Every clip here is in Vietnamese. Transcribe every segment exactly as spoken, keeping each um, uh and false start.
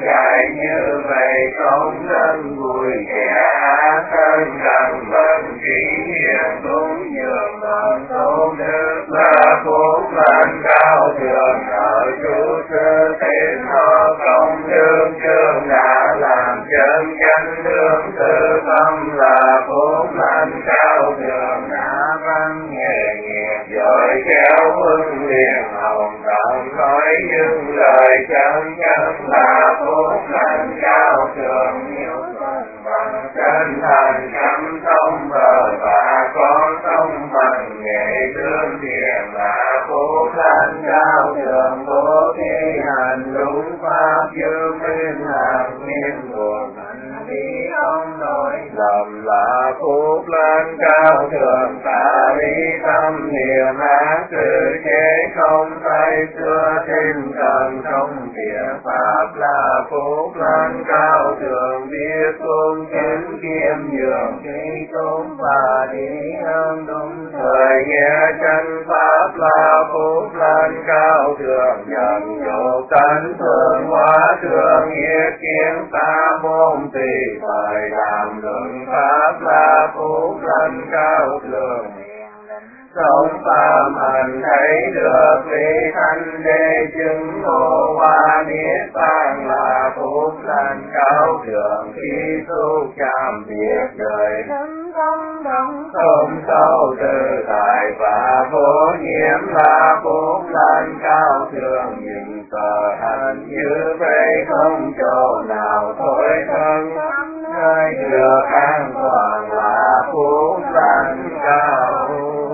dài như vậy không nên vui vẻ thân cần vân kỷ niệm đúng nhường lòng tôn đức là phúc lành cao thượng ở chủ sư thế nó công đương chương đã làm chân chánh đương tư tâm là phúc lành cao thượng đã văn nghề nghiệp giỏi khéo huân liền hồng tận nói những lời chân chánh là phúc lành cao thượng nhiều phần bằng chân thành chăm thông bờ và có thông bằng nghệ lương thiện là phúc lành cao thượng bố thí hành đúng pháp như minh hàng nguyên buồn hành đi không nổi lầm là phúc lành cao thượng tạ lý tâm niệm ác sự chế không tay xưa tinh thần không địa pháp là phúc lành cao thượng biết cung kính kiêm nhường khi tôn và đi hơn đúng thời nghe chân pháp là phúc lành cao thượng nhận dụ tánh thường hóa thường nghĩa kiến ta môn tùy thời làm luận pháp là phúc lành cao thượng sống phạm hành thấy được lý thanh đế chứng ngộ hoa niết bàn là phúc lành cao thượng khi tu chạm việc đời thân không động không sâu tự tại và vô nhiễm là phúc lành cao thượng nhìn cờ hành như vậy không chỗ nào thôi thân nơi được an toàn là phúc lành cao.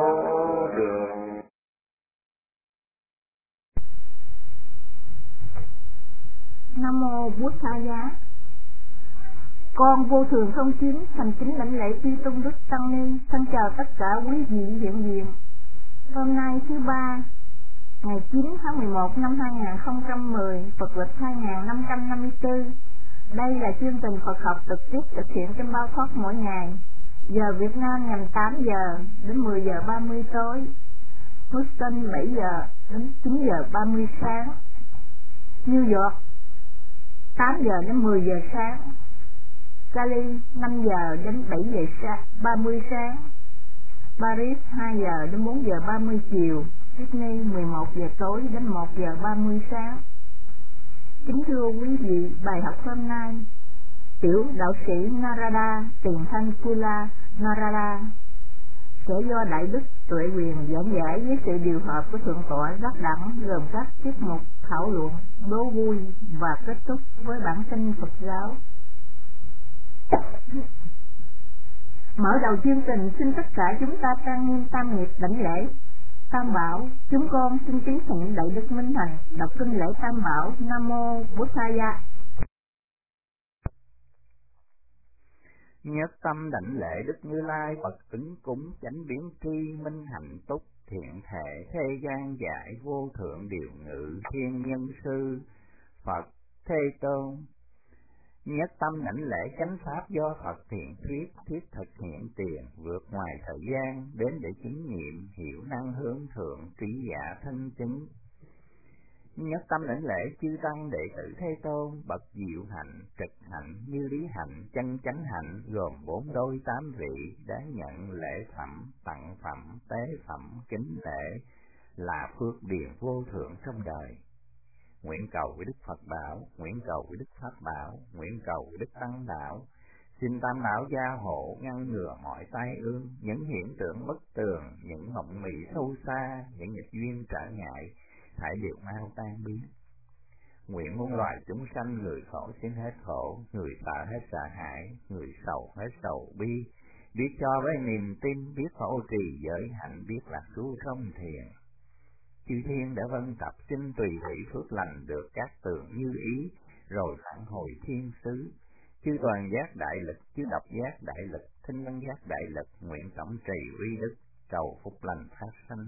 Nam mô Bụt Tha Giá. Con vô thường không chín thành kính lãnh lễ chư tôn đức tăng ni, thân chào tất cả quý vị hiện diện. Hôm nay thứ ba, ngày chín tháng mười một năm hai nghìn không trăm mười, Phật lịch hai nghìn năm trăm năm mươi tư. Đây là chương trình Phật học trực tiếp thực hiện trong bao thoát mỗi ngày. Giờ Việt Nam nhằm tám giờ đến mười giờ ba mươi tối, Houston bảy giờ đến chín giờ ba mươi sáng, New York tám giờ đến mười giờ sáng, Cali năm giờ đến bảy giờ sáng, ba mươi sáng, Paris hai giờ đến bốn giờ ba mươi chiều, Sydney mười một giờ tối đến một giờ ba mươi sáng. Kính thưa quý vị, bài học hôm nay, tiểu đạo sĩ Narada Tiền Thanh Kula Narada sẽ do Đại Đức Tuệ Quyền giảng giải với sự điều hợp của Thượng tọa Giác Đẳng, gồm các tiết mục thảo luận, đố vui và kết thúc với bản tin Phật giáo. Mở đầu chương trình, xin tất cả chúng ta trang nghiêm tam nghiệp đảnh lễ Tam Bảo. Chúng con xin kính thỉnh Đại Đức Minh Thành đọc kinh lễ Tam Bảo. Nam mô Bụt Tha Giá. Nhất tâm đảnh lễ Đức Như Lai Phật ứng cúng chánh biến tri minh hạnh túc thiện thể thế gian giải vô thượng điều ngự thiên nhân sư Phật Thế Tôn. Nhất tâm đảnh lễ chánh pháp do Phật thiện thuyết thiết thực hiện tiền vượt ngoài thời gian đến để chứng nghiệm hiểu năng hướng thượng trí giả thân chứng. Nhất tâm lãnh lễ chư tăng đệ tử Thế Tôn bậc diệu hạnh, trực hạnh, như lý hạnh, chân chánh hạnh gồm bốn đôi tám vị đáng nhận lễ phẩm, tặng phẩm, tế phẩm, kính lễ là phước điền vô thượng trong đời. Nguyện cầu với Đức Phật Bảo, nguyện cầu với Đức Pháp Bảo, nguyện cầu với Đức Tăng Bảo, xin Tam Bảo gia hộ ngăn ngừa mọi tai ương, những hiện tượng bất tường, những mộng mị sâu xa, những nghịch duyên trở ngại hãy đều mau tan biến. Nguyện muôn loài chúng sanh người khổ xin hết khổ, người sợ hết sợ hãi, người sầu hết sầu bi, biết cho với niềm tin, biết hộ trì giới hạnh, biết lạc trú trong thiền. Chư thiên đã vân tập xin tùy hỷ phước lành được các tường như ý, rồi phản hồi thiên xứ. Chư toàn giác đại lực, chư độc giác đại lực, thinh văn giác đại lực, nguyện tổng trì uy đức, cầu phúc lành phát sanh.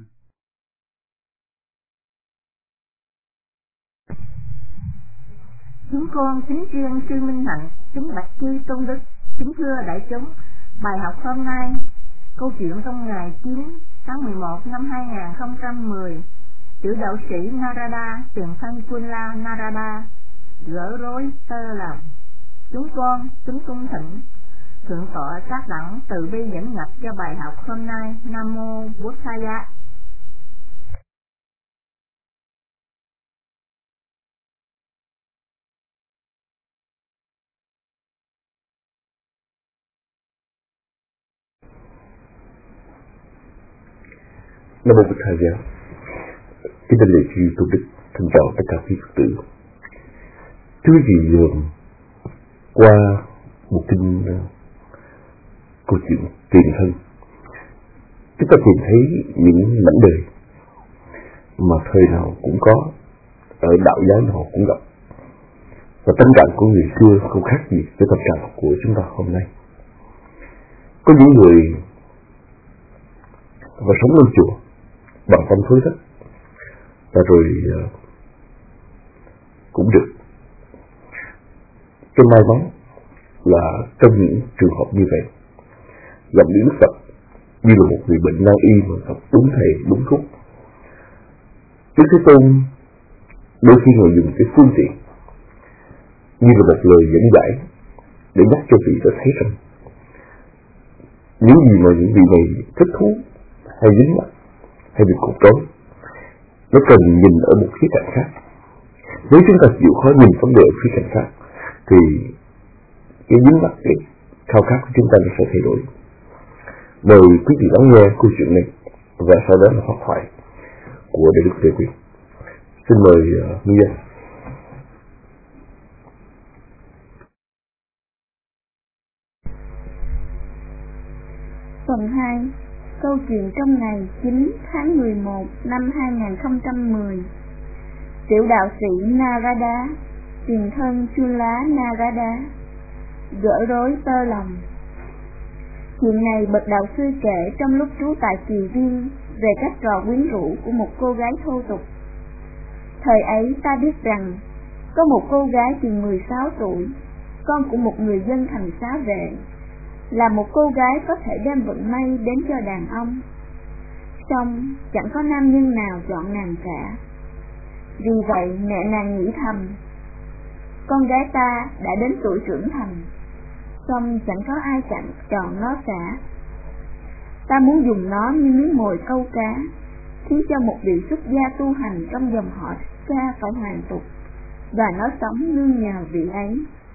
Chúng con kính riêng chư Minh Hạnh, kính bạch chư tôn đức, kính thưa đại chúng. Bài học hôm nay, câu chuyện trong ngày chín tháng mười một năm hai nghìn không trăm mười, tiểu đạo sĩ Narada, tiền thân Kula Narada, gỡ rối tơ lòng. Chúng con kính cung thỉnh Thượng tọa Sát Đẳng từ bi dẫn nhập cho bài học hôm nay. Nam mô Bổn Thaya. Nam mô Bổn Thaya. Kính thưa lễ sư tu đức, thân chào tất cả quý Phật tử. Thưa quý vị, qua một kinh uh, câu chuyện tiền thân, chúng ta tìm thấy những mảnh đời mà thời nào cũng có, ở đạo giáo nào cũng gặp, và tâm trạng của người xưa không khác gì với tâm trạng của chúng ta hôm nay. Có những người và sống lên chùa bằng tâm thối thức, và rồi uh, cũng được. Tôi may mắn là trong những trường hợp như vậy, gặp đến Đức Phật như là một người bệnh nan y mà gặp đúng thầy đúng thuốc. Đức Thế Tôn đôi khi ngồi dùng cái phương tiện như là một lời dẫn giải để nhắc cho vị đã thấy rằng những gì mà những vị này thích thú hay dính mắc hay bị cột trói, nó cần nhìn ở một khía cạnh khác. Nếu chúng ta chịu khó nhìn vấn đề ở khía cạnh khác thì cái dính mắc, cái khao khát của chúng ta nó sẽ thay đổi. Mời quý vị lắng nghe câu chuyện này và sau đó là pháp thoại của Đại Đức Tuệ Quyền. Xin mời uh, Mia. Phần hai. Câu chuyện trong ngày chín tháng mười một năm hai nghìn không trăm mười. Tiểu đạo sĩ Narada, tiền thân Chula Narada, gỡ rối tơ lòng. Chuyện này bậc đạo sư kể trong lúc trú tại Kỳ Viên về các trò quyến rũ của một cô gái thô tục. Thời ấy ta biết rằng có một cô gái chừng mười sáu tuổi, con của một người dân thành Xá Vệ, là một cô gái có thể đem vận may đến cho đàn ông. Song chẳng có nam nhân nào chọn nàng cả. Vì vậy mẹ nàng nghĩ thầm, con gái ta đã đến tuổi trưởng thành, song chẳng có ai chọn chọn nó cả. Ta muốn dùng nó như miếng mồi câu cá, khiến cho một vị xuất gia tu hành trong dòng họ ca phải hoàn tục, và nó sống nương nhờ vị ấy.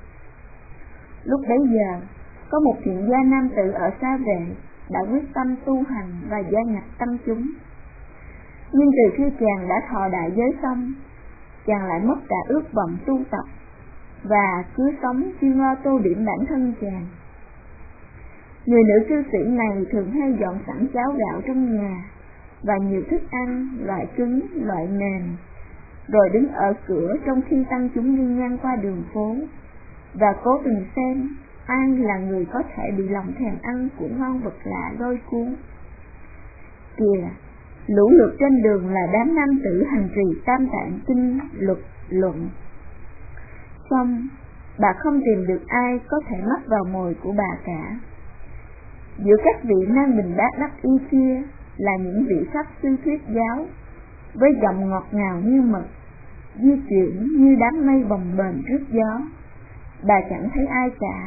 Lúc bấy giờ, có một thiện gia nam tử ở Xá Vệ đã quyết tâm tu hành và gia nhập tăng chúng. Nhưng từ khi chàng đã thọ đại giới xong, chàng lại mất cả ước vọng tu tập, và cứ sống chuyên lo tô điểm bản thân chàng. Người nữ cư sĩ này thường hay dọn sẵn cháo gạo trong nhà và nhiều thức ăn, loại cứng, loại mềm, rồi đứng ở cửa trong khi tăng chúng đi ngang qua đường phố, và cố tình xem ai là người có thể bị lòng thèm ăn của ngon vật lạ lôi cuốn. Kìa, lũ lượt trên đường là đám nam tử hành trì tam tạng kinh luật luận. Xong, bà không tìm được ai có thể mắc vào mồi của bà cả. Giữa các vị nam bình bát đắc y kia là những vị pháp sư thuyết giáo, với giọng ngọt ngào như mật, di chuyển như đám mây bồng bềnh trước gió. Bà chẳng thấy ai cả.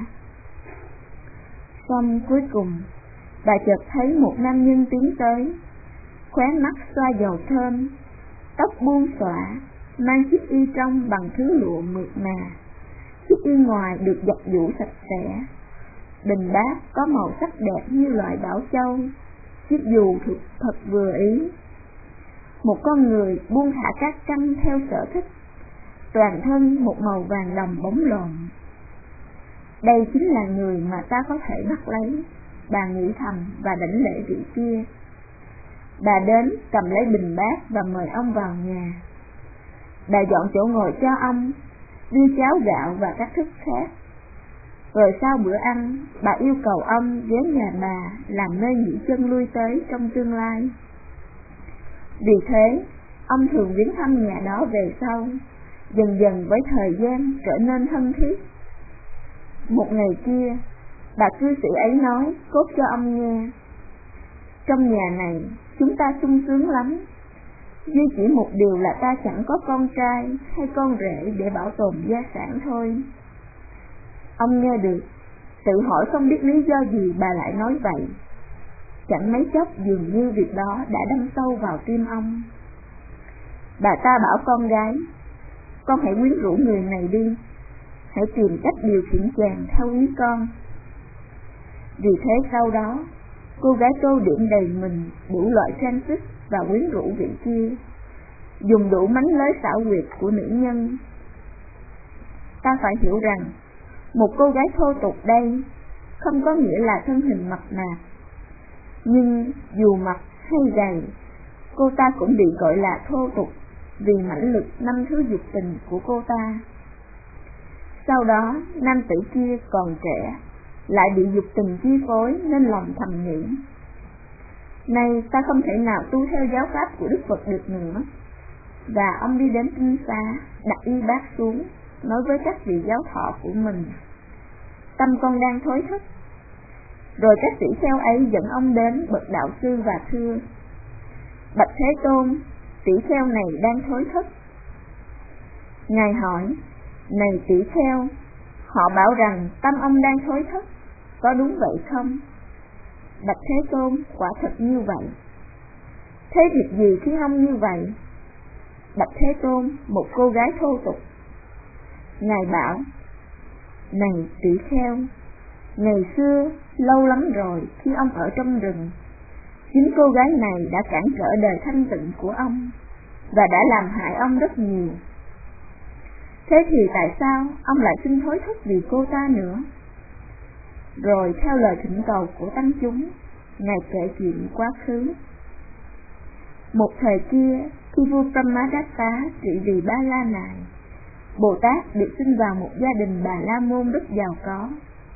Xong cuối cùng, bà chợt thấy một nam nhân tiến tới, khóe mắt xoa dầu thơm, tóc buông xõa, mang chiếc y trong bằng thứ lụa mượt mà. Chiếc y ngoài được giặt giũ sạch sẽ, bình bát có màu sắc đẹp như loại bảo châu, chiếc dù thật, thật vừa ý. Một con người buông thả các căn theo sở thích, toàn thân một màu vàng đồng bóng lộn. Đây chính là người mà ta có thể bắt lấy, bà nghĩ thầm và đảnh lễ vị kia. Bà đến cầm lấy bình bát và mời ông vào nhà. Bà dọn chỗ ngồi cho ông, đưa cháo gạo và các thức khác. Rồi sau bữa ăn, bà yêu cầu ông ghé nhà bà làm nơi nghỉ chân lui tới trong tương lai. Vì thế, ông thường viếng thăm nhà đó về sau, dần dần với thời gian trở nên thân thiết. Một ngày kia, bà cư sĩ ấy nói cốt cho ông nghe: trong nhà này chúng ta sung sướng lắm. duy chỉ một điều là ta chẳng có con trai hay con rể để bảo tồn gia sản thôi. Ông nghe được, tự hỏi không biết lý do gì bà lại nói vậy. Chẳng mấy chốc dường như việc đó đã đâm sâu vào tim ông. Bà ta bảo con gái, con hãy quyến rũ người này đi, hãy tìm cách điều khiển chàng theo ý con. Vì thế sau đó, cô gái tô điểm đầy mình đủ loại trang sức và quyến rũ vị kia, dùng đủ mánh lới xảo quyệt của nữ nhân. Ta phải hiểu rằng, một cô gái thô tục đây không có nghĩa là thân hình mập mạp, nhưng dù mập hay gầy, cô ta cũng bị gọi là thô tục vì mãnh lực năm thứ dục tình của cô ta. Sau đó, nam tử kia còn trẻ, lại bị dục tình chi phối nên lòng thầm nghĩ, nay ta không thể nào tu theo giáo pháp của Đức Phật được nữa. Và ông đi đến tinh xá, đặt y bát xuống, nói với các vị giáo thọ của mình, tâm con đang thối thất. Rồi các sĩ kheo ấy dẫn ông đến bậc đạo sư và thưa, bạch Thế Tôn, tỷ kheo này đang thối thất. Ngài hỏi, này tỷ kheo, họ bảo rằng tâm ông đang thối thất, có đúng vậy không? Bạch Thế Tôn, quả thật như vậy. Thế việc gì khiến ông như vậy? Bạch Thế Tôn, một cô gái thô tục. Ngài bảo, này tỷ kheo, ngày xưa lâu lắm rồi khi ông ở trong rừng, chính cô gái này đã cản trở đời thanh tịnh của ông và đã làm hại ông rất nhiều. Thế thì tại sao ông lại xin thối thất vì cô ta nữa? Rồi theo lời thỉnh cầu của tăng chúng, Ngài kể chuyện quá khứ. Một thời kia, khi vua Brahmadatta trị vì Ba La Nại, Bồ Tát được sinh vào một gia đình Bà La Môn rất giàu có.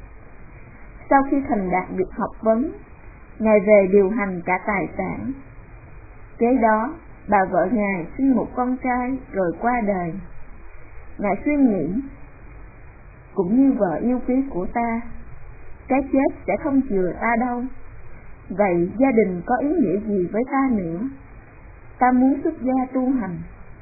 Sau khi thành đạt việc học vấn, Ngài về điều hành cả tài sản. Kế đó, bà vợ Ngài sinh một con trai rồi qua đời. Ngài suy nghĩ, cũng như vợ yêu quý của ta, cái chết sẽ không chừa ta đâu. Vậy gia đình có ý nghĩa gì với ta nữa? Ta muốn xuất gia tu hành.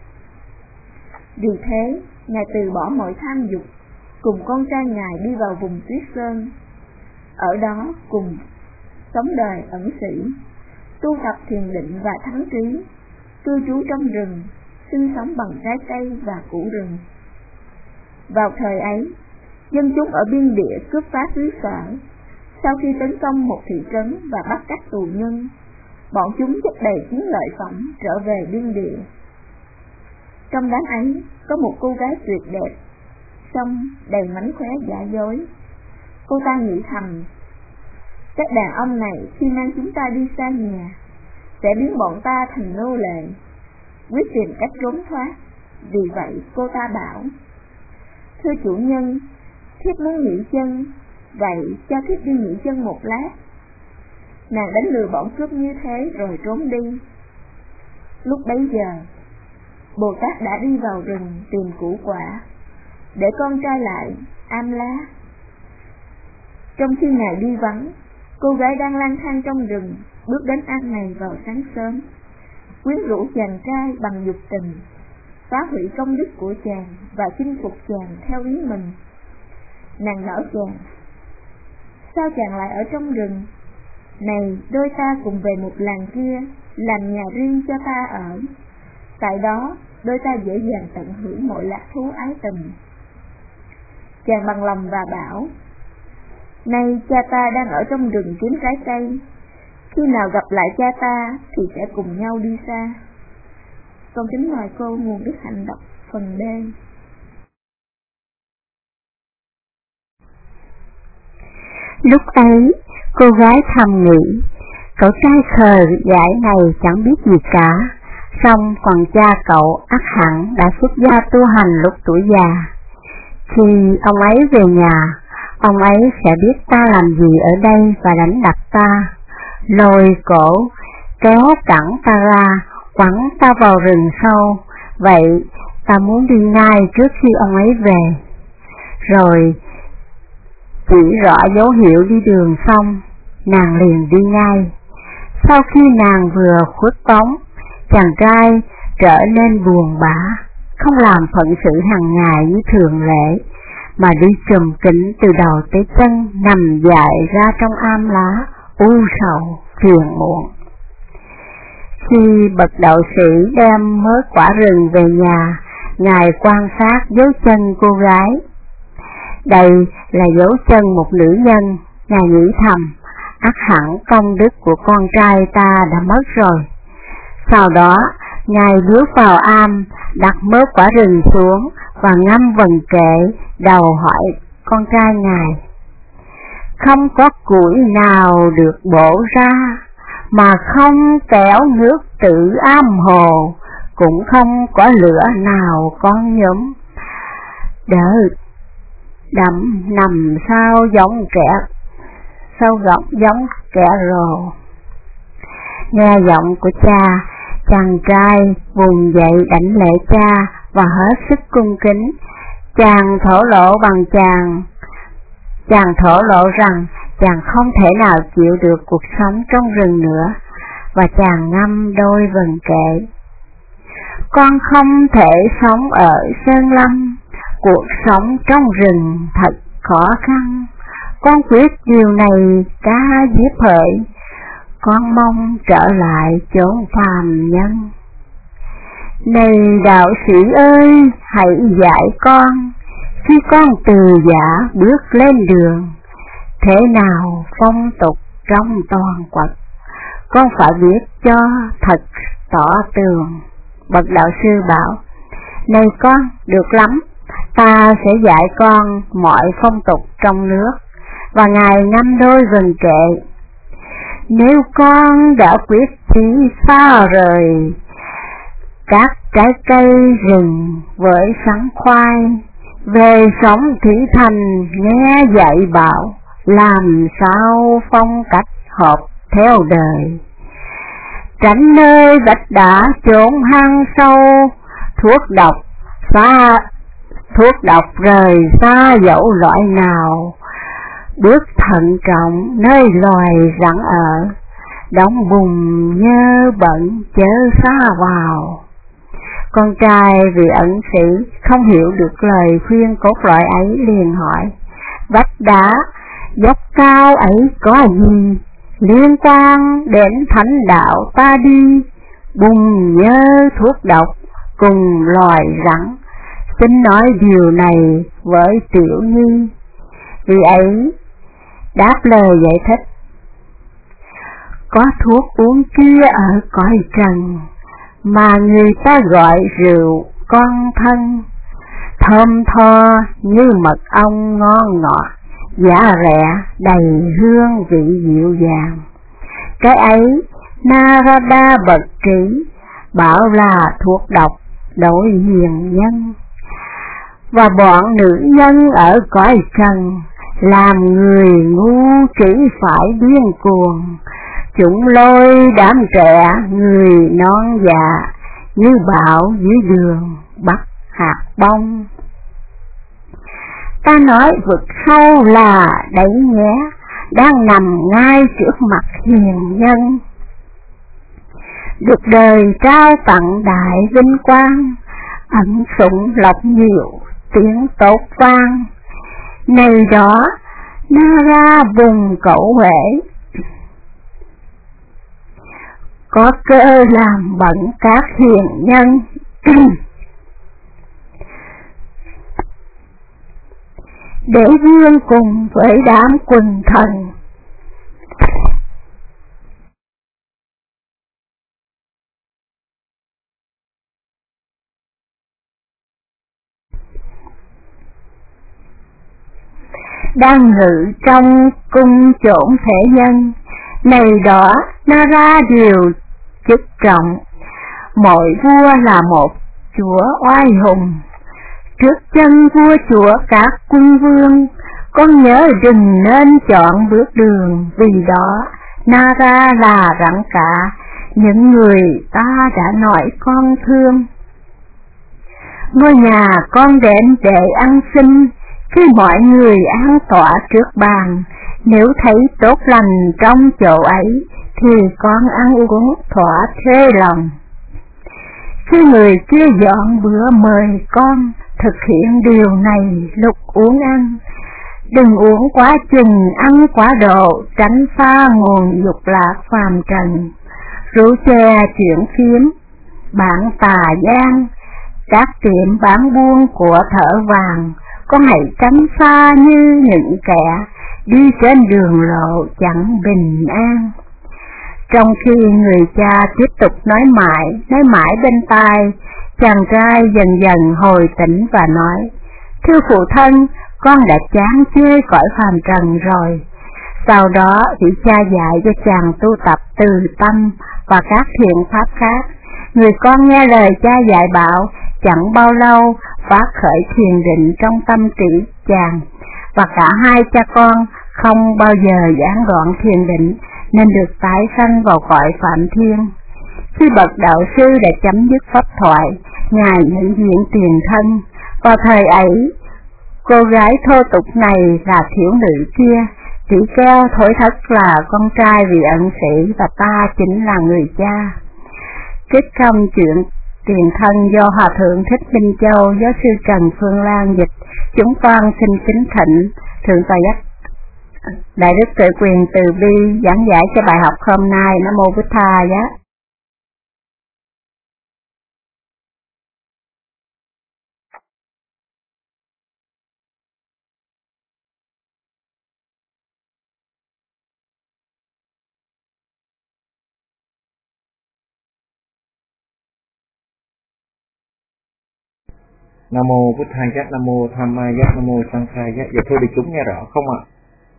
Vì thế, Ngài từ bỏ mọi tham dục, cùng con trai Ngài đi vào vùng tuyết sơn. Ở đó cùng sống đời ẩn sĩ, tu tập thiền định và thắng trí, cư trú trong rừng, sinh sống bằng trái cây và củ rừng. Vào thời ấy, dân chúng ở biên địa cướp phá xứ sở. Sau khi tấn công một thị trấn và bắt các tù nhân, bọn chúng chất đầy chiến lợi phẩm trở về biên địa. Trong đám ấy có một cô gái tuyệt đẹp, song đầy mánh khóe giả dối. Cô ta nghĩ thầm, các đàn ông này khi mang chúng ta đi xa nhà sẽ biến bọn ta thành nô lệ, quyết tìm cách trốn thoát. Vì vậy cô ta bảo, thưa chủ nhân, thiếp muốn nghỉ chân, vậy cho thiếp đi nghỉ chân một lát. Nàng đánh lừa bọn cướp như thế rồi trốn đi. Lúc bấy giờ, Bồ Tát đã đi vào rừng tìm củ quả, để con trai lại am lá. Trong khi Ngài đi vắng, cô gái đang lang thang trong rừng bước đến an này vào sáng sớm, quyến rũ chàng trai bằng dục tình, phá hủy công đức của chàng và chinh phục chàng theo ý mình. Nàng bảo chàng, sao chàng lại ở trong rừng? Này, đôi ta cùng về một làng kia, làm nhà riêng cho ta ở. Tại đó, đôi ta dễ dàng tận hưởng mọi lạc thú ái tình. Chàng bằng lòng và bảo, nay cha ta đang ở trong rừng kiếm trái cây, khi nào gặp lại cha ta thì sẽ cùng nhau đi xa. Con kính mời cô Nguồn Đức Hạnh đọc phần B. Lúc ấy, cô gái thầm nghĩ, cậu trai khờ dại này chẳng biết gì cả, song còn cha cậu ắt hẳn đã xuất gia tu hành lúc tuổi già. Khi ông ấy về nhà, ông ấy sẽ biết ta làm gì ở đây và đánh đập ta, lôi cổ, kéo cẳng ta ra, quẳng ta vào rừng sâu. Vậy ta muốn đi ngay trước khi ông ấy về. Rồi chỉ rõ dấu hiệu đi đường xong, nàng liền đi ngay. Sau khi nàng vừa khuất bóng, chàng trai trở nên buồn bã, không làm phận sự hàng ngày như thường lệ, mà đi chùm kính từ đầu tới chân, nằm dại ra trong am lá, u sầu, phiền muộn. Khi bậc đạo sĩ đem mớ quả rừng về nhà, Ngài quan sát dấu chân cô gái. Đây là dấu chân một nữ nhân, Ngài nghĩ thầm, ắt hẳn công đức của con trai ta đã mất rồi. Sau đó, Ngài bước vào am, đặt mớ quả rừng xuống và ngâm vần kệ, đầu hỏi con trai Ngài. Không có củi nào được bổ ra, mà không kéo nước tự am hồ, cũng không có lửa nào con nhóm. Đỡ đậm nằm sao giống kẻ, sao gọng giống kẻ rồ. Nghe giọng của cha, chàng trai vùng dậy đảnh lễ cha và hết sức cung kính. Chàng thổ lộ bằng chàng, chàng thổ lộ rằng chàng không thể nào chịu được cuộc sống trong rừng nữa, và chàng ngâm đôi vần kệ. Con không thể sống ở sơn lâm, cuộc sống trong rừng thật khó khăn. Con quyết điều này ca diếp hỡi, con mong trở lại chốn phàm nhân. Này đạo sĩ ơi, hãy dạy con, khi con từ giả bước lên đường, thế nào phong tục trong toàn quật, con phải biết cho thật tỏ tường. Bậc đạo sư bảo, này con, được lắm, ta sẽ dạy con mọi phong tục trong nước. Và Ngài ngâm đôi vần kệ. Nếu con đã quyết chí xa rời các trái cây rừng với sắn khoai, về sống thủy thành nghe dạy bảo, làm sao phong cách hợp theo đời. Tránh nơi vách đá chốn hang sâu, thuốc độc xa thuốc độc rời xa dẫu loại nào. Bước thận trọng nơi loài rắn ở, đóng bùn nhơ bẩn chớ xa vào. Con trai vì ẩn sĩ không hiểu được lời khuyên cốt lõi ấy liền hỏi, vách đá dốc cao ấy có gì liên quan đến thánh đạo ta đi? Bùn nhơ thuốc độc cùng loài rắn, xin nói điều này với Tiểu Nhi. Vì ấy đáp lời giải thích, có thuốc uống kia ở cõi trần mà người ta gọi rượu con thân, thơm tho như mật ong ngon ngọt, giá rẻ đầy hương vị dịu dàng. Cái ấy Narada bậc trí bảo là thuốc độc đối hiền nhân, và bọn nữ nhân ở cõi trần làm người ngu chỉ phải điên cuồng. Chúng lôi đám trẻ người non già như bão dưới đường bắt hạt bông. Ta nói vực sâu là đấy nhé, đang nằm ngay trước mặt hiền nhân. Được đời trao tặng đại vinh quang, ẩn sủng lọc nhiều tiếng tốt vang. Này đó na ra vùng cẩu huệ, có cơ làm bận các hiền nhân. Để vương cùng với đám quần thần đang ngự trong cung chốn thể nhân. Này đó Nara điều chức trọng, mỗi vua là một chúa oai hùng. Trước chân vua chúa các quân vương, con nhớ đừng nên chọn bước đường. Vì đó Nara là rắn cả những người ta đã nói con thương. Ngôi nhà con đến để ăn xin, khi mọi người an tọa trước bàn, nếu thấy tốt lành trong chỗ ấy thì con ăn uống thỏa thuê lòng. Khi người chưa dọn bữa mời con thực hiện điều này lúc uống ăn. Đừng uống quá chừng, ăn quá độ, tránh xa nguồn dục lạc phàm trần. Rượu chè chuyện phiếm, bạn tà gian, các tiệm bán buôn của thợ vàng, con hãy tránh xa như những kẻ đi trên đường lộ chẳng bình an. Trong khi người cha tiếp tục nói mãi, nói mãi bên tai, chàng trai dần dần hồi tỉnh và nói: Thưa phụ thân, con đã chán chê cõi phàm trần rồi. Sau đó vị cha dạy cho chàng tu tập từ tâm và các thiện pháp khác. Người con nghe lời cha dạy bảo, chẳng bao lâu phát khởi thiền định trong tâm trí chàng, và cả hai cha con không bao giờ gián đoạn thiền định, nên được tái sanh vào cõi phạm thiên. Khi bậc đạo sư đã chấm dứt pháp thoại, ngài nhận diện tiền thân. Vào thời ấy, cô gái thô tục này là thiếu nữ kia, tỷ keo thổi thất là con trai vị ẩn sĩ, và ta chính là người cha. Trích trong chuyện tiền thân do Hòa thượng Thích Minh Châu, giáo sư Trần Phương Lan dịch. Chúng con xin kính thỉnh Thượng tọa giác Đại đức Tuệ Quyền từ bi giảng giải cho bài học hôm nay. Nam mô Bụt Tha Giá. Nam mô Bụt Tha Giác, Nam mô Tham Ma Giác, Nam mô Sang Kha Giác. Dạ thưa đại chúng nghe rõ không ạ?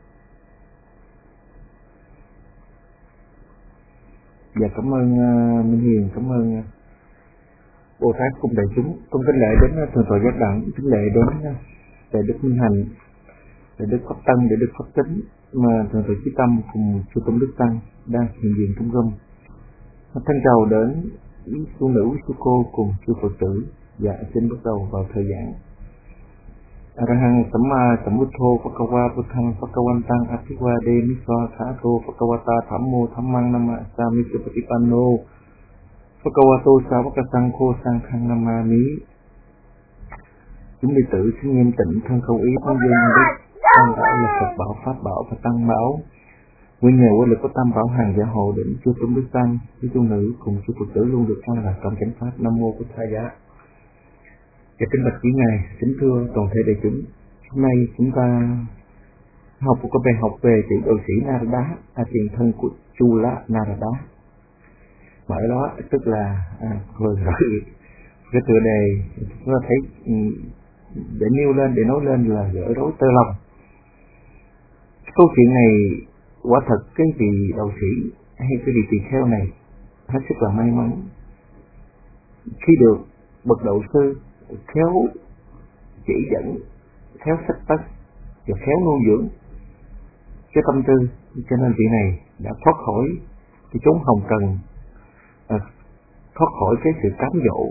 Dạ cảm ơn uh, Minh Hiền, cảm ơn uh, Bồ Tát cùng đại chúng. Con kính lễ đến uh, Thượng tọa Giác Đẳng, kính lễ đến uh, Đại đức Minh Hành, Đại đức Pháp Tân, Đại đức Pháp Tính mà Thượng tọa Chí Tâm cùng Chư Tôn Đức Tăng đang hiện diện trong room. Thân chào đến sư nữ, sư cô cùng chư Phật tử. Dạ xin bắt đầu vào thời giảng. Arahang Samma Sambuddho Phakawa Buddhang Phakawantang Athiwade Misa Thato Phakawata Thammo Thammang Nammasami Patipanno Phakawato Savakasangkho Sanghang Namami. Chúng đệ tử xin nghiêm tịnh thân khẩu ý thân dân đức tăng bảo là Phật bảo, Pháp bảo và Tăng bảo. Nguyên nhờ qua lực có Tam bảo hàng gia hộ đỉnh chư Tôn Đức Tăng, chư tu nữ cùng chư Phật tử luôn được an lạc trong chánh pháp. Nam mô Bụt Tha Giá. Và kính bạch quý ngài, kính thưa toàn thể đại chúng, hôm nay chúng ta học một cái bài học về vị đạo sĩ Narada, là tiền thân của Chula Narada. Mà ở đó tức là à, rồi rồi cái tựa đề chúng ta thấy để nêu lên, để nói lên là gỡ rối tơ lòng. Câu chuyện này quả thật cái vị đạo sĩ hay cái vị tỳ kheo này hết sức là may mắn khi được bậc đạo sư khéo chỉ dẫn, khéo sách tất và khéo nuôi dưỡng cái tâm tư, cho nên vị này đã thoát khỏi cái chốn hồng trần, à, thoát khỏi cái sự cám dỗ.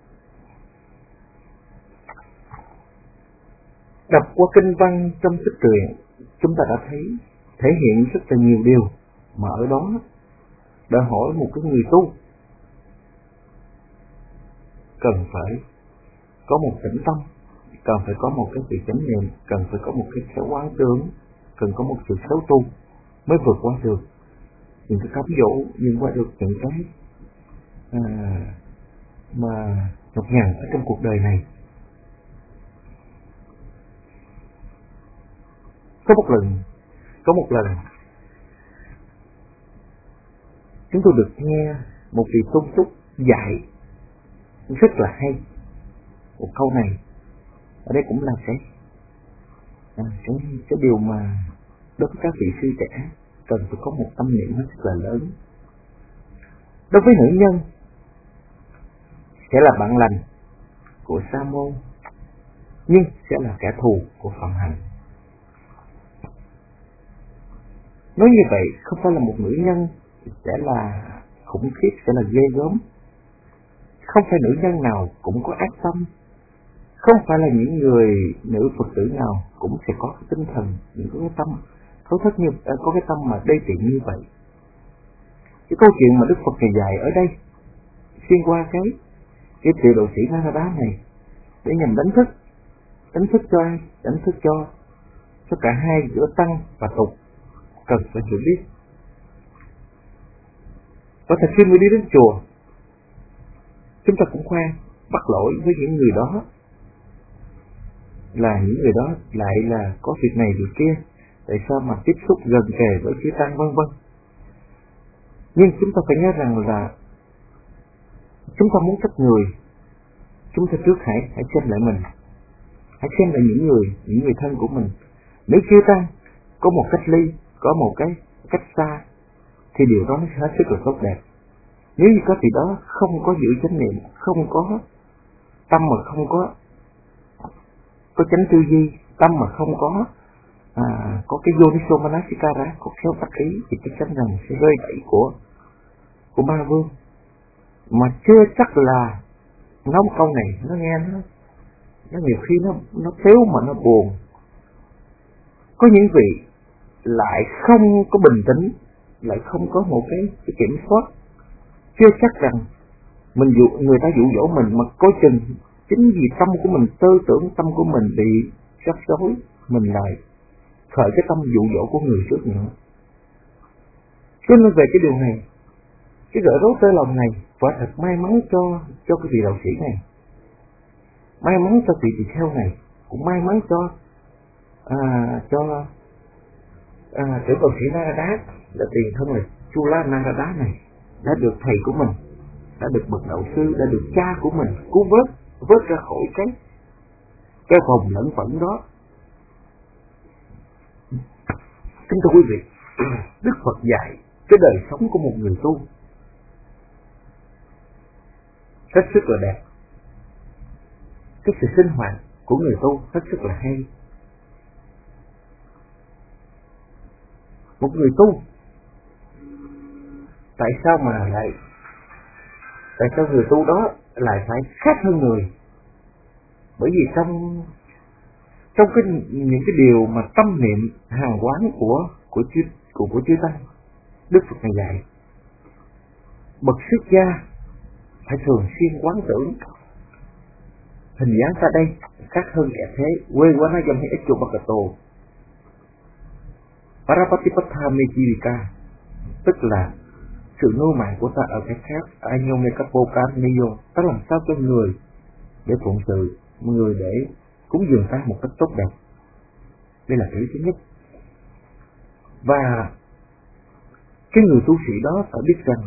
Đọc qua kinh văn trong tích truyện, chúng ta đã thấy thể hiện rất là nhiều điều mà ở đó đòi hỏi một cái người tu cần phải có một tĩnh tâm, cần phải có một cái sự chánh niệm, cần phải có một cái khéo quán tướng, cần có một sự khéo tu mới vượt qua được những cái cám dỗ, nhưng qua được những cái à, mà nhọc nhằn ở trong cuộc đời này. Có một lần, có một lần chúng tôi được nghe một vị tôn túc dạy rất là hay. Một câu này ở đây cũng là cái à, cái, cái điều mà đối với các vị sư trẻ cần phải có một tâm niệm rất là lớn. Đối với nữ nhân sẽ là bạn lành của sa môn, nhưng sẽ là kẻ thù của phạm hạnh. Nói như vậy không phải là một nữ nhân sẽ là khủng khiếp, sẽ là ghê gớm. Không phải nữ nhân nào cũng có ác tâm. Không phải là những người nữ Phật tử nào cũng sẽ có cái tinh thần, những cái tâm thấu thất như có cái tâm mà đê tiện như vậy. Cái câu chuyện mà Đức Phật này dạy ở đây xuyên qua cái cái tiểu độ sĩ Narada này để nhằm đánh thức, đánh thức cho ai? Đánh thức cho cho cả hai giữa tăng và tục cần phải hiểu biết. Và thật khi mới đi đến chùa, chúng ta cũng khoan bắt lỗi với những người đó là những người đó lại là có việc này việc kia, tại sao mà tiếp xúc gần kề với chư tăng vân vân. Nhưng chúng ta phải nhớ rằng là chúng ta muốn trách người, chúng ta trước hãy hãy xem lại mình, hãy xem lại những người những người thân của mình. Nếu chư tăng có một cách ly, có một cái cách xa, thì điều đó nó sẽ hết sức là tốt đẹp. Nếu như có gì đó không có giữ chánh niệm, không có tâm mà không có có chánh tư duy, tâm mà không có à, có cái Yoniso Manasikara, có khéo tác ý, thì chắc chắn rằng sẽ rơi bẫy của của ba vương. Mà chưa chắc là nói một câu này nó nghe nó nó nhiều khi nó nó xéo mà nó buồn. Có những vị lại không có bình tĩnh, lại không có một cái, cái kiểm soát, chưa chắc rằng mình dụ người ta dụ dỗ mình, mà coi chừng chính vì tâm của mình, tư tưởng tâm của mình bị rắc rối, mình lại khởi cái tâm dụ dỗ của người trước nữa. Cho nên về cái điều này, cái gỡ rối tơ lòng này, quả thật may mắn cho cho cái vị đạo sĩ này, may mắn cho vị tỳ kheo này, cũng may mắn cho à, cho à, tiểu cầu sĩ Narada là tiền thân là Chula Narada này đã được thầy của mình, đã được bậc đạo sư, đã được cha của mình cứu vớt, vớt ra khỏi cái cái vòng lẫn quẩn đó. Kính thưa quý vị, Đức Phật dạy cái đời sống của một người tu hết sức là đẹp, cái sự sinh hoạt của người tu hết sức là hay. Một người tu tại sao mà lại tại sao người tu đó lại phải khác hơn người? Bởi vì trong trong cái những cái điều mà tâm niệm hàng quán của của chư của của chư tăng, Đức Phật này dạy bậc xuất gia phải thường xuyên quán tưởng hình dáng ta đây khác hơn kẻ thế. Quê quá nó dâm hay ít chục bậc tổ Parapatipatha Mejirika, tức là sự nuôi mạng của ta ở cái khác, Anyomekapokarniyo, ta làm sao cho người để phụng sự, người để cúng dường ta một cách tốt đẹp. Đây là ý thứ nhất. Và cái người tu sĩ đó phải biết rằng,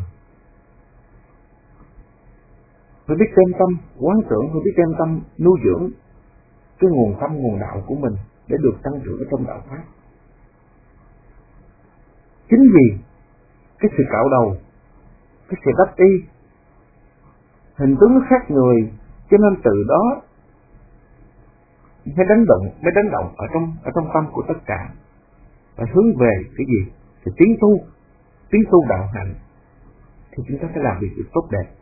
phải biết đem tâm quán tưởng, phải biết đem tâm nuôi dưỡng cái nguồn tâm, nguồn đạo của mình để được tăng trưởng ở trong đạo pháp. Chính vì cái sự cạo đầu, cái sự đắp y, hình tướng nó khác người, cho nên từ đó mới đánh động, mới đánh động ở trong ở trong tâm của tất cả, và hướng về cái gì? Thì tiến tu, tiến tu đạo hạnh, thì chúng ta phải làm việc được tốt đẹp.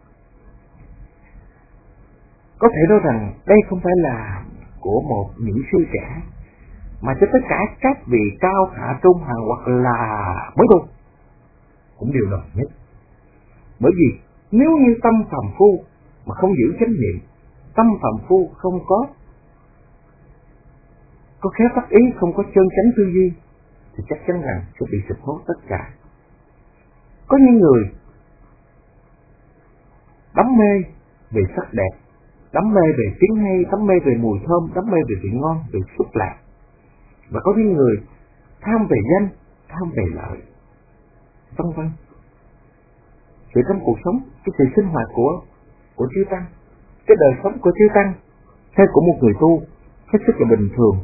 Có thể nói rằng đây không phải là của một những sư trẻ, mà cho tất cả các vị cao hạ trung hạ hoặc là mới tu cũng đều đồng nhất. Bởi vì nếu như tâm phàm phu mà không giữ chánh niệm, tâm phàm phu không có có khéo tác ý, không có chân chánh tư duy, thì chắc chắn rằng sẽ bị sụp hố tất cả. Có những người đắm mê về sắc đẹp, đắm mê về tiếng hay, đắm mê về mùi thơm, đắm mê về vị ngon, về xúc lạc. Và có những người tham về danh, tham về lợi, vân vân. Thì trong cuộc sống, cái sự sinh hoạt của của chư tăng, cái đời sống của chư tăng hay của một người tu hết sức là bình thường,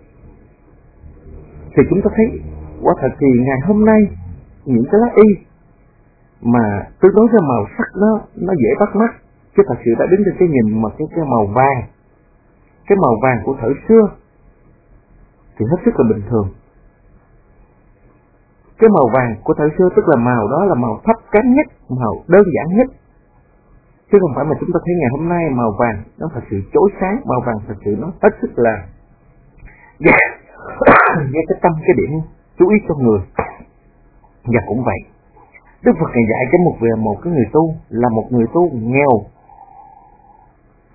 thì chúng ta thấy quả thật thì ngày hôm nay những cái lá y mà tôi nói ra màu sắc nó nó dễ bắt mắt, chứ thật sự đã đứng trên cái nhìn mà cái cái màu vàng, cái màu vàng của thời xưa thì hết sức là bình thường. Cái màu vàng của thời xưa tức là màu đó là màu thấp kém nhất, màu đơn giản nhất, chứ không phải mà chúng ta thấy ngày hôm nay màu vàng nó thật sự chói sáng, màu vàng thật sự nó hết sức là gây cái tâm, cái điểm chú ý cho người. Và cũng vậy, Đức Phật này dạy cho một về một cái người tu là một người tu nghèo,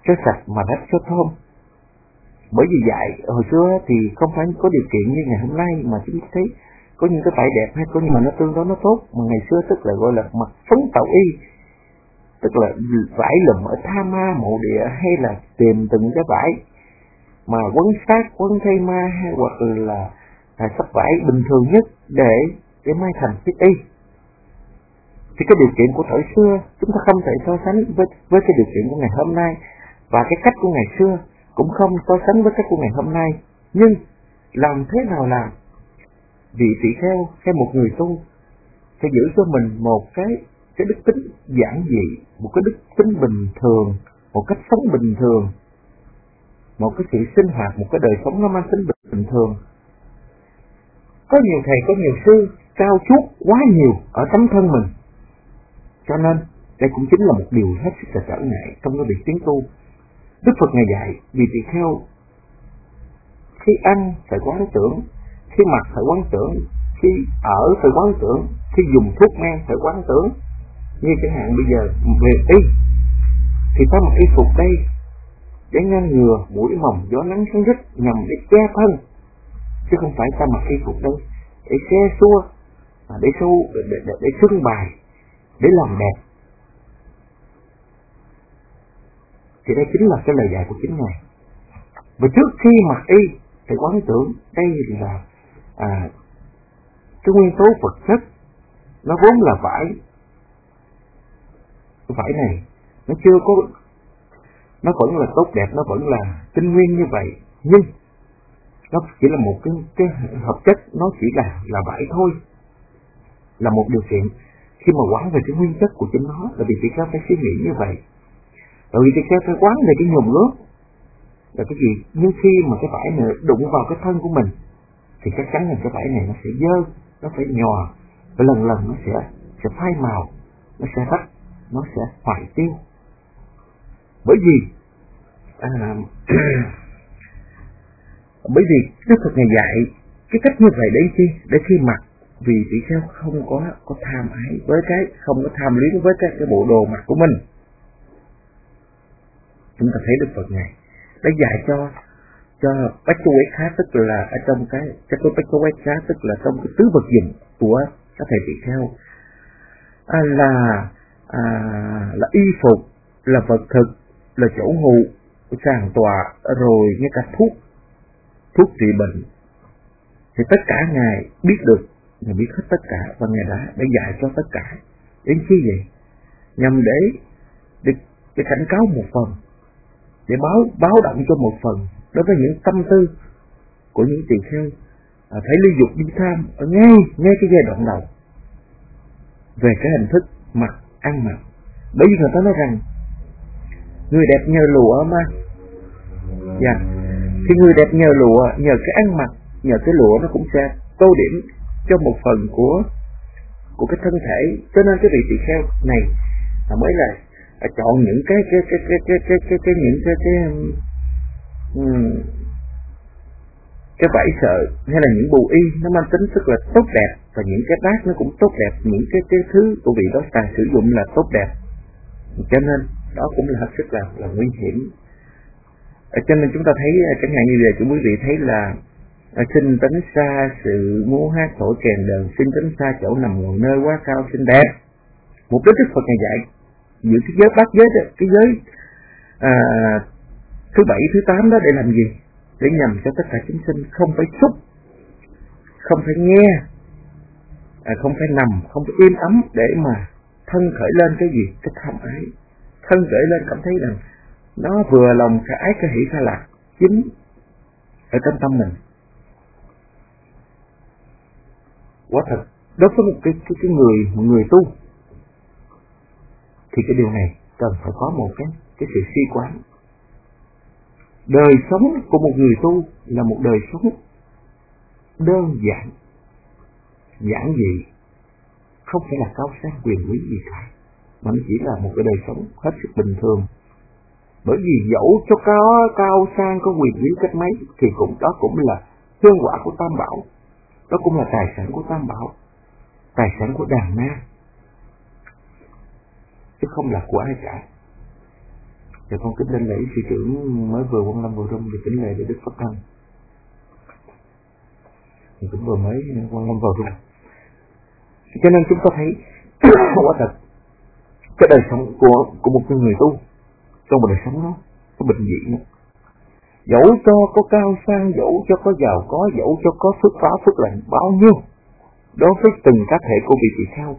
sơ sạch mà rất sơ thơm. Bởi vì vậy hồi xưa thì không phải có điều kiện như ngày hôm nay mà chúng ta thấy có những cái vải đẹp hay có nhưng mà nó tương đối nó tốt, mà ngày xưa tức là gọi là mặt phấn tạo y, tức là vải lùm ở Tha Ma mộ địa hay là tìm từng cái vải mà quấn sát quấn thay ma hay hoặc là là sắp vải bình thường nhất để để may thành chiếc y. Thì cái điều kiện của thời xưa chúng ta không thể so sánh với với cái điều kiện của ngày hôm nay, và cái cách của ngày xưa cũng không so sánh với cách của ngày hôm nay. Nhưng làm thế nào làm, vị tỳ kheo hay một người tu phải giữ cho mình một cái cái đức tính giản dị, một cái đức tính bình thường, một cách sống bình thường, một cái sự sinh hoạt, một cái đời sống nó mang tính bình thường. Có nhiều thầy, có nhiều sư cao chuốt quá nhiều ở tấm thân mình, cho nên đây cũng chính là một điều hết sức là trở ngại trong cái việc tiến tu. Đức Phật Ngài dạy vị tỳ kheo khi ăn phải quán tưởng, khi mặc phải quán tưởng, khi ở phải quán tưởng, khi dùng thuốc men phải quán tưởng. Như chẳng hạn bây giờ về y thì ta mặc y phục đây để ngăn ngừa mũi mồng gió nắng sóng rít nhằm để che thân, chứ không phải ta mặc y phục đây để xe xua, để xu để, để, để, để trưng bày, để làm đẹp. Thì đây chính là cái lời dạy của chính Ngài. Và trước khi mặc y thì quán tưởng đây là à, cái nguyên tố vật chất, nó vốn là vải. Cái vải này nó chưa có, nó vẫn là tốt đẹp, nó vẫn là tinh nguyên như vậy, nhưng nó chỉ là một cái, cái hợp chất, nó chỉ là là vải thôi, là một điều kiện. Khi mà quán về cái nguyên chất của chính nó là vì tỳ kheo phải suy nghĩ như vậy. Rồi tỳ kheo phải quán về cái nhuộm nước là cái gì? Nhưng khi mà cái vải này đụng vào cái thân của mình thì chắc chắn là cái vải này nó sẽ dơ, nó sẽ nhòa, và lần lần nó sẽ sẽ phai màu, nó sẽ rách, nó sẽ hoại tiêu. Bởi vì à, bởi vì Đức Phật Ngài dạy cái cách như vậy để chi? Để khi mặc vì tỳ kheo không có có tham ái với cái, không có tham luyến với cái, cái bộ đồ mặc của mình. Chúng ta thấy Đức Phật Ngài đã dạy cho cho bách chú quét khá, tức là ở trong cái cái bách chú quét khá, tức là trong cái tứ vật dụng của các thầy tỳ kheo à, là à, là y phục, là vật thực, là chỗ ngủ, sàn tòa, rồi ngay cả thuốc thuốc trị bệnh, thì tất cả Ngài biết được, Ngài biết hết tất cả, và Ngài đã đã dạy cho tất cả. Đến chi vậy? Nhằm để để, để cảnh cáo một phần, để báo báo động cho một phần đối với những tâm tư của những tỳ kheo à, thấy ly dục đi tham ở ngay ngay cái giai đoạn đầu về cái hình thức mặc ăn mặc. Bởi vì người ta nói rằng người đẹp nhờ lụa mà, dạ, thì người đẹp nhờ lụa, nhờ cái ăn mặc, nhờ cái lụa nó cũng sẽ tô điểm cho một phần của của cái thân thể. Cho nên cái vị tỳ kheo này là mới là à, chọn những cái cái cái cái cái cái cái, cái những cái cái um, cái vải sợi hay là những bù y nó mang tính rất là tốt đẹp, và những cái bát nó cũng tốt đẹp, những cái cái thứ của vị đó tài sử dụng là tốt đẹp. Cho nên đó cũng là hết sức là là nguy hiểm. À, cho nên chúng ta thấy chẳng hạn như vậy, chúng quý vị thấy là à, xin tránh xa sự múa hát thổi kèn đờn, xin tránh xa chỗ nằm ngồi nơi quá cao xinh đẹp. Mục đích Đức Phật Ngài dạy giữ cái giới bát giới đó, cái giới à, thứ bảy thứ tám đó để làm gì? Để nhằm cho tất cả chúng sinh không phải xúc, không phải nghe, à, không phải nằm, không phải yên ấm, để mà thân khởi lên cái gì? Cái tham ái. Thân khởi lên cảm thấy rằng nó vừa lòng cái ái cái hỷ cái lạc chính ở trong tâm mình. Quả thật đối với một cái cái, cái người một người tu thì cái điều này cần phải có một cái cái sự suy quán. Đời sống của một người tu là một đời sống đơn giản, giản dị, không phải là cao sang quyền quý gì cả, mà nó chỉ là một cái đời sống hết sức bình thường. Bởi vì dẫu cho có cao sang, có quyền quý cách mấy thì cũng đó cũng là hương quả của Tam Bảo, đó cũng là tài sản của Tam Bảo, tài sản của đàn na, chứ không là của ai cả. Và con kính lên lễ sư trưởng mới vừa Quang Lâm vừa rung thì kính lễ để Đức Pháp Thanh. Thì cũng vừa mới Quang Lâm vào rung. Cho nên chúng ta thấy quả thật cái đời sống của của một người tu trong một đời sống đó có bình dị nữa. Dẫu cho có cao sang, dẫu cho có giàu có, dẫu cho có phước báo phước lành bao nhiêu đối với từng cá thể của vị tỳ kheo,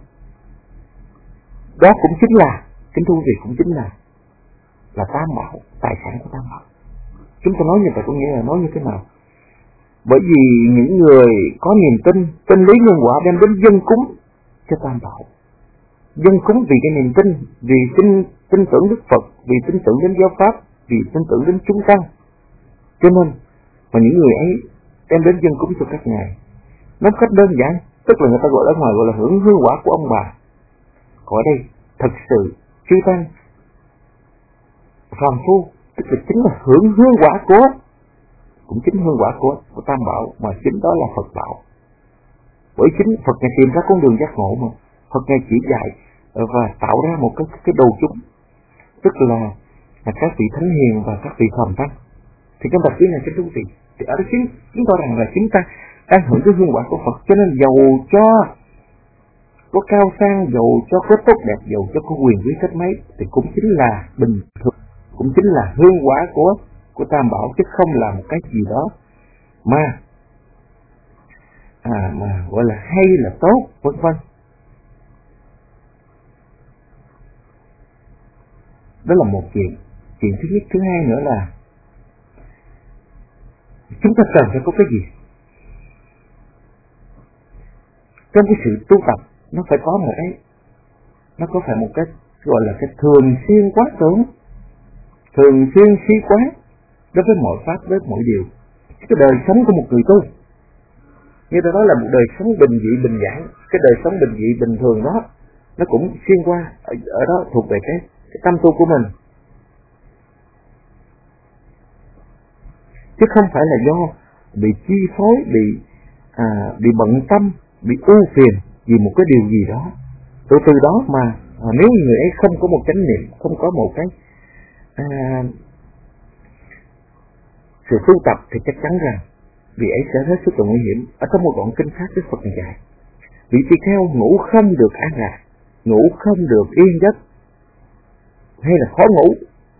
đó cũng chính là kính thưa quý vị, cũng chính là là tam bảo, tài sản của tam bảo. Chúng ta nói như vậy có nghĩa là nói như thế nào? Bởi vì những người có niềm tin, tin lý nhân quả đem đến dân cúng cho tam bảo. Dân cúng vì cái niềm tin, vì tin tin tưởng Đức Phật, vì tin tưởng đến giáo pháp, vì tin tưởng đến chúng tăng. Cho nên mà những người ấy đem đến dân cúng cho các ngài. Nói cách đơn giản, tức là người ta gọi ở ngoài gọi là hưởng hương quả của ông bà. Còn ở đây thật sự chư tăng phàm phu, tức là chính là hưởng hương quả của, cũng chính hương quả của, của tam bảo, mà chính đó là Phật bảo. Bởi chính Phật ngài tìm ra con đường giác ngộ mà, Phật ngài chỉ dạy và tạo ra một cái cái đồ chúng, tức là, là các vị thánh hiền và các vị phàm tăng. Thì trong tập quý này cái thú vị, thì ở đó chính chúng ta rằng là chúng ta đang hưởng cái hương quả của Phật, cho nên dầu cho có cao sang, dầu cho có tốt đẹp, dầu cho có quyền quý cách mấy, thì cũng chính là bình thường, cũng chính là hương quả của của tam bảo, chứ không là một cái gì đó mà à mà gọi là hay là tốt, vân vân. Đó là một chuyện. Chuyện thứ nhất. Thứ hai nữa là chúng ta cần phải có cái gì trong cái sự tu tập, nó phải có một cái, nó có phải một cái gọi là cái thường xuyên quán tưởng, thường xuyên suy quán đối với mọi pháp, đối với mọi điều. Cái đời sống của một người tu, như ta nói là một đời sống bình dị bình giản, cái đời sống bình dị bình thường đó nó cũng xuyên qua ở, ở đó thuộc về cái, cái tâm tu của mình, chứ không phải là do bị chi phối, bị à, bị bận tâm, bị ưu phiền vì một cái điều gì đó. Từ từ đó mà à, nếu người ấy không có một chánh niệm, không có một cái à, sự tu tập, thì chắc chắn rằng vị ấy sẽ hết sức là nguy hiểm. Ở trong một đoạn kinh khác Đức Phật dạy, vị tỳ kheo ngủ không được an lạc, ngủ không được yên giấc, hay là khó ngủ,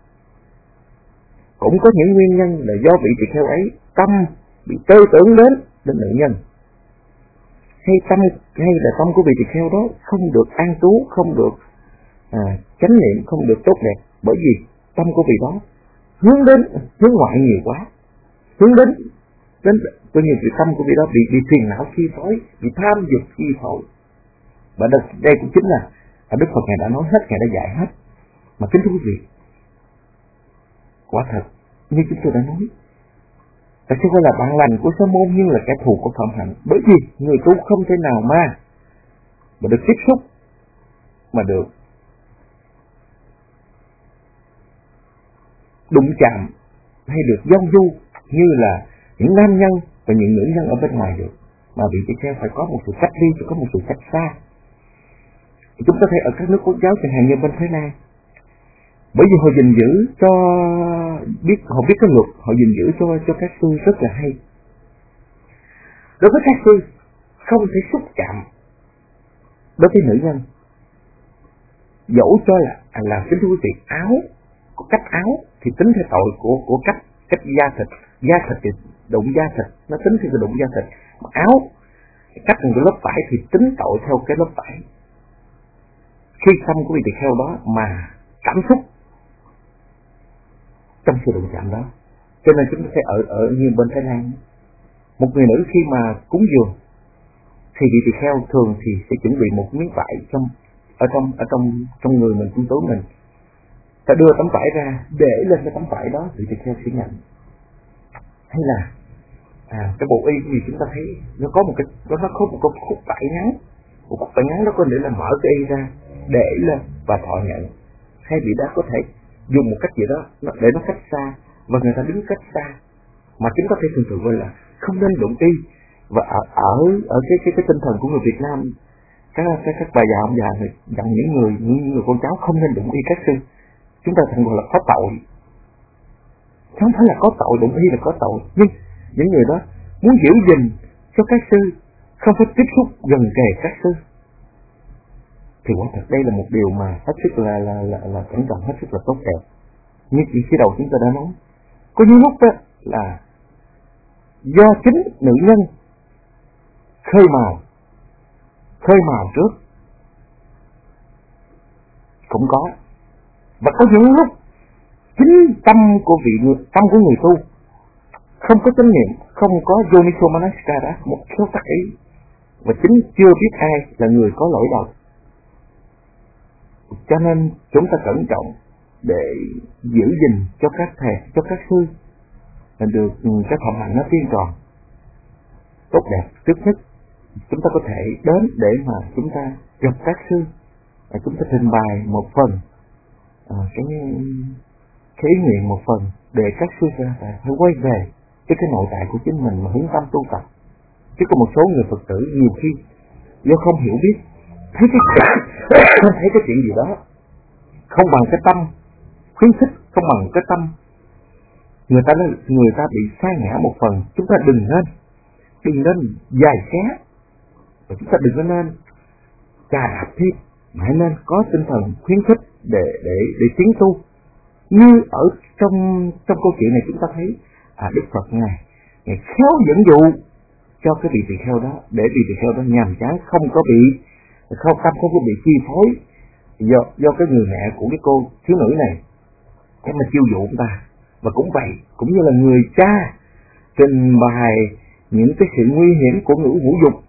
cũng có những nguyên nhân là do vị tỳ kheo ấy tâm bị tơ tưởng đến đến nữ nhân, hay tâm hay là tâm của vị tỳ kheo đó không được an trú, không được à, chánh niệm, không được tốt đẹp, bởi vì tâm của vị đó hướng đến hướng ngoại nhiều quá, hướng đến đến coi như vị tâm của vị đó bị bị phiền não chi phối, bị tham dục chi phối. Và đây, đây cũng chính là Đức Phật ngài đã nói hết, ngài đã dạy hết. Mà kính thưa quý vị, quả thật như chúng tôi đã nói, tại sao gọi là bạn lành của sa môn nhưng là kẻ thù của phạm hạnh? Bởi vì người tu không thể nào mà mà được tiếp xúc, mà được đụng chạm hay được giao du như là những nam nhân và những nữ nhân ở bên ngoài được, mà vị tỳ kheo phải có một sự cách ly, phải có một sự cách xa. Chúng ta thấy ở các nước quốc giáo chẳng hạn như bên Thái Lan, bởi vì họ gìn giữ cho biết, họ biết cái luật, họ gìn giữ cho cho các sư rất là hay. Đối với các sư không thể xúc chạm đối với nữ nhân, dẫu cho là là kính thưa quý vị, áo có cách áo thì tính theo tội của của cách cách da thịt, da thịt thì đụng da thịt, nó tính theo cái đụng da thịt. Mà áo cách một cái lớp vải thì tính tội theo cái lớp vải. Khi tâm của vị tỳ kheo đó mà cảm xúc trong sự đụng chạm đó, cho nên chúng ta sẽ ở ở như bên Thái Lan, một người nữ khi mà cúng dường thì vị tỳ kheo thường thì sẽ chuẩn bị một miếng vải trong ở trong ở trong trong người mình, trong túi mình, ta đưa tấm vải ra để lên cái tấm vải đó, vị tỳ kheo sẽ nhận. Hay là à, cái bộ y gì chúng ta thấy nó có một cái nó có một cái khúc vải ngắn, một khúc vải ngắn đó có thể là mở cái y ra để lên và thọ nhận, hay vị đó có thể dùng một cách gì đó để nó cách xa và người ta đứng cách xa, mà chúng ta thấy thường thường gọi là không nên đụng y. Và ở ở, ở cái cái cái tinh thần của người Việt Nam, các các các bà già ông già dặn những người những người con cháu không nên đụng y các sư, chúng ta thường gọi là có tội. Không phải là có tội, đụng thi là có tội, nhưng những người đó muốn giữ gìn cho các sư, không phải tiếp xúc gần kề các sư, thì quả thật đây là một điều mà hết sức là là là, là cẩn trọng, hết sức là tốt đẹp. Như chỉ khi đầu chúng ta đã nói, có những lúc đó là do chính nữ nhân khơi mào, khơi mào trước cũng có, và có những lúc chính tâm của vị tâm của người tu không có chánh niệm, không có Yoniso Manasikara, một số tắc ý, và chính chưa biết ai là người có lỗi đầu. Cho nên chúng ta cẩn trọng để giữ gìn cho các thầy, cho các sư là được cái phẩm hạnh nó tiên tròn tốt đẹp. Trước nhất chúng ta có thể đến để mà chúng ta gặp các sư, và chúng ta trình bày một phần à, cái cái ý nguyện một phần để các sư ra phải quay về cái cái nội tại của chính mình mà hướng tâm tu tập. Chứ có một số người Phật tử nhiều khi do không hiểu biết, thấy cái không thấy cái chuyện gì đó không bằng cái tâm khuyến khích, không bằng cái tâm người ta người ta bị sa ngã một phần. Chúng ta đừng nên đừng nên dài xé, và chúng ta đừng có nên chà đạp thêm, mà hãy nên có tinh thần khuyến khích để để để tiến tu. Như ở trong trong câu chuyện này chúng ta thấy à, Đức Phật ngài ngài khéo dẫn dụ cho cái vị tỳ kheo đó, để vị tỳ kheo đó nhàm chán, không có bị không tâm không có bị chi phối do do cái người mẹ của cái cô thiếu nữ này để mà chiêu dụ ông ta. Và cũng vậy, cũng như là người cha trình bày những cái sự nguy hiểm của ngữ vũ dục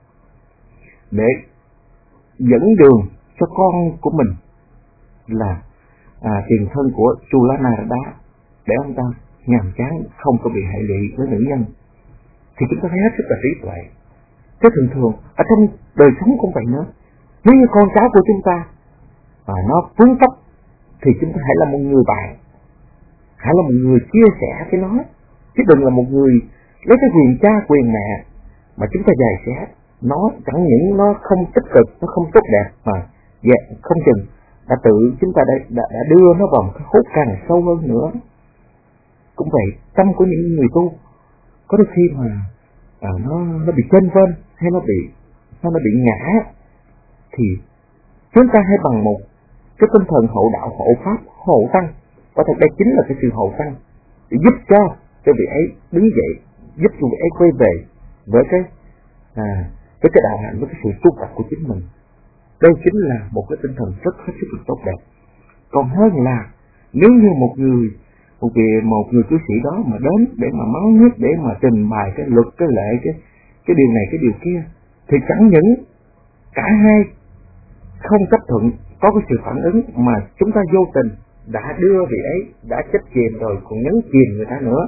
để dẫn đường cho con của mình là à, tiền thân của Chulanarada, để ông ta nhàm chán không có bị hệ lụy với nữ nhân, thì chúng ta thấy hết sức là trí tuệ. Chứ thường thường ở trong đời sống cũng vậy nữa, nếu như con cháu của chúng ta à, nó vướng tóc thì chúng ta hãy là một người bạn, hãy là một người chia sẻ với nó, chứ đừng là một người lấy cái quyền cha quyền mẹ mà chúng ta dày xé. Nó chẳng những nó không tích cực, nó không tốt đẹp, mà dạ, không chừng đã tự chúng ta đã, đã, đã đưa nó vào một cái hố càng sâu hơn nữa. Cũng vậy, tâm của những người tu có đôi khi mà à, nó nó bị chênh vênh hay nó bị nó bị ngã, thì chúng ta hãy bằng một cái tinh thần hộ đạo, hộ pháp, hộ tăng. Có thật đây chính là cái sự hộ tăng để giúp cho cái vị ấy đứng dậy, giúp cho vị ấy quay về với cái à, với cái đạo hạnh, với cái sự tu tập của chính mình. Đây chính là một cái tinh thần rất hết sức tốt đẹp. Còn hơn là nếu như một người một vị một người cư sĩ đó mà đến để mà mắng nhiếc, để mà trình bày cái luật, cái lệ, cái cái điều này, cái điều kia, thì chẳng những cả hai không chấp thuận, có cái sự phản ứng, mà chúng ta vô tình đã đưa vị ấy đã chết chìm rồi, còn nhấn chìm người ta nữa.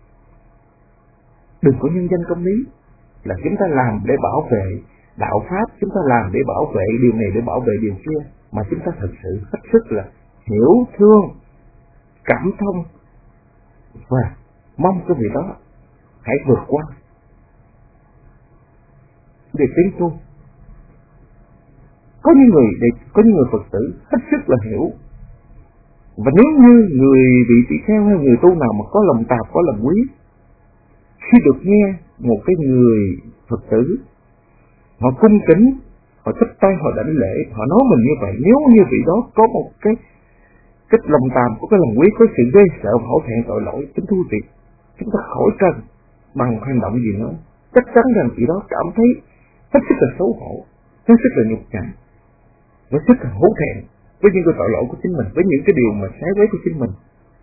Đừng có nhân danh công lý là chúng ta làm để bảo vệ đạo pháp, chúng ta làm để bảo vệ điều này, để bảo vệ điều kia, mà chúng ta thật sự hết sức là hiểu thương, cảm thông và mong cái vị đó hãy vượt qua để tiến tu. Có những người để có những người Phật tử hết sức là hiểu, và nếu như người bị tỳ kheo hay người tu nào mà có lòng tạp, có lòng quý, khi được nghe một cái người Phật tử họ cung kính, họ chắp tay, họ đảnh lễ, họ nói mình như vậy, nếu như vị đó có một cái cái lòng tàm, có cái lòng quý, có sự ghê sợ, hổ thẹn tội lỗi, kính thưa vị, chúng ta khỏi cần bằng hành động gì nữa, chắc chắn rằng vị đó cảm thấy hết sức là xấu hổ, hết sức là nhục nhã, và rất là hổ thẹn với những cái tội lỗi của chính mình, với những cái điều mà trái quấy của chính mình.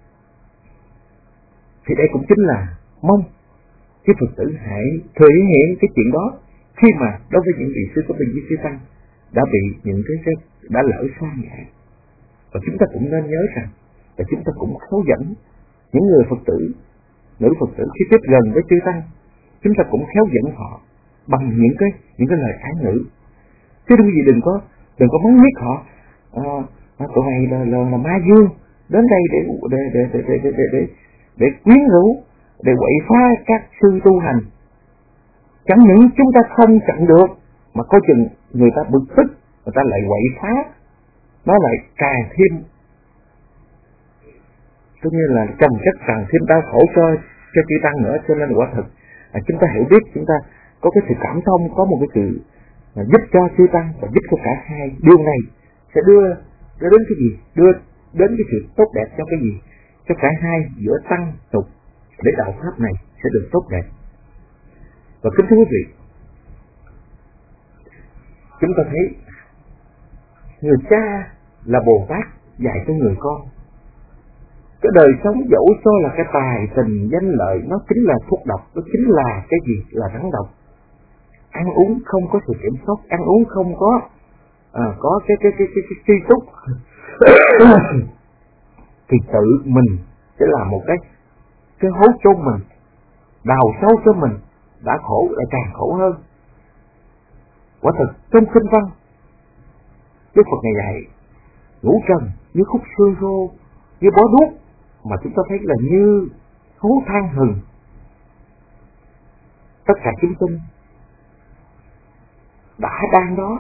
Thì đây cũng chính là mong cái Phật tử hãy thể hiện cái chuyện đó khi mà đối với những vị sư có bình với sư tăng đã bị những cái, cái đã lỡ sa ngã. Và chúng ta cũng nên nhớ rằng là chúng ta cũng khéo dẫn những người Phật tử, nữ Phật tử khi tiếp gần với chư tăng, chúng ta cũng khéo dẫn họ bằng những cái những cái lời ái ngữ, chứ đừng gì đừng có đừng có mắng nhiếc họ. À, tụi này là, là, là ma dương đến đây để để để để để để để, để, để quyến rũ, để quậy phá các sư tu hành. Chẳng những chúng ta không chặn được, mà coi chừng người ta bực tức, người ta lại quậy phá, nó lại càng thêm tất nhiên là trồng chất càng thêm đau khổ cho cho chư tăng nữa. Cho nên quả thực à, chúng ta hiểu biết, chúng ta có cái sự cảm thông, có một cái sự à, giúp cho chư tăng và giúp cho cả hai. Điều này sẽ đưa đưa đến cái gì? Đưa đến cái sự tốt đẹp cho cái gì? Cho cả hai, giữa tăng tục, để đạo pháp này sẽ được tốt đẹp. Và kính thưa quý vị, chúng ta thấy người cha là Bồ Tát dạy cho người con. Cái đời sống dẫu cho là cái tài tình danh lợi, nó chính là thuốc độc, nó chính là cái gì? Là rắn độc. Ăn uống không có sự kiểm soát, ăn uống không có à, có cái cái cái cái cái tri túc thì tự mình sẽ làm một cái cái hố chôn mình, đào sâu cho mình, đã khổ lại càng khổ hơn. Quả thực trong kinh văn Đức Phật ngày dạy ngũ trần như khúc xương khô, như bó đuốc, mà chúng ta thấy là như hố than hừng. Tất cả chúng sinh đã đang đó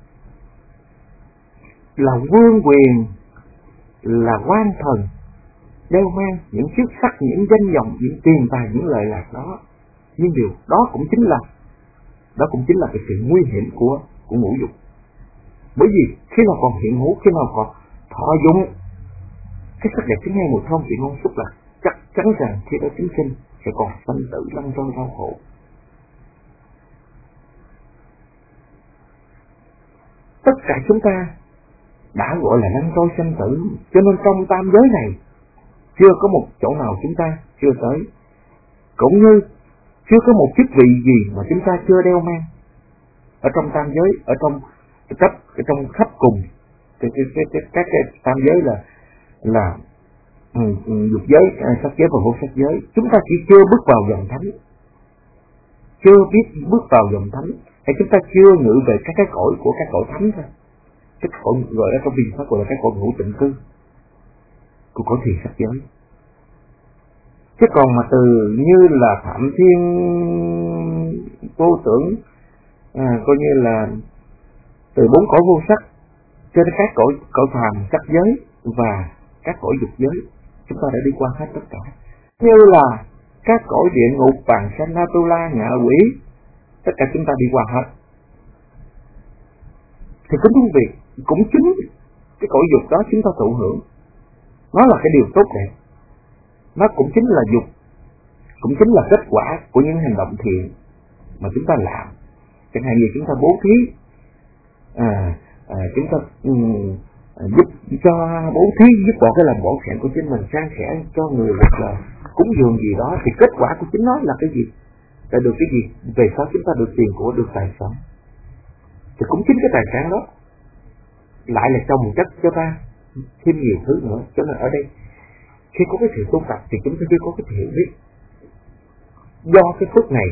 là vương quyền, là quan thần, đeo mang những chức sắc, những danh vọng, những tiền tài, những lợi lạc đó. Nhưng điều đó cũng chính là đó cũng chính là cái sự nguy hiểm của của ngũ dục. Bởi vì khi nào còn hiện hữu, khi nào còn thọ dụng cái sắc đẹp tiếng hay mùi thơm vị ngon xúc lạc, chắc chắn rằng khi đó chúng sinh sẽ còn sanh tử lăn trôi đau khổ. Tất cả chúng ta đã gọi là lăn trôi sanh tử, cho nên trong tam giới này chưa có một chỗ nào chúng ta chưa tới, cũng như chưa có một chức vị gì mà chúng ta chưa đeo mang. Ở trong tam giới, ở trong cấp, ở trong khắp cùng cái cái cái cái các cái tam giới là là um, um, dục giới, à, sắc giới và vô sắc giới, chúng ta chỉ chưa bước vào dòng thánh, chưa biết bước vào dòng thánh, hay chúng ta chưa ngự về các cái cõi của các cõi thánh thôi. Cái cõi gọi là trong biên pháp gọi là cái cõi ngũ tịnh cư của cõi thiền sắc giới. Chứ còn mà từ như là Phạm Thiên Vô Tưởng, à, coi như là từ bốn cõi vô sắc cho đến các cõi cõi phàm sắc giới và các cõi dục giới, chúng ta đã đi qua hết tất cả. Như là các cõi địa ngục, Bàn Sanh, Atula, Ngạ Quỷ, tất cả chúng ta đi qua hết. Thì kính thưa quý vị, cũng chính cái cõi dục đó chúng ta thụ hưởng, nó là cái điều tốt đẹp. Nó cũng chính là dục, cũng chính là kết quả của những hành động thiện mà chúng ta làm. Chẳng hạn như chúng ta bố thí, à, à, chúng ta um, giúp cho bố thí, giúp bỏ cái làm bổn phận của chính mình, san sẻ cho người, hoặc là cúng dường gì đó, thì kết quả của chính nó là cái gì? Là được cái gì? Về sau chúng ta được tiền của, được tài sản. Thì cũng chính cái tài sản đó lại là trồng chất cho ta thêm nhiều thứ nữa. Cho nên ở đây khi có cái sự tu tập thì chúng ta chưa có cái sự hiểu biết. Do cái phước này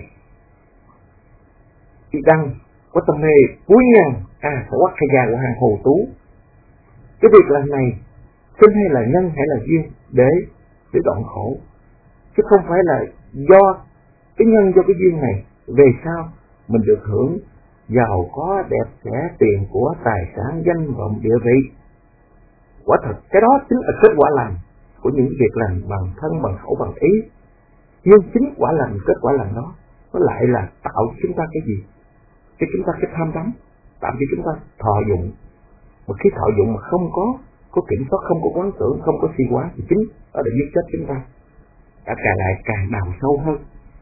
chị Đăng có tâm mê cuối nhân à khổ quắc hay già của hàng hồ tú. Cái việc làm này sinh hay là nhân hay là duyên để để đoạn khổ, chứ không phải là do cái nhân, do cái duyên này về sau mình được hưởng giàu có, đẹp đẽ, tiền của, tài sản, danh vọng, địa vị. Quả thật cái đó chính là kết quả lành của những việc làm bằng thân, bằng khẩu, bằng ý. Nhưng chính quả lành, kết quả lành đó nó lại là tạo cho chúng ta cái gì? Cho chúng ta cái tham đắm, tạo cho chúng ta thọ dụng. Một khi thọ dụng mà không có có kiểm soát, không có quán tưởng, không có suy hóa, thì chính nó đã giết chết chúng ta, đã càng lại càng đào sâu hơn.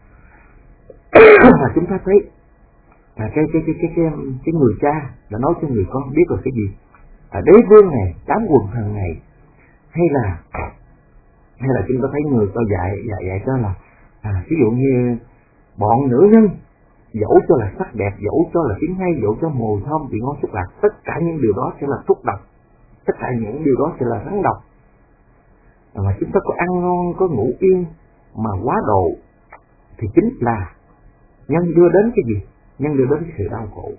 Mà chúng ta thấy à, cái, cái, cái, cái, cái, cái người cha đã nói cho người con biết rồi cái gì? À, đế vương này, đám quần thần này, hay là hay là chúng ta thấy người ta dạy dạy dạy cho là à, ví dụ như bọn nữ nhân dẫu cho là sắc đẹp, dẫu cho là tiếng hay, dẫu cho mùi thơm vị ngon xúc lạc, tất cả những điều đó sẽ là thuốc độc, tất cả những điều đó sẽ là rắn độc. À, mà chúng ta có ăn ngon, có ngủ yên mà quá độ thì chính là nhân đưa đến cái gì? Nhân đưa đến cái sự đau khổ.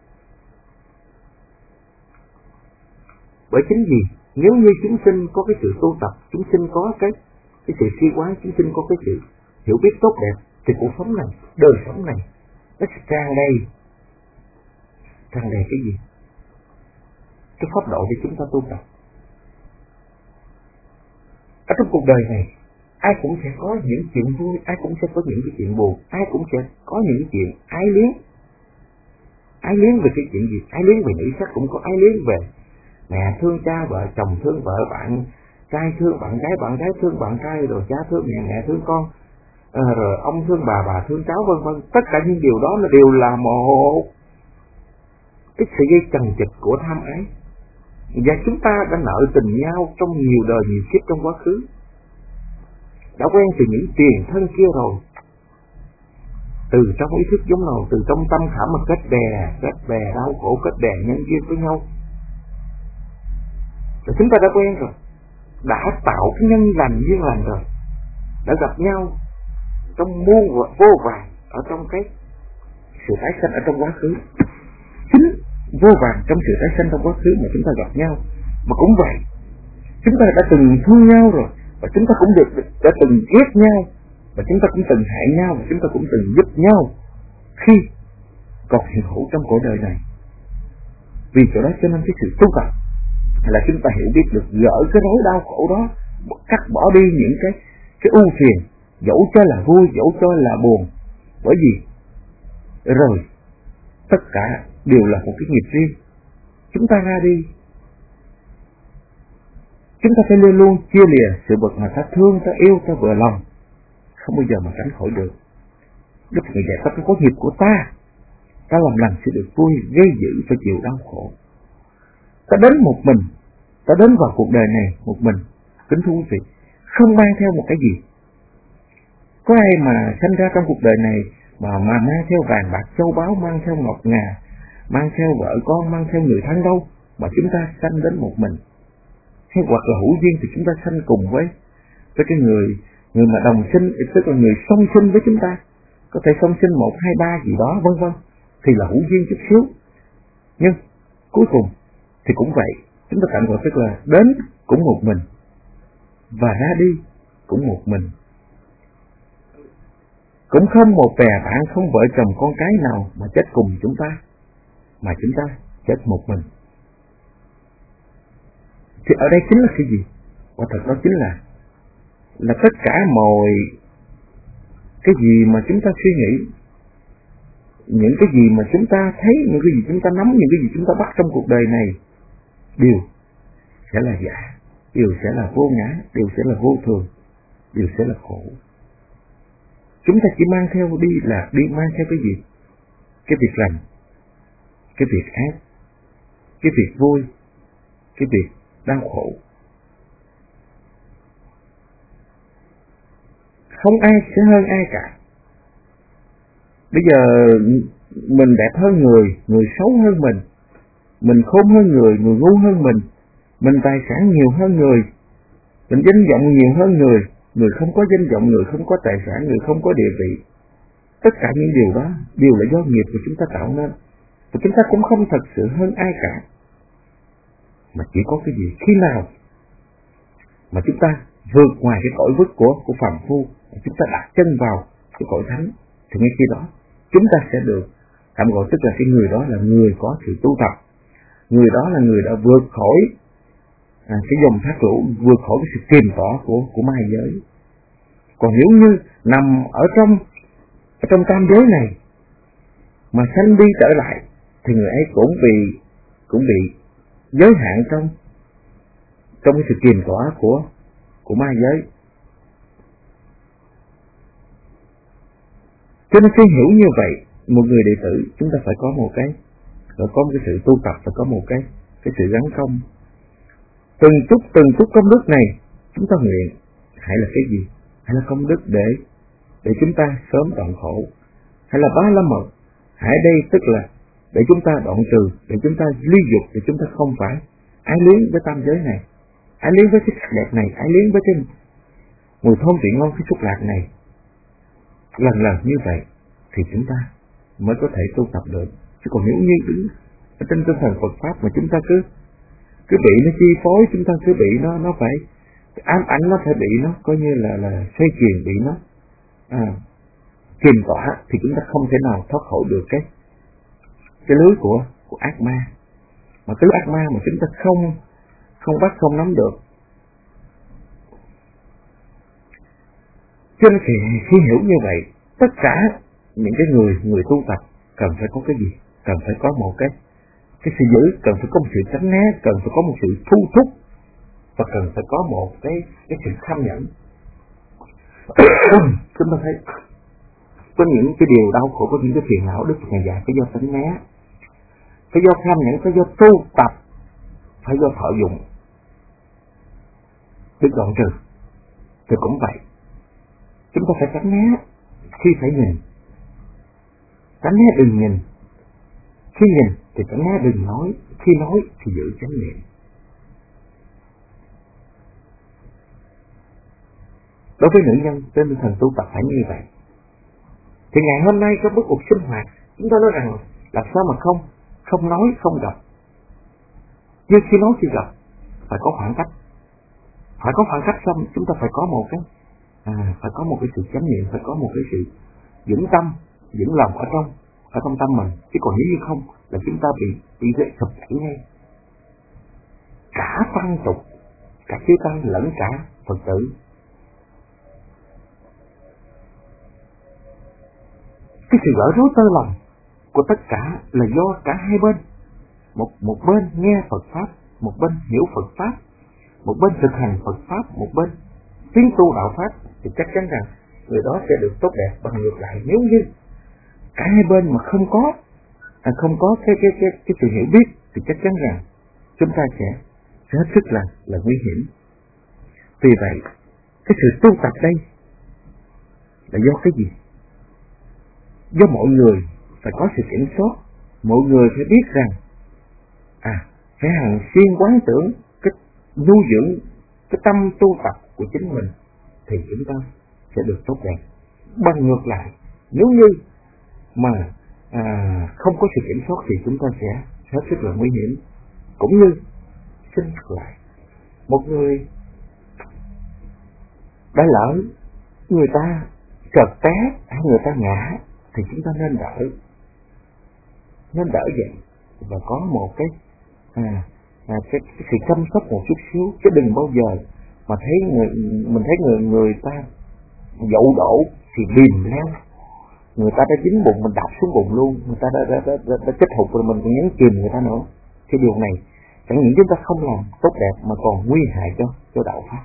Bởi chính vì nếu như chúng sinh có cái sự tu tập, chúng sinh có cái cái sự suy hóa, chúng sinh có cái sự hiểu biết tốt đẹp, thì cuộc sống này, đời sống này nó sẽ tràn đầy, tràn đầy cái gì? Cái pháp độ để chúng ta tu tập. Ở trong cuộc đời này, ai cũng sẽ có những chuyện vui, ai cũng sẽ có những cái chuyện buồn, ai cũng sẽ có những cái chuyện ái liếng. Ái liếng về cái chuyện gì? Ái liếng về nữ sắc, cũng có ái liếng về mẹ thương cha, vợ chồng thương vợ, bạn trai thương bạn gái, bạn gái thương bạn trai, rồi cha thương mẹ, mẹ thương con, à, rồi ông thương bà, bà thương cháu, vân vân. Tất cả những điều đó nó đều là một cái sự dây chằng chịt của tham ái. Và chúng ta đã nợ tình nhau trong nhiều đời nhiều kiếp trong quá khứ, đã quen từ những tiền thân kia rồi. Từ trong ý thức giống nào, từ trong tâm khảm mà kết bè, kết bè đau khổ, kết bè nhân duyên với nhau. Rồi chúng ta đã quen rồi, đã tạo cái nhân lành duyên lành rồi, đã gặp nhau trong muôn vô vàn ở trong cái sự tái sanh ở trong quá khứ. Chính vô vàn trong sự tái sanh trong quá khứ mà chúng ta gặp nhau. Mà cũng vậy, chúng ta đã từng thương nhau rồi, và chúng ta cũng được đã từng ghét nhau, và chúng ta cũng từng hại nhau, và chúng ta cũng từng giúp nhau khi còn hiện hữu trong cuộc đời này. Vì chỗ đó cho nên cái sự tu tập là chúng ta hiểu biết được gỡ cái rối đau khổ đó, cắt bỏ đi những cái cái ưu phiền, dẫu cho là vui, dẫu cho là buồn. Bởi vì rồi tất cả đều là một cái nghiệp riêng. Chúng ta ra đi, chúng ta phải luôn luôn chia lìa sự vật mà ta thương, ta yêu, ta vừa lòng, không bao giờ mà tránh khỏi được. Đức Người dạy ta có nghiệp của ta, ta làm lành sẽ được vui, gây dữ phải chịu đau khổ. Ta đến một mình, ta đến vào cuộc đời này một mình, kính thú vị, không mang theo một cái gì. Có ai mà sanh ra trong cuộc đời này mà mà mang theo vàng bạc châu báu, mang theo ngọc ngà, mang theo vợ con, mang theo người thân đâu, mà chúng ta sanh đến một mình. Hay hoặc là hữu duyên thì chúng ta sanh cùng với với cái người người mà đồng sinh, tức là người song sinh với chúng ta, có thể song sinh một hai ba gì đó vân vân, thì là hữu duyên chút xíu. Nhưng cuối cùng thì cũng vậy, chúng ta cảm gọi tức là đến cũng một mình và ra đi cũng một mình. Cũng không một bè bạn, không vợ chồng con cái nào mà chết cùng chúng ta, mà chúng ta chết một mình. Thì ở đây chính là cái gì? Quả thật đó chính là là tất cả mọi cái gì mà chúng ta suy nghĩ, những cái gì mà chúng ta thấy, những cái gì chúng ta nắm, những cái gì chúng ta bắt trong cuộc đời này đều sẽ là giả, đều sẽ là vô ngã, đều sẽ là vô thường, đều sẽ là khổ. Chúng ta chỉ mang theo đi là đi mang theo cái gì? Cái việc lành, cái việc ác, cái việc vui, cái việc đau khổ. Không ai sẽ hơn ai cả. Bây giờ mình đẹp hơn người, người xấu hơn mình, mình khôn hơn người, người ngu hơn mình, mình tài sản nhiều hơn người, mình danh vọng nhiều hơn người, người không có danh vọng, người không có tài sản, người không có địa vị. Tất cả những điều đó đều là do nghiệp của chúng ta tạo nên, và chúng ta cũng không thật sự hơn ai cả. Mà chỉ có cái gì? Khi nào mà chúng ta vượt ngoài cái cõi vứt của của phàm phu, chúng ta đặt chân vào cái cõi thánh, thì ngay khi đó chúng ta sẽ được tạm gọi tức là cái người đó là người có sự tu tập, người đó là người đã vượt khỏi à, cái dòng thác lũ, vượt khỏi cái sự kiềm tỏa của của ma giới. Còn nếu như nằm ở trong ở trong tam giới này mà sanh đi trở lại, thì người ấy cũng bị cũng bị giới hạn trong trong cái sự kiềm tỏa của của ma giới. Cho nên khi hiểu như vậy, một người đệ tử chúng ta phải có một cái phải có một cái sự tu tập, phải có một cái cái sự gắn công. Từng chút từng chút công đức này chúng ta nguyện hãy là cái gì? Hãy là công đức để để chúng ta sớm đoạn khổ, hay là ba la mật. Hãy đây tức là để chúng ta đoạn trừ, để chúng ta ly dục, để chúng ta không phải ái luyến với tam giới này, ái luyến với cái sắc đẹp này, ái luyến với cái mùi thơm vị ngon, cái xúc lạc này. Lần lần như vậy thì chúng ta mới có thể tu tập được. Chứ còn nếu như đứng ở trên tinh thần Phật pháp mà chúng ta cứ cứ bị nó chi phối, chúng ta cứ bị nó nó phải ám ảnh, nó phải bị nó coi như là là xoay chuyển, bị nó à, kiềm tỏa, thì chúng ta không thể nào thoát khỏi được cái cái lưới của của ác ma. Mà cái lưới ác ma mà chúng ta không không bắt không nắm được Cho nên thì khi hiểu như vậy, tất cả những cái người người tu tập cần phải có cái gì? Cần phải có một cái cái sự giữ, cần phải có một sự tránh né, cần phải có một sự thu thúc, và cần phải có một cái cái sự tham nhẫn. Chúng ta thấy có những cái điều đau khổ, có những cái phiền não Đức Ngài dạy phải do tránh né, phải do tham nhẫn, phải do tu tập, phải do thọ dụng, được đoạn trừ. Thì cũng vậy, chúng ta phải tránh né khi phải nhìn, tránh né đừng nhìn, khi nhìn thì tránh né đừng nói, khi nói thì giữ chánh niệm. Đối với nữ nhân trên tinh thần tu tập phải như vậy. Thì ngày hôm nay trong bữa cuộc sinh hoạt, chúng ta nói rằng làm sao mà không không nói không gặp, nhưng khi nói khi gặp phải có khoảng cách, phải có khoảng cách xong chúng ta phải có một cái à, phải có một cái sự chánh niệm, phải có một cái sự vững tâm, vững lòng ở trong ở trong tâm mình. Chứ còn nếu như không là chúng ta bị bị gây sụp đẩy ngay. Cả tăng tục, cả chư tăng lẫn cả Phật tử, cái sự gỡ rối tơ lòng của tất cả là do cả hai bên. Một một bên nghe Phật pháp, một bên hiểu Phật pháp, một bên thực hành Phật pháp, một bên tiến tu đạo pháp, thì chắc chắn rằng người đó sẽ được tốt đẹp. Bằng ngược lại, nếu như cả hai bên mà không có à, không có cái cái cái cái sự hiểu biết, thì chắc chắn rằng chúng ta sẽ sẽ hết sức là là nguy hiểm. Vì vậy, cái sự tu tập đây là do cái gì? Do mọi người phải có sự kiểm soát, mọi người phải biết rằng à phải hằng xuyên quán tưởng cái nuôi dưỡng cái tâm tu tập của chính mình, thì chúng ta sẽ được tốt đẹp. Bằng ngược lại, nếu như mà à, không có sự kiểm soát thì chúng ta sẽ hết sức là nguy hiểm. Cũng như xin lại, một người đã lỡ người ta trật té hay người ta ngã thì chúng ta nên đỡ, nên đỡ dậy và có một cái à, à cái, cái sự chăm sóc một chút xíu, chứ đừng bao giờ mà thấy người mình thấy người người ta dậu đổ thì bìm leo, người ta đã dính bụng mình đạp xuống bụng luôn, người ta đã đã đã, đã, đã chết hụt rồi mình còn nhấn chìm người ta nữa. Cái điều này chẳng những chúng ta không làm tốt đẹp mà còn nguy hại cho cho đạo pháp.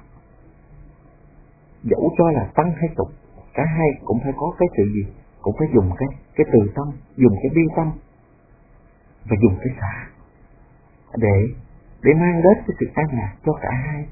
Dẫu cho là tăng hay tục, cả hai cũng phải có cái sự gì, cũng phải dùng cái cái từ tâm, dùng cái bi tâm và dùng cái xả để để mang đến cái sự an lạc cho cả hai.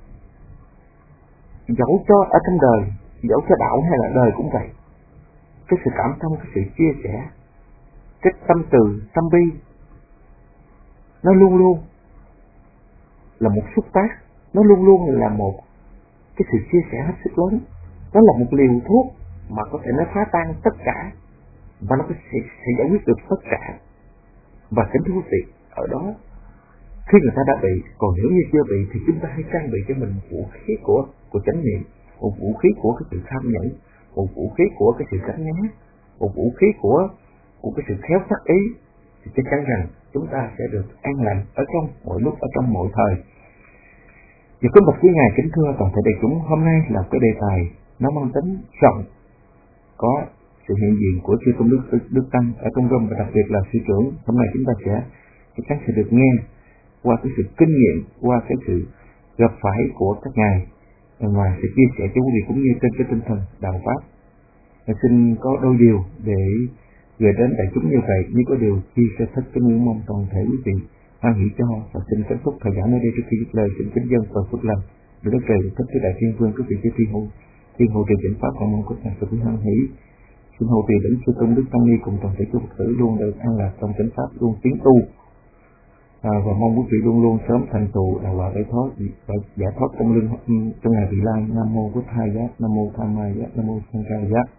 Dẫu cho ở trong đời, dẫu cho đạo hay là đời cũng vậy, cái sự cảm thông, cái sự chia sẻ, cái tâm từ, tâm bi, nó luôn luôn là một xúc tác, nó luôn luôn là một cái sự chia sẻ hết sức lớn. Nó là một liều thuốc mà có thể nó phá tan tất cả, và nó sẽ, sẽ giải quyết được tất cả. Và kính thú vị ở đó, khi người ta đã bị, còn nếu như chưa bị thì chúng ta hãy trang bị cho mình vũ khí của của chánh niệm, một vũ khí của cái sự tham nhẫn, một vũ khí của cái sự tránh né, một vũ khí của của cái sự khéo sắc ý, thì chắc chắn rằng chúng ta sẽ được an lành ở trong mọi lúc, ở trong mọi thời. Và kính bạch quý ngài, kính thưa toàn thể đại chúng, hôm nay là cái đề tài nó mang tính rộng, có sự hiện diện của chư tôn đức đức tăng ở trong rung, và đặc biệt là sư trưởng. Hôm nay chúng ta sẽ chắc chắn sẽ được nghe qua cái sự kinh nghiệm, qua cái sự gặp phải của các ngài, và sẽ chia sẻ cho quý vị cũng như trên cái tinh thần đạo pháp. Và xin có đôi điều để gửi đến đại chúng như vậy, như có điều chia sẻ thích cái nguyện mong toàn thể quý vị hoan hỷ cho. Và xin kết thúc thời gian nơi đây trước khi dứt lời, xin kính dân và phước lành để đất trời thích cái đại thiên vương quý vị, cái thiên hộ thiên hộ điều chỉnh pháp và mong quốc ngài sự quý hoan hỷ. Xin hộ trì đến sư tôn đức tăng ni cùng toàn thể chư Phật tử luôn được an lạc trong chánh pháp, luôn tiến tu, à, và mong quý vị luôn luôn sớm thành tựu đạo quả giải thoát và giải thoát trong lưng trong ngày vị lai. Nam mô Bổn Thầy Giác, Nam mô Tham Ma Giác, Nam mô Sanh Ca Giác.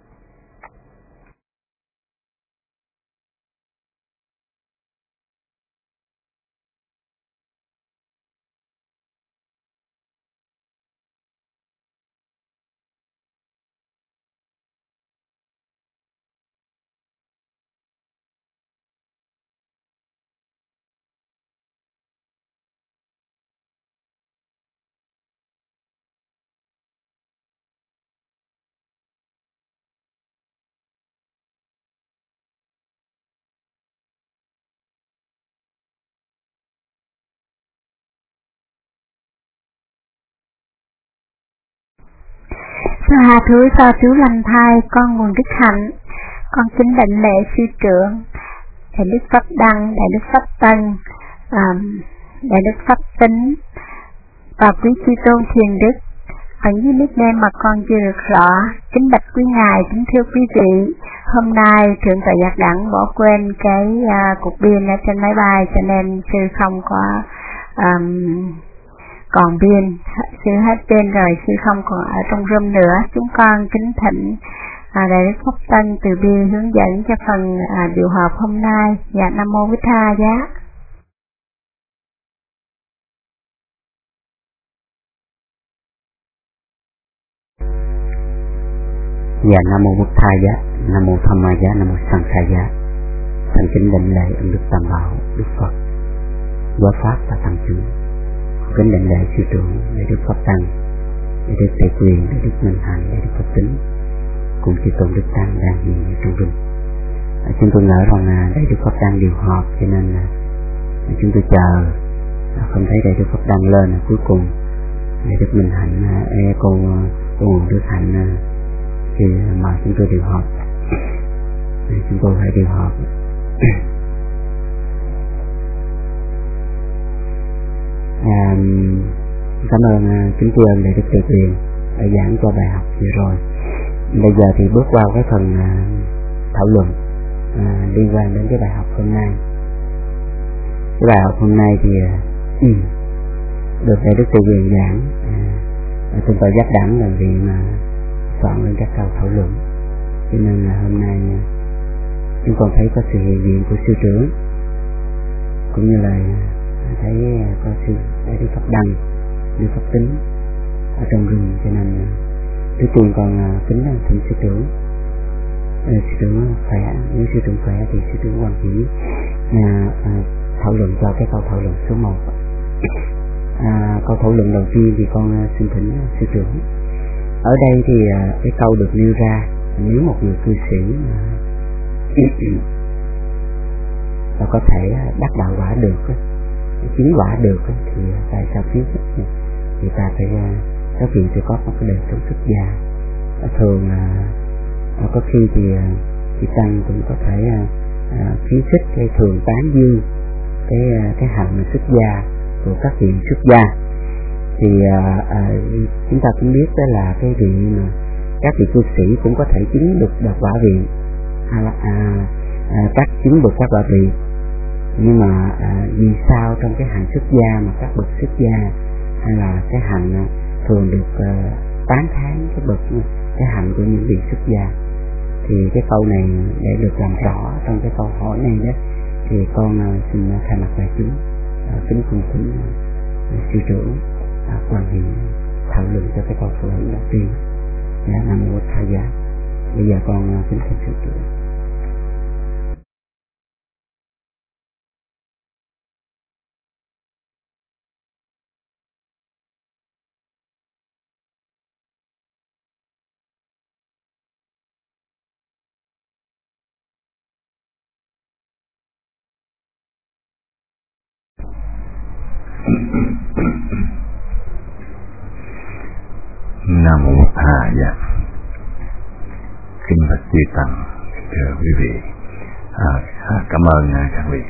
Sa thứ sa thứ lành thai, con nguồn đức hạnh, con kính đảnh lễ sư trưởng, đại đức Pháp Đăng, đại đức Pháp Tân, um, đại đức Pháp Tính và quý chư tôn thiền đức. Ở dưới nickname mà con chưa được rõ. Kính bạch quý ngài, kính thưa quý vị, hôm nay thượng tọa Giác Đẳng bỏ quên cái uh, cục pin ở trên máy bay, cho nên sư không có um, còn pin, sư hết pin rồi, sư không còn ở trong room nữa. Chúng con kính thỉnh à, đại đức Pháp Tân từ bi hướng dẫn cho phần à, điều họp hôm nay. Dạ, Nam mô Bích Tha Giá. Dạ, Nam mô Bích Tha Giá, Nam mô Tham Ma Giá, Nam mô Sanh Kha Giá. Thành kính đảnh lễ ơn Đức Tam Bảo, Đức Phật, Giáo Pháp và Tăng chúng. Kính đảnh lễ sư trưởng, đại đức Pháp Tăng, đại đức Tề Quyền, đại đức Minh Hạnh, đại đức Pháp Tính, cùng chư tôn đức tăng đang hiện ở trong rừng. À, chúng tôi ngỡ rằng là đại đức Pháp Tăng điều họp, cho nên là chúng tôi chờ, à, không thấy đại đức Pháp Tăng lên. À, cuối cùng đại đức Minh Hạnh, à, e, cô cô nguồn đức Hạnh à, thì mời chúng tôi điều họp. À, chúng tôi phải điều họp. À, cảm ơn à, kính thưa đại đức Tề Quyền đã giảng cho bài học vừa rồi. Bây giờ thì bước qua cái phần à, thảo luận à, liên quan đến cái bài học hôm nay. Cái bài học hôm nay thì à, ừ, được đại đức Tề Quyền giảng. À, Thượng tọa Giác Đẳng là vị mà soạn lên các câu thảo luận, cho nên là hôm nay à, chúng con thấy có sự hiện diện của sư trưởng, cũng như là à, thấy à, có sư đại đức Pháp Đăng, đức Pháp Tính ở trong rừng, cho nên à, trước tiên con uh, kính là thỉnh sư trưởng, uh, sư trưởng khỏe, nếu sư trưởng khỏe thì sư trưởng Hoàng Chỉ uh, uh, thảo luận cho cái câu thảo luận số một. Uh, câu thảo luận đầu tiên thì con uh, xin thỉnh uh, sư trưởng. Ở đây thì uh, cái câu được nêu ra, nếu một người cư sĩ uh, là có thể uh, đắc đạo quả được, uh, chứng quả được, uh, thì uh, tại sao khuyến khích uh, người ta phải uh, các vị sẽ có một cái đời sống xuất gia. Thường là à, có khi thì chị tăng cũng có thể à, khuyến khích cái thường tán dương cái cái hạnh xuất gia của các vị xuất gia. Thì à, à, chúng ta cũng biết đó là cái vị mà các vị cư sĩ cũng có thể chứng được đạt quả vị, à, à, à, các chứng được các quả vị. Nhưng mà à, vì sao trong cái hạnh xuất gia mà các bậc xuất gia hay là cái hạnh thường được uh, tán thán cái bậc cái hạnh của những vị xuất gia? Thì cái câu này để được làm rõ trong cái câu hỏi này đó, thì con uh, xin uh, thay mặt đại chúng uh, kính cung kính uh, sư trưởng uh, quan hệ thảo luận cho cái câu thảo luận đầu tiên. Dạ, Nam mô Tha Giá. Bây giờ con uh, kính thỉnh sư trưởng. Nam mô Tha Giá. Kính bạch chư tăng, thưa quý vị, à, cảm ơn à, các vị.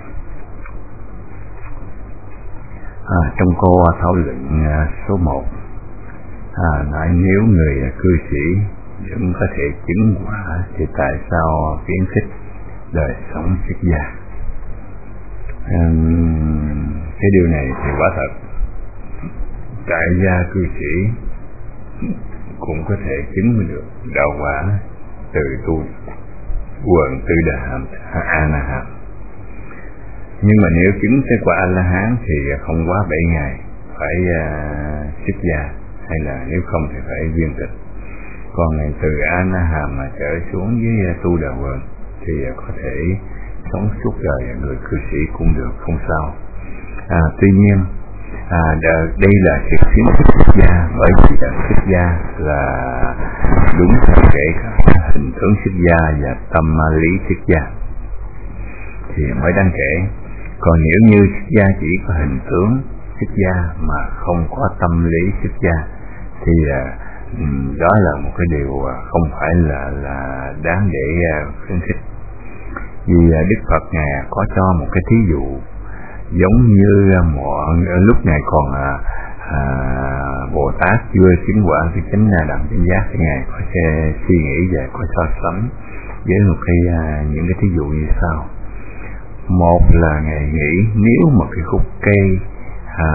À, trong câu thảo luận à, số một, à, nói nếu người à, cư sĩ vẫn có thể chứng quả thì tại sao khuyến khích đời sống xuất gia? À, cái điều này thì quả thật tại gia cư sĩ cũng có thể chứng được đạo quả từ tu quần tư đà hàm a na hàm. Nhưng mà nếu chứng tới quả a la hán thì không quá bảy ngày phải uh, xuất gia, hay là nếu không thì phải viên tịch. Còn này từ a na hàm mà trở xuống với uh, tu đà quần thì uh, có thể sống suốt đời người cư sĩ cũng được, không sao. À, tuy nhiên À, đây là sự khuyến khích xuất gia, bởi vì xuất gia là đúng theo kể cả hình tướng xuất gia và tâm lý xuất gia thì mới đáng kể. Còn nếu như xuất gia chỉ có hình tướng xuất gia mà không có tâm lý xuất gia thì à, Đó là một cái điều không phải là là đáng để khuyến khích. Vì Đức Phật Ngài có cho một cái thí dụ giống như một lúc Ngài còn à, à, Bồ Tát chưa chứng quả cái chánh đẳng chánh giác, thì Ngài có sẽ suy nghĩ về, có so sánh với một cái à, những cái thí dụ như sau. Một là Ngài nghĩ nếu một cái khúc cây à,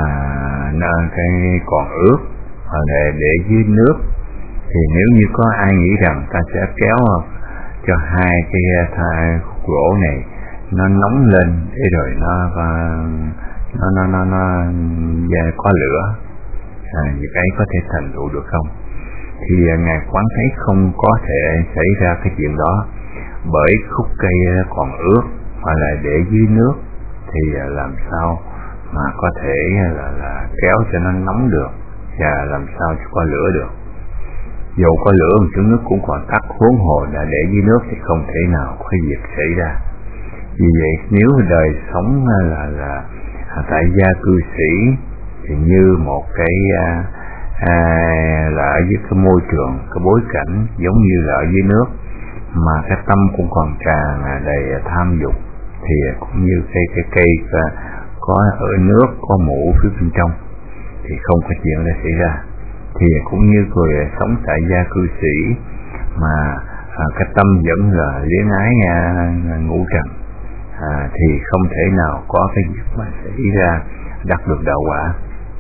cái còn ướt hoặc là để dưới nước, thì nếu như có ai nghĩ rằng ta sẽ kéo cho hai cái thai khúc gỗ này nó nóng lên để rồi nó nó nó nó, nó có lửa, à, những cái có thể thành tựu được không? Thì Ngài quán thấy không có thể xảy ra cái chuyện đó, bởi khúc cây còn ướt hoặc là để dưới nước thì làm sao mà có thể là, là kéo cho nó nóng được và làm sao cho có lửa được. Dù có lửa một chút nước cũng còn tắt, huống hồ đã để dưới nước thì không thể nào có việc xảy ra. Vì vậy nếu đời sống là là tại gia cư sĩ thì như một cái à, à, là ở dưới cái môi trường, cái bối cảnh giống như là ở dưới nước, mà cái tâm cũng còn tràn đầy tham dục, thì cũng như cây cái cây có ở nước có mũ phía bên trong thì không có chuyện đó xảy ra. Thì cũng như người sống tại gia cư sĩ mà à, cái tâm vẫn là luyến ái à, ngũ trần, à, thì không thể nào có cái việc mà xảy ra đắc được đạo quả.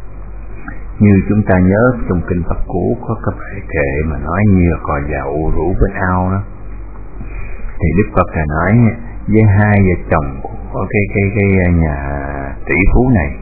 Như chúng ta nhớ trong kinh Pháp Cú có cái bài kệ mà nói như cò dạo rủ bên ao đó, thì Đức Phật đã nói với hai vợ chồng của cái cái cái nhà tỷ phú này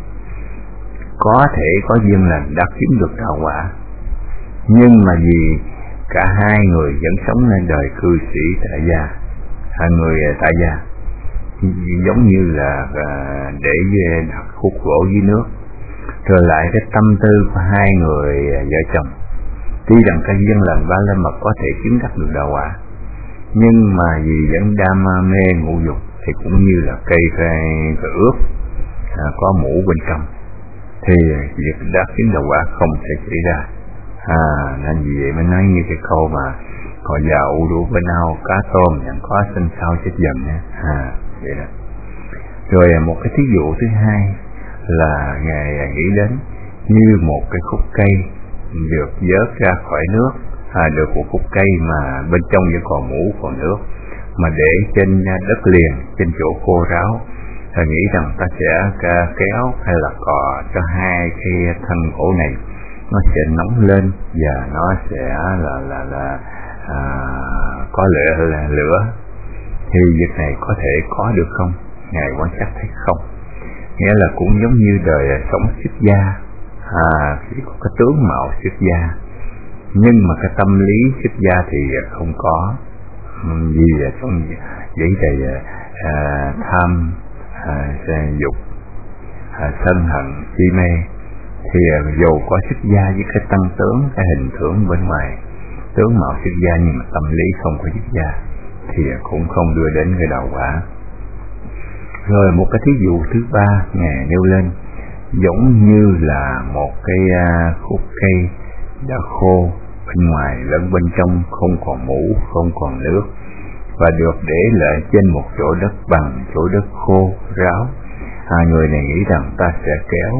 có thể có duyên lành đắc chiếm được đạo quả, nhưng mà vì cả hai người vẫn sống lên đời cư sĩ tại gia, hai người tại gia giống như là để đặt khúc gỗ dưới nước, rồi lại cái tâm tư của hai người vợ chồng tuy rằng cái duyên lành ba la mật có thể chứng đắc được đạo quả, nhưng mà vì vẫn đam mê ngũ dục thì cũng như là cây cây ướt à, có mũ bên trong, thì việc đắc chứng đạo quả không thể xảy ra. À, nên vì vậy mới nói như cái câu mà cò giàu đủ bên ao, cá tôm nhận có sinh sau chết dần nha. À, vậy đó. Rồi một cái thí dụ thứ hai là Ngài nghĩ đến như một cái khúc cây được vớt ra khỏi nước, à, được một khúc cây mà bên trong vẫn còn mũ còn nước, mà để trên đất liền, trên chỗ khô ráo, ta nghĩ rằng ta sẽ kéo hay là cò cho hai cái thân gỗ này nó sẽ nóng lên và nó sẽ là là là à, có lửa là lửa. Thì việc này có thể có được không? Ngài quan sát thấy không. Nghĩa là cũng giống như đời sống xuất gia, à, chỉ có cái tướng mạo xuất gia, nhưng mà cái tâm lý xuất gia thì không có. Vì trong vậy thì à, tham, à, dục, à, sân hận, chi mê, thì dù có xuất gia với cái tăng tướng, cái hình tướng bên ngoài, tướng mạo xuất gia nhưng mà tâm lý không có xuất gia, thì cũng không đưa đến cái đạo quả. Rồi một cái thí dụ thứ ba Ngài nêu lên giống như là một cái khúc cây đã khô bên ngoài lẫn bên trong, không còn mũ, không còn nước, và được để lại trên một chỗ đất bằng, chỗ đất khô ráo. Hai người này nghĩ rằng ta sẽ kéo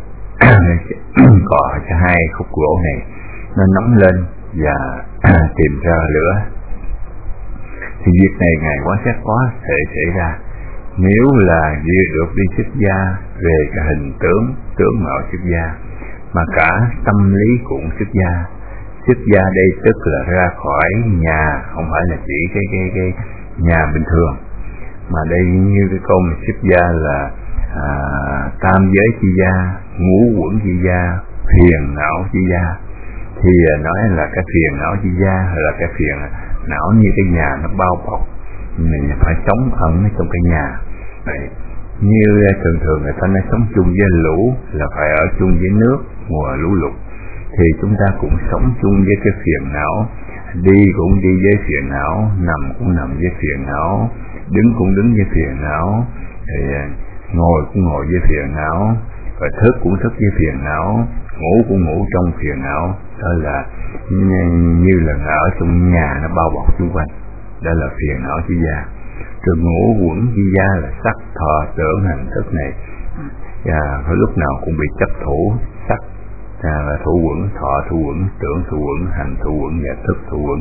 cò cho hai khúc gỗ này nó nóng lên và tìm ra lửa. Thì việc này Ngài quan sát có thể xảy ra nếu là như được đi xuất gia về cái hình tướng, tướng mạo xuất gia, mà cả tâm lý cũng xuất gia. Xuất gia đây tức là ra khỏi nhà, không phải là chỉ cái cái cái nhà bình thường, mà đây như cái câu mà xuất gia là à, tam giới chi gia, ngũ quẩn chi gia, phiền não chi gia. Thì nói là cái phiền não chi gia là cái phiền não như cái nhà nó bao bọc, mình phải sống ẩn trong cái nhà. Vậy, như thường thường người ta nói sống chung với lũ là phải ở chung với nước mùa lũ lụt, thì chúng ta cũng sống chung với cái phiền não, đi cũng đi với phiền não, nằm cũng nằm với phiền não, đứng cũng đứng với phiền não, thì ngồi cũng ngồi với phiền não, và thức cũng thức với phiền não, ngủ cũng ngủ trong phiền não. Đó là như là ở trong nhà nó bao bọc xung quanh, đó là phiền não chi gia. Rồi ngũ quẩn chi gia là sắc thọ tưởng hành thức này, và lúc nào cũng bị chấp thủ sắc là thủ quẩn, thọ thủ quẩn, tưởng thủ quẩn, hành thủ quẩn và thức thủ quẩn.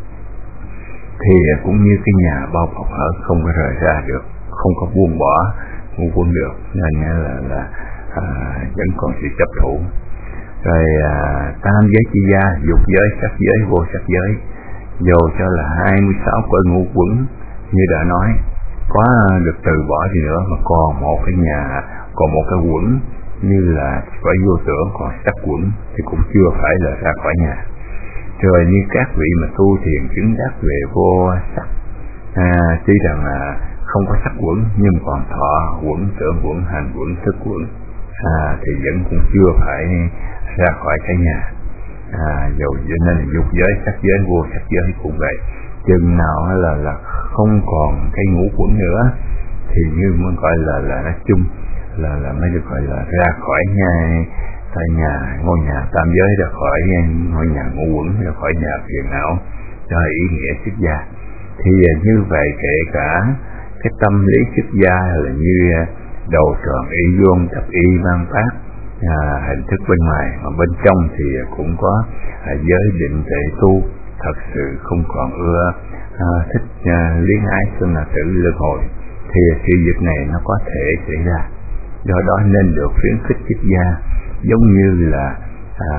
Thì cũng như cái nhà bao bọc ở, không có rời ra được, không có buông bỏ ngũ quẩn được, nên là là à, vẫn còn sự chấp thủ. Rồi à, tam giới chi gia, dục giới, sắc giới, vô sắc giới, dù cho là hai mươi sáu cõi ngũ quẩn như đã nói, có được từ bỏ gì nữa mà còn một cái nhà, còn một cái quẩn như là cõi vô tưởng, còn sắc quẩn thì cũng chưa phải là ra khỏi nhà. Rồi như các vị mà tu thiền chứng đắc về vô sắc, à, tuy rằng là không có sắc quẩn nhưng còn thọ quẩn, tưởng quẩn, hành quẩn, thức quẩn, à, thì vẫn cũng chưa phải ra khỏi cái nhà. À, dù nên là dục giới, sắc giới, vô sắc giới cũng vậy. Chừng nào là là không còn cái ngũ quẩn nữa thì như mới gọi là là nói chung là là mới được gọi là ra khỏi nhà, tại nhà ngôi nhà tam giới, ra khỏi ngôi nhà ngũ quẩn, ra khỏi nhà phiền não, đó là ý nghĩa xuất gia. Thì như vậy kể cả cái tâm lý xuất gia là như đầu tròn y vuông, tập y mang pháp, à, hình thức bên ngoài, mà bên trong thì cũng có à, giới định tuệ tu, thật sự không còn ưa à, thích à, luyến ái sinh là tử luân hồi, thì sự việc này nó có thể xảy ra. Do đó nên được khuyến khích xuất gia, giống như là à,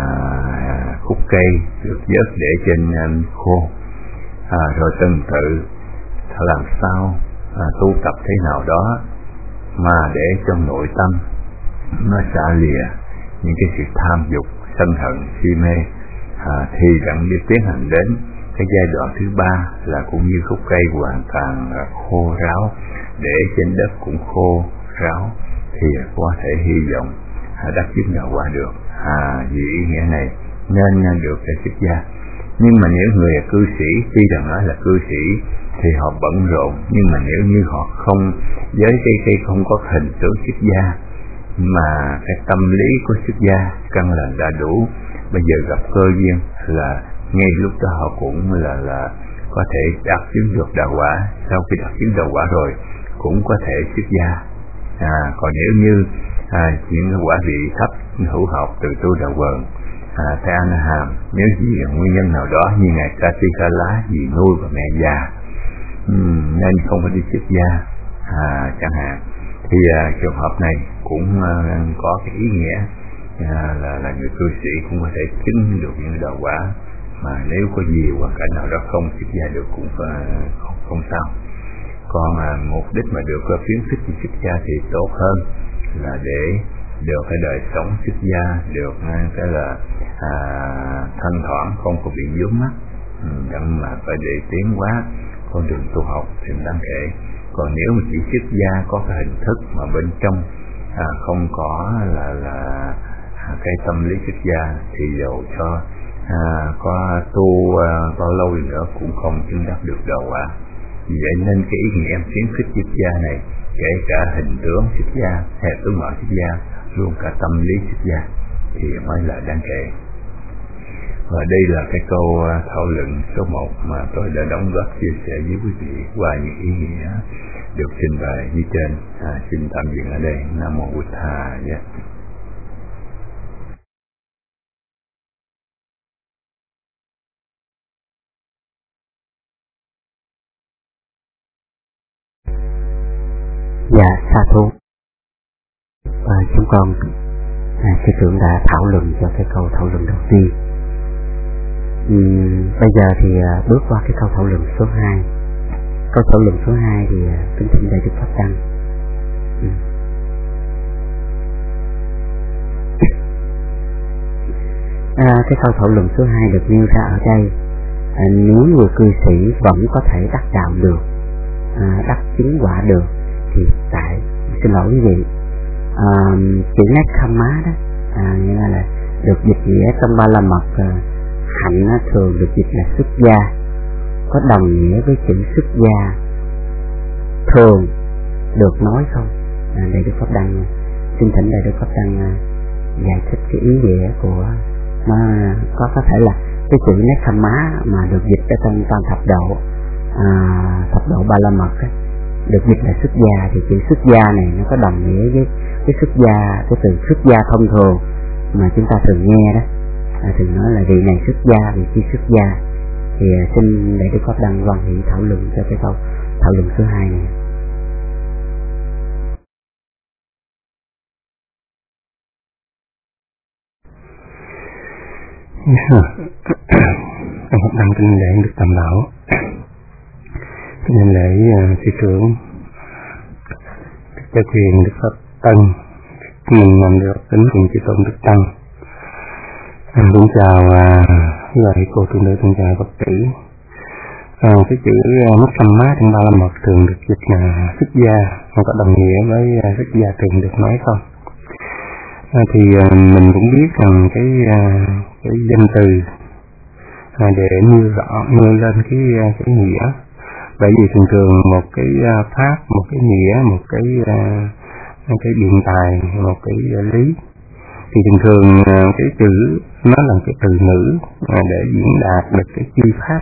khúc cây được vớt để trên um, khô, à, rồi từng tự làm sao à, tu tập thế nào đó mà để trong nội tâm nó xả lìa những cái sự tham dục, sân hận, si mê, à, thì đặng đi tiến hành đến cái giai đoạn thứ ba là cũng như khúc cây hoàn toàn khô ráo, để trên đất cũng khô ráo, thì có thể hy vọng à, đắc chứng đạo quả được. À, vì ý nghĩa này nên được cái xuất gia. Nhưng mà nếu người là cư sĩ, tuy rằng nói là cư sĩ thì họ bận rộn, nhưng mà nếu như họ không với cái cái không có hình tượng xuất gia, mà cái tâm lý của xuất gia căn là đã đủ, bây giờ gặp cơ duyên là ngay lúc đó họ cũng là là có thể đạt chứng được đạo quả. Sau khi đạt chứng đạo quả rồi cũng có thể xuất gia. À, còn nếu như à, những quả vị thấp hữu học từ tu đạo quần, à, theo A Hàm, nếu vì nguyên nhân nào đó như ngài Ca Ti Ca Lá vì nuôi và mẹ già uhm, nên không phải đi xuất gia, à, chẳng hạn, thì à, trường hợp này cũng à, có cái ý nghĩa à, là là người cư sĩ cũng có thể chứng được những đạo quả, mà nếu có gì hoàn cảnh nào đó không xuất gia được cũng à, không, không sao. Còn à, mục đích mà được có khuyến khích thì xuất gia thì tốt hơn là để được cái đời sống xuất gia được cái là à, thanh thoảng, không có bị vướng mắc, nhưng mà phải để tiến hóa con đường tu học thì đáng kể. Còn nếu mà chỉ xuất gia có cái hình thức mà bên trong à, không có là là à, cái tâm lý xuất gia thì dầu cho à, có tu à, bao lâu nữa cũng không chứng đắc được đạo quả. Vì vậy nên cái ý nghĩa khuyến khích xuất gia này, kể cả hình tướng xuất gia hay tướng mạo xuất gia, luôn cả tâm lý xuất gia thì mới là đáng kể. Và đây là cái câu thảo luận số một mà tôi đã đóng góp chia sẻ với quý vị qua những ý nghĩa được trình bày như trên. À, xin tạm dừng ở đây. Nam mô Bụt Thà. Yeah. Dạ, sa thú. À, chúng con à, sư trưởng đã thảo luận cho cái câu thảo luận đầu tiên. Uhm, bây giờ thì à, bước qua cái câu thảo luận số hai. Câu thảo luận số hai thì à, kính thỉnh Đại Đức Pháp Đăng. Uhm. À, cái câu thảo luận số hai được nêu ra ở đây, à, nếu người cư sĩ vẫn có thể đắc đạo được, à, đắc chứng quả được, thì tại xin lỗi quý vị, à, chữ nét khăm má đó, à, nghĩa là, là được dịch nghĩa trong ba la mật, à, hạnh á, thường được dịch là xuất gia, có đồng nghĩa với chữ xuất gia thường được nói không? À, đây Đức Pháp Đăng xin thỉnh Đại Đức Pháp Tăng giải thích cái ý nghĩa của nó. Có có thể là cái chữ Nekkhamma mà được dịch ở trong tam thập độ, à, thập độ Ba La Mật ấy, được dịch là xuất gia, thì chữ xuất gia này nó có đồng nghĩa với cái xuất gia, cái từ xuất gia thông thường mà chúng ta thường nghe đó, à, thường nói là vị này xuất gia, vị kia xuất gia. Thì à, xin Đại Đức Pháp Đăng quan hệ thảo luận cho cái câu thảo luận số hai này. Pháp Đăng kính lễ Đức Tam Bảo, kính lễ thị trưởng Đức Quyền Đức Pháp Tân, mình làm được tính cùng chư tôn Đức Tăng. Anh cũng chào lại cô tu nữ thân chào Phật tử. À, cái chữ Nekkhamma trong Ba La Mật thường được dịch là xuất gia, không có đồng nghĩa với xuất gia thường được nói không. À, thì à, mình cũng biết rằng cái à, cái danh từ à, để nêu rõ nêu lên cái cái nghĩa, bởi vì thường thường một cái pháp, một cái nghĩa, một cái cái biện tài, một cái lý, thì thường thường cái chữ nó là cái từ ngữ để diễn đạt được cái chi pháp.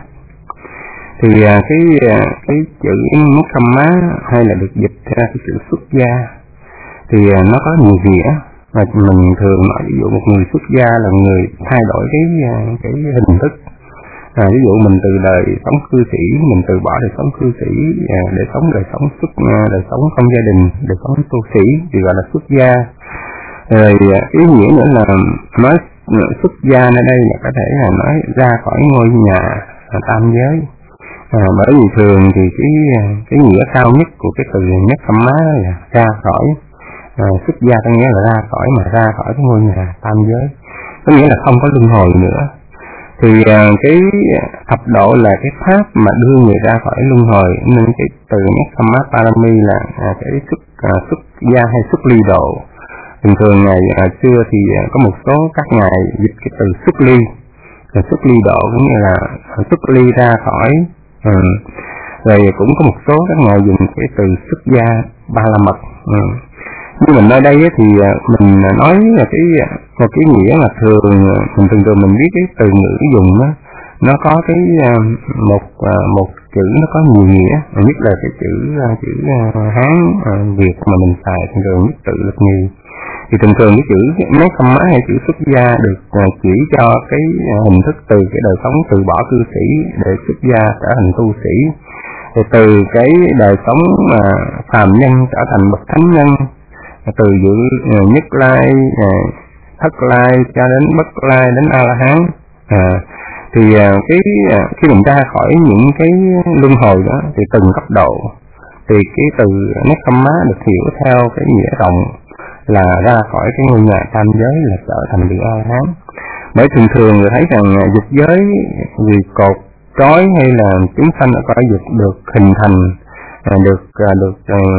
Thì cái cái chữ Nekkhamma hay là được dịch ra cái chữ xuất gia thì nó có nhiều nghĩa. Và mình thường nói ví dụ một người xuất gia là người thay đổi cái cái hình thức. À, ví dụ mình từ đời sống cư sĩ, mình từ bỏ đời sống cư sĩ à, để sống đời sống xuất đời sống không gia đình, đời sống tu sĩ thì gọi là xuất gia. Rồi ý nghĩa nữa là nói xuất gia ở đây là có thể là nói ra khỏi ngôi nhà à, tam giới. À, bởi vì thường thì cái cái nghĩa cao nhất của cái từ Nekkhamma là ra khỏi. À, xuất gia có nghĩa là ra khỏi, mà ra khỏi cái ngôi nhà tam giới, có nghĩa là không có luân hồi nữa. Thì uh, cái thập độ là cái pháp mà đưa người ra khỏi luân hồi, nên cái từ Nekkhamma Parami là uh, cái xuất uh, xuất gia hay xuất ly độ. Thường thường ngày uh, xưa thì uh, có một số các ngài dịch cái từ xuất ly, uh, xuất ly độ cũng như là uh, xuất ly ra khỏi. Uh, rồi cũng có một số các ngài dùng cái từ xuất gia Ba La Mật. Uh. Như mình ở đây thì mình nói là cái một cái nghĩa mà thường mình thường thường mình biết cái từ ngữ dùng đó, nó có cái một một chữ nó có nhiều nghĩa, nhất là cái chữ chữ Hán Việt mà mình xài thường thường nhất tự lực nghi. Thì thường thường cái chữ Nekkhamma hay chữ xuất gia được chỉ cho cái hình thức từ cái đời sống từ bỏ cư sĩ để xuất gia trở thành tu sĩ, rồi từ cái đời sống phàm nhân trở thành bậc thánh nhân, từ giữ nhất lai, thất lai cho đến bất lai đến A La Hán. À, thì cái khi mình ra khỏi những cái luân hồi đó thì từng cấp độ, thì cái từ Nekkhamma được hiểu theo cái nghĩa rộng là ra khỏi cái ngôi nhà tam giới, là trở thành vị A La Hán. Bởi thường thường người thấy rằng dục giới vì cột trói hay là chúng sanh ở cõi dục được hình thành, được được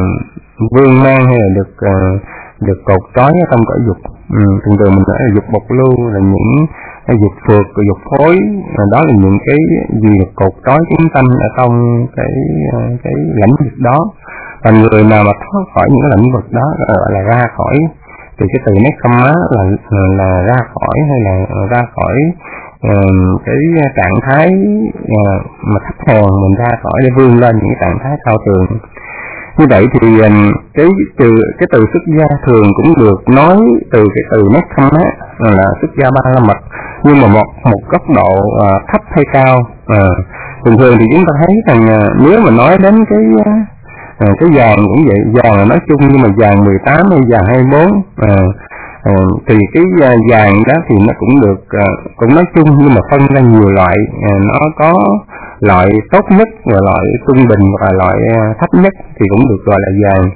vương mang hay là được uh, được cột trói ở trong cõi dục. Ừ, thường thường mình nói là dục bộc lưu, là những cái dục phượt, dục phối, đó là những cái gì được cột trói chúng sanh ở trong cái cái lãnh vực đó. Và người nào mà thoát khỏi những cái lãnh vực đó gọi là ra khỏi. Thì cái từ Nekkhamma là, là là ra khỏi hay là ra khỏi uh, cái trạng thái uh, mà thấp hèn, mình ra khỏi để vươn lên những cái trạng thái cao thượng. Như vậy thì cái từ cái từ xuất gia thường cũng được nói từ cái từ Nekkhamma là xuất gia Ba La Mật, nhưng mà một một góc độ uh, thấp hay cao. Uh, thường thường thì chúng ta thấy rằng uh, nếu mà nói đến cái uh, cái vàng cũng vậy, vàng là nói chung, nhưng mà vàng mười tám hay vàng hai mươi bốn, uh, uh, thì cái uh, vàng đó thì nó cũng được uh, cũng nói chung, nhưng mà phân ra nhiều loại. Uh, nó có loại tốt nhất và loại trung bình và loại thấp nhất thì cũng được gọi là vàng.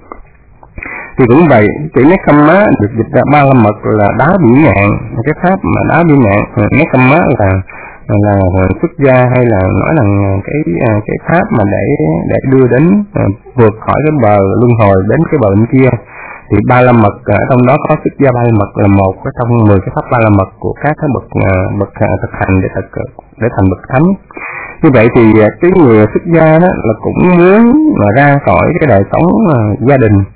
Thì cũng vậy, chữ Nekkhamma được dịch ra Ba La Mật là đá bỉ ngạn, cái pháp mà đá bỉ ngạn. Nekkhamma là là xuất gia hay là nói là cái cái pháp mà để để đưa đến vượt khỏi cái bờ luân hồi đến cái bờ bên kia. Thì Ba La Mật ở trong đó có xuất gia Ba La Mật là một cái trong mười cái pháp Ba La Mật của các cái bậc bậc thực hành để thực để thành bậc thánh. Như vậy thì cái người xuất gia đó là cũng muốn mà ra khỏi cái đời sống uh, gia đình, thì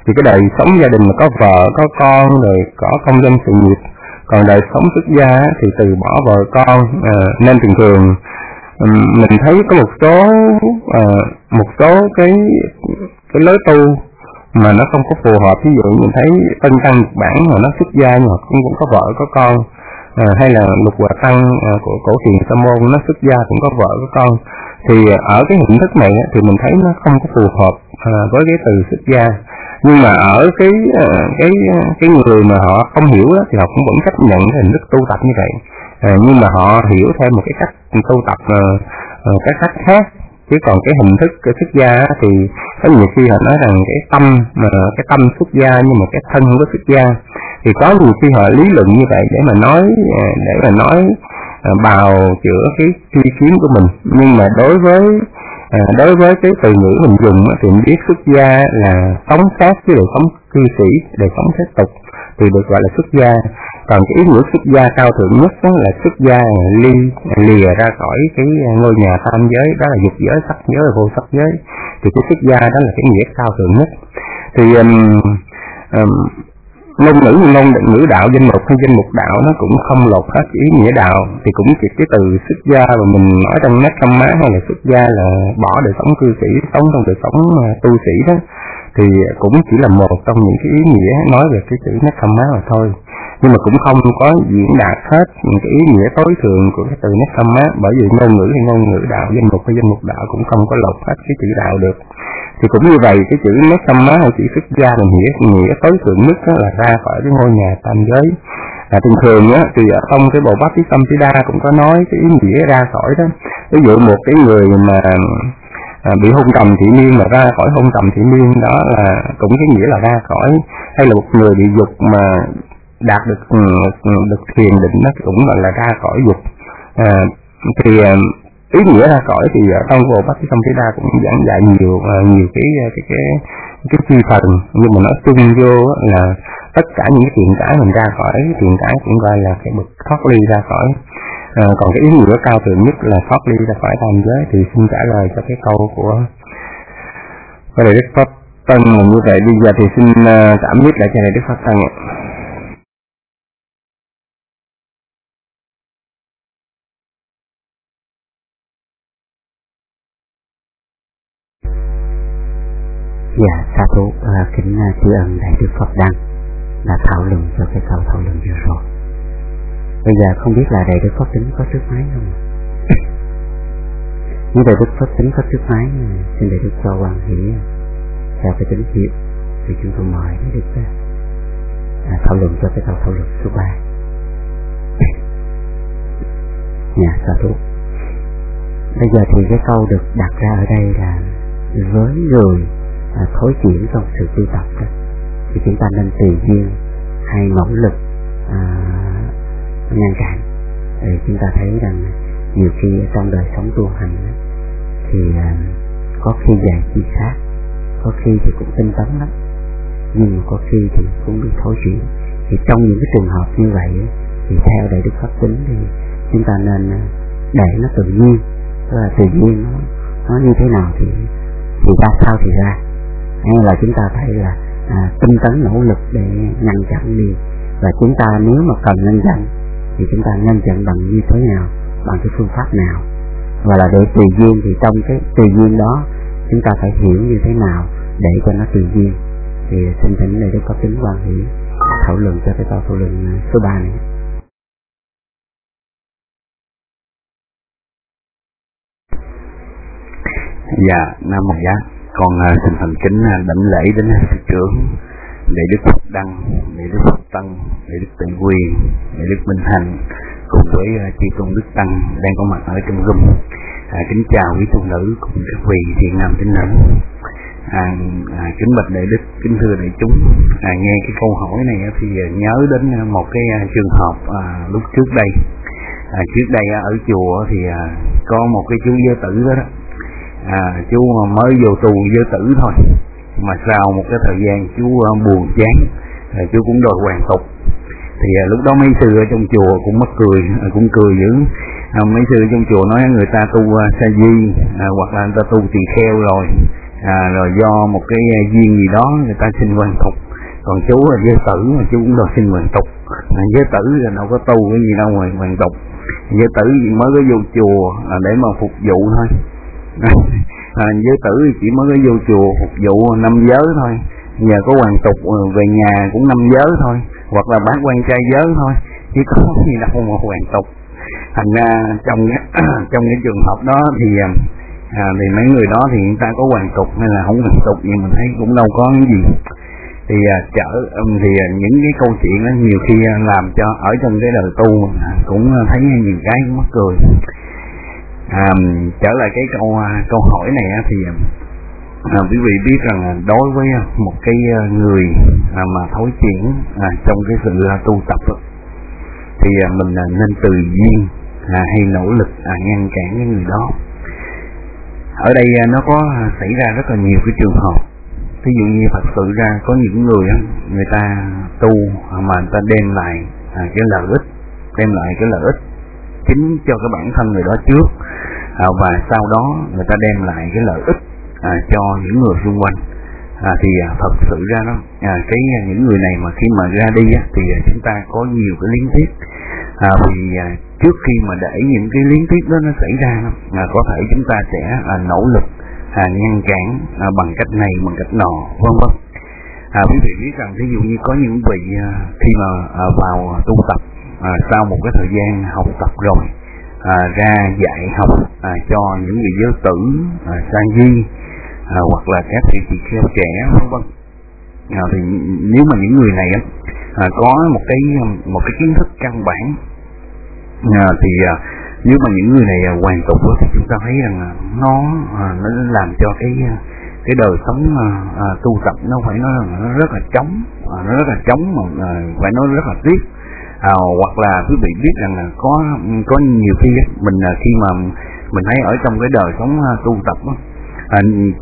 Thì cái đời sống gia đình mà có vợ, có con, rồi có công danh sự nghiệp. Còn đời sống xuất gia thì từ bỏ vợ con, à, nên thường thường mình thấy có một số à, một số cái cái lối tu mà nó không có phù hợp. Ví dụ mình thấy Tân Tăng Nhật Bản mà nó xuất gia nhưng mà cũng, cũng có vợ có con, à, hay là Lục Hòa Tăng à, của Cổ Thiền Sa Môn nó xuất gia cũng có vợ có con. Thì ở cái hình thức này thì mình thấy nó không có phù hợp à, với cái từ xuất gia. Nhưng mà ở cái cái cái người mà họ không hiểu đó, thì họ cũng vẫn chấp nhận cái hình thức tu tập như vậy, à, nhưng mà họ hiểu theo một cái cách tu tập uh, uh, cái cách khác. Chứ còn cái hình thức cái xuất gia thì có nhiều khi họ nói rằng cái tâm mà cái tâm xuất gia nhưng mà cái thân không có xuất gia. Thì có nhiều khi họ lý luận như vậy để mà nói để mà nói uh, bào chữa cái suy kiến của mình. Nhưng mà đối với À, đối với cái từ ngữ mình dùng thì mình biết xuất gia là sống khác với đời sống cư sĩ, đời sống thế tục thì được gọi là xuất gia. Còn cái ý nghĩa xuất gia cao thượng nhất đó là xuất gia ly lìa ra khỏi cái ngôi nhà tam giới, đó là dục giới, sắc giới, vô sắc giới. Thì cái xuất gia đó là cái nghĩa cao thượng nhất. Thì um, um, ngôn ngữ ngôn định ngữ đạo danh mục hay danh mục đạo nó cũng không lột hết ý nghĩa đạo. Thì cũng chỉ cái từ xuất gia mà mình nói trong nét căm má hay là xuất gia là bỏ đời sống cư sĩ, sống trong đời sống tu sĩ đó, thì cũng chỉ là một trong những cái ý nghĩa nói về cái chữ nét căm má mà thôi. Nhưng mà cũng không có diễn đạt hết những cái ý nghĩa tối thượng của cái từ nét căm má, bởi vì ngôn ngữ hay ngôn ngữ đạo, danh mục hay danh mục đạo cũng không có lột hết cái chữ đạo được. Thì cũng như vậy, cái chữ nét căm má hay chữ xuất gia mình hiểu nghĩa tối thượng nhất đó là ra khỏi cái ngôi nhà tam giới. À, thường thường á thì ở trong cái bộ Bát Tí Tâm Tí Đa cũng có nói cái ý nghĩa ra khỏi đó. Ví dụ một cái người mà à, bị hôn trầm thị miên mà ra khỏi hôn trầm thị miên, đó là cũng cái nghĩa là ra khỏi. Hay là một người bị dục mà đạt được được thiền định, nó cũng gọi là ra khỏi dục. À, thì ý nghĩa ra khỏi thì trong bộ Bát Tí Tâm Tí Đa cũng giảng dạy nhiều nhiều cái cái cái cái chi phần, nhưng mà nói chung vô là tất cả những cái thiện cái mình ra khỏi, thiện cái cũng gọi là cái bậc thoát ly ra khỏi. À, còn cái ý nghĩa cao thượng nhất là thoát ly ra khỏi tam giới. Thì xin trả lời cho cái câu của của Đại Đức Pháp Tân là như vậy. Bây giờ thì xin tạm viết lại cho Đại Đức Pháp Tân ạ. Dạ, sa thú uh, kính uh, tri ân Đại Đức Phật Đăng đã thảo luận cho cái câu thảo luận vừa rồi. Bây giờ không biết là Đại Đức Pháp Tính có trước máy không? Nếu Đại Đức Pháp Tính có trước máy, xin Đại Đức cho Hoàng Hỷ theo cái tín hiệu thì chúng tôi mời Đại Đức uh, thảo luận cho cái câu thảo luận số ba. Dạ, sa thú. Bây giờ thì cái câu được đặt ra ở đây là với người À, thối chuyển trong sự tu tập đó, thì chúng ta nên tùy duyên hay nỗ lực à, ngăn cản. Thì chúng ta thấy rằng nhiều khi trong đời sống tu hành đó, thì à, có khi dạy chi sát, có khi thì cũng tinh tấn lắm, nhưng mà có khi thì cũng bị thối chuyển. Thì trong những cái trường hợp như vậy thì theo Đại Đức Pháp Tính thì chúng ta nên để nó tự nhiên, tức là tự nhiên nó, nó như thế nào thì thì ra sao thì ra, hay là chúng ta thấy là à, tinh tấn nỗ lực để ngăn chặn đi. Và chúng ta nếu mà cần ngăn chặn thì chúng ta ngăn chặn bằng như thế nào, bằng cái phương pháp nào, và là để tùy duyên. Thì trong cái tùy duyên đó chúng ta phải hiểu như thế nào để cho nó tùy duyên. Thì xin thỉnh Đại Đức Pháp Tính Quan Hỷ thảo luận cho cái câu thảo luận số ba này. Dạ, Nam Mô Giá. Con uh, xin thành kính uh, đảnh lễ đến sư trưởng Đại Đức Phật Đăng, Đại Đức Phật Tân, Đại Đức Tịnh Quyền, Đại Đức Minh Hành cùng với uh, chư tôn đức tăng đang có mặt ở trong room. À, kính chào quý tôn nữ cùng các vị thiện nam tín nữ. À, à, kính bạch Đại Đức, kính thưa đại chúng. À, nghe cái câu hỏi này thì nhớ đến một cái uh, trường hợp uh, lúc trước đây. À, trước đây uh, ở chùa thì uh, có một cái chú giới tử đó đó. À, chú mới vô tù giới tử thôi, mà sau một cái thời gian chú uh, buồn chán, à, chú cũng đòi hoàn tục. Thì à, lúc đó mấy sư ở trong chùa cũng mắc cười, à, cũng cười dữ. À, mấy sư ở trong chùa nói người ta tu uh, sa di, à, hoặc là người ta tu tỳ kheo rồi, à, rồi do một cái duyên gì đó người ta xin hoàn tục. Còn chú là giới tử mà chú cũng đòi xin hoàn tục. À, giới tử là đâu có tu cái gì đâu mà hoàn tục. Giới tử mới có vô chùa à, để mà phục vụ thôi. À, giới tử chỉ mới có vô chùa phục vụ năm giới thôi. Nhờ có hoàn tục về nhà cũng năm giới thôi, hoặc là bác quan trai giới thôi, chứ có gì đâu mà hoàn tục. Thành ra trong trong cái trường hợp đó thì à, thì mấy người đó thì người ta có hoàn tục hay là không hoàn tục nhưng mình thấy cũng đâu có cái gì. Thì à, trở thì à, những cái câu chuyện đó nhiều khi làm cho ở trong cái đời tu cũng thấy nhiều cái cũng mắc cười. À, trở lại cái câu câu hỏi này thì à, quý vị biết rằng đối với một cái người à, mà thối chuyển à, trong cái sự tu tập đó, thì à, mình à, nên tùy duyên à, hay nỗ lực à, ngăn cản cái người đó. Ở đây à, nó có xảy ra rất là nhiều cái trường hợp. Ví dụ như thật sự ra có những người á, người ta tu mà người ta đem lại à, cái lợi ích, đem lại cái lợi ích chính cho cái bản thân người đó trước, à, và sau đó người ta đem lại cái lợi ích à, cho những người xung quanh. À, thì à, thật sự ra đó à, cái những người này mà khi mà ra đi á, thì à, chúng ta có nhiều cái liên tiếp. À, vì à, trước khi mà để những cái liên tiếp đó nó xảy ra đó, à, có thể chúng ta sẽ à, nỗ lực à, ngăn cản à, bằng cách này bằng cách nọ vân vân. À, quý vị biết rằng ví dụ như có những vị à, khi mà à, vào tu tập à, sau một cái thời gian học tập rồi à, ra dạy học à, cho những người giới tử, à, sa di à, hoặc là các vị tỳ kheo trẻ vân vân. À, thì nếu mà những người này à, có một cái một cái kiến thức căn bản à, thì à, nếu mà những người này à, hoàn tục thì chúng ta thấy rằng à, nó à, nó làm cho cái cái đời sống à, à, tu tập nó phải nói là nó rất là trống, à, nó rất là trống mà à, phải nói rất là tiếc. À, hoặc là quý vị biết rằng là có có nhiều khi mình à, khi mà mình thấy ở trong cái đời sống à, tu tập á, à,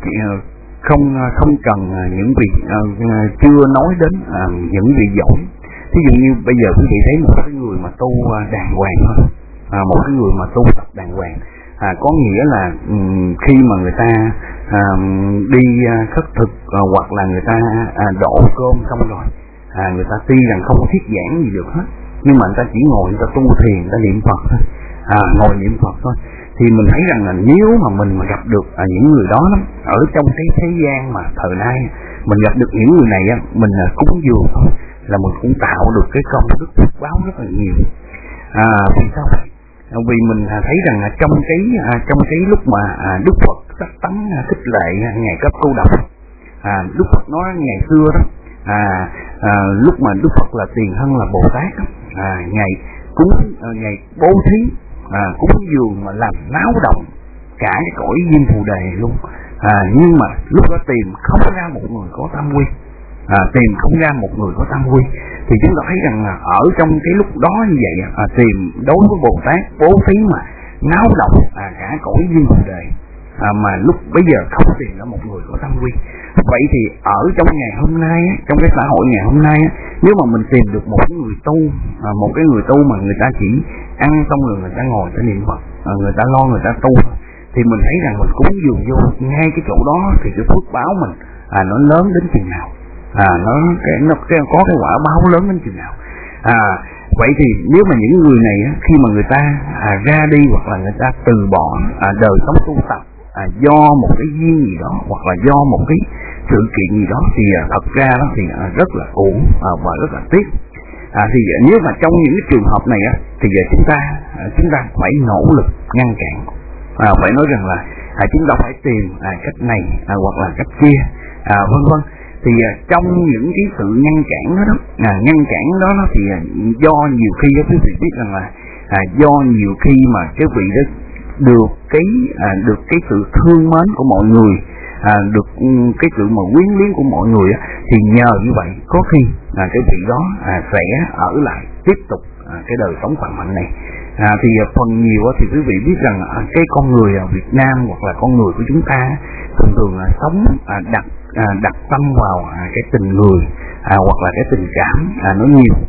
không không cần những vị à, chưa nói đến à, những vị giỏi. Ví dụ như bây giờ quý vị thấy một cái người mà tu đàng hoàng thôi, à, một cái người mà tu tập đàng hoàng, à, có nghĩa là um, khi mà người ta à, đi khất thực à, hoặc là người ta à, đổ cơm xong rồi, à, người ta tuy rằng không thuyết giảng gì được hết, nhưng mà người ta chỉ ngồi người ta tu thiền, người ta niệm Phật thôi, à, ngồi niệm Phật thôi. Thì mình thấy rằng là nếu mà mình mà gặp được à, những người đó lắm, ở trong cái thế gian mà thời nay mình gặp được những người này á, mình là cúng dường thôi là mình cũng tạo được cái công đức phước báo rất là nhiều. À, vì sao vậy? À, vì mình à, thấy rằng là trong cái à, trong cái lúc mà à, Đức Phật sắc tấn à, khích lệ à, ngày cấp cô độc, à, Đức Phật nói ngày xưa đó, à, à, lúc mà Đức Phật là Tiền Thân là Bồ Tát đó, à, ngày cúng à, ngày bố thí à, cúng dường mà làm náo động cả cái cõi Diêm Phù Đề luôn. À, nhưng mà lúc đó tìm không ra một người có tam quy, à, tìm không ra một người có tam quy. Thì chúng ta thấy rằng là ở trong cái lúc đó như vậy à, tìm đối với Bồ Tát bố thí mà náo động à, cả cõi Diêm Phù Đề, à, mà lúc bây giờ không tìm ra một người có tam quy. Vậy thì ở trong ngày hôm nay, trong cái xã hội ngày hôm nay, nếu mà mình tìm được một người tu, à, một cái người tu mà người ta chỉ ăn xong rồi người ta ngồi ta niệm Phật, à, người ta lo người ta tu, thì mình thấy rằng mình cúng dường vô ngay cái chỗ đó thì cái phước báo mình à, nó lớn đến chừng nào, à, nó, cái, nó cái, có cái quả báo lớn đến chừng nào. À, vậy thì nếu mà những người này khi mà người ta à, ra đi hoặc là người ta từ bỏ à, đời sống tu tập à, do một cái duyên gì đó hoặc là do một cái sự kiện gì đó, thì à, thật ra đó thì à, rất là uổng à, và rất là tiếc. À, thì à, nếu mà trong những cái trường hợp này á, thì à, chúng ta à, chúng ta phải nỗ lực ngăn cản, à, phải nói rằng là à, chúng ta phải tìm à, cách này à, hoặc là cách kia, à, vân vân. Thì à, trong những cái sự ngăn cản đó, đó à, ngăn cản đó, đó thì à, do nhiều khi đó quý vị biết rằng là à, do nhiều khi mà cái vị đó được cái à, được cái sự thương mến của mọi người, à, được cái sự mà quyến luyến của mọi người á, thì nhờ như vậy có khi à, cái vị đó à, sẽ ở lại tiếp tục à, cái đời sống phạm hạnh này. À, thì à, phần nhiều á, thì quý vị biết rằng à, cái con người ở Việt Nam hoặc là con người của chúng ta thường thường là sống à, đặt à, đặt tâm vào à, cái tình người à, hoặc là cái tình cảm à, nó nhiều.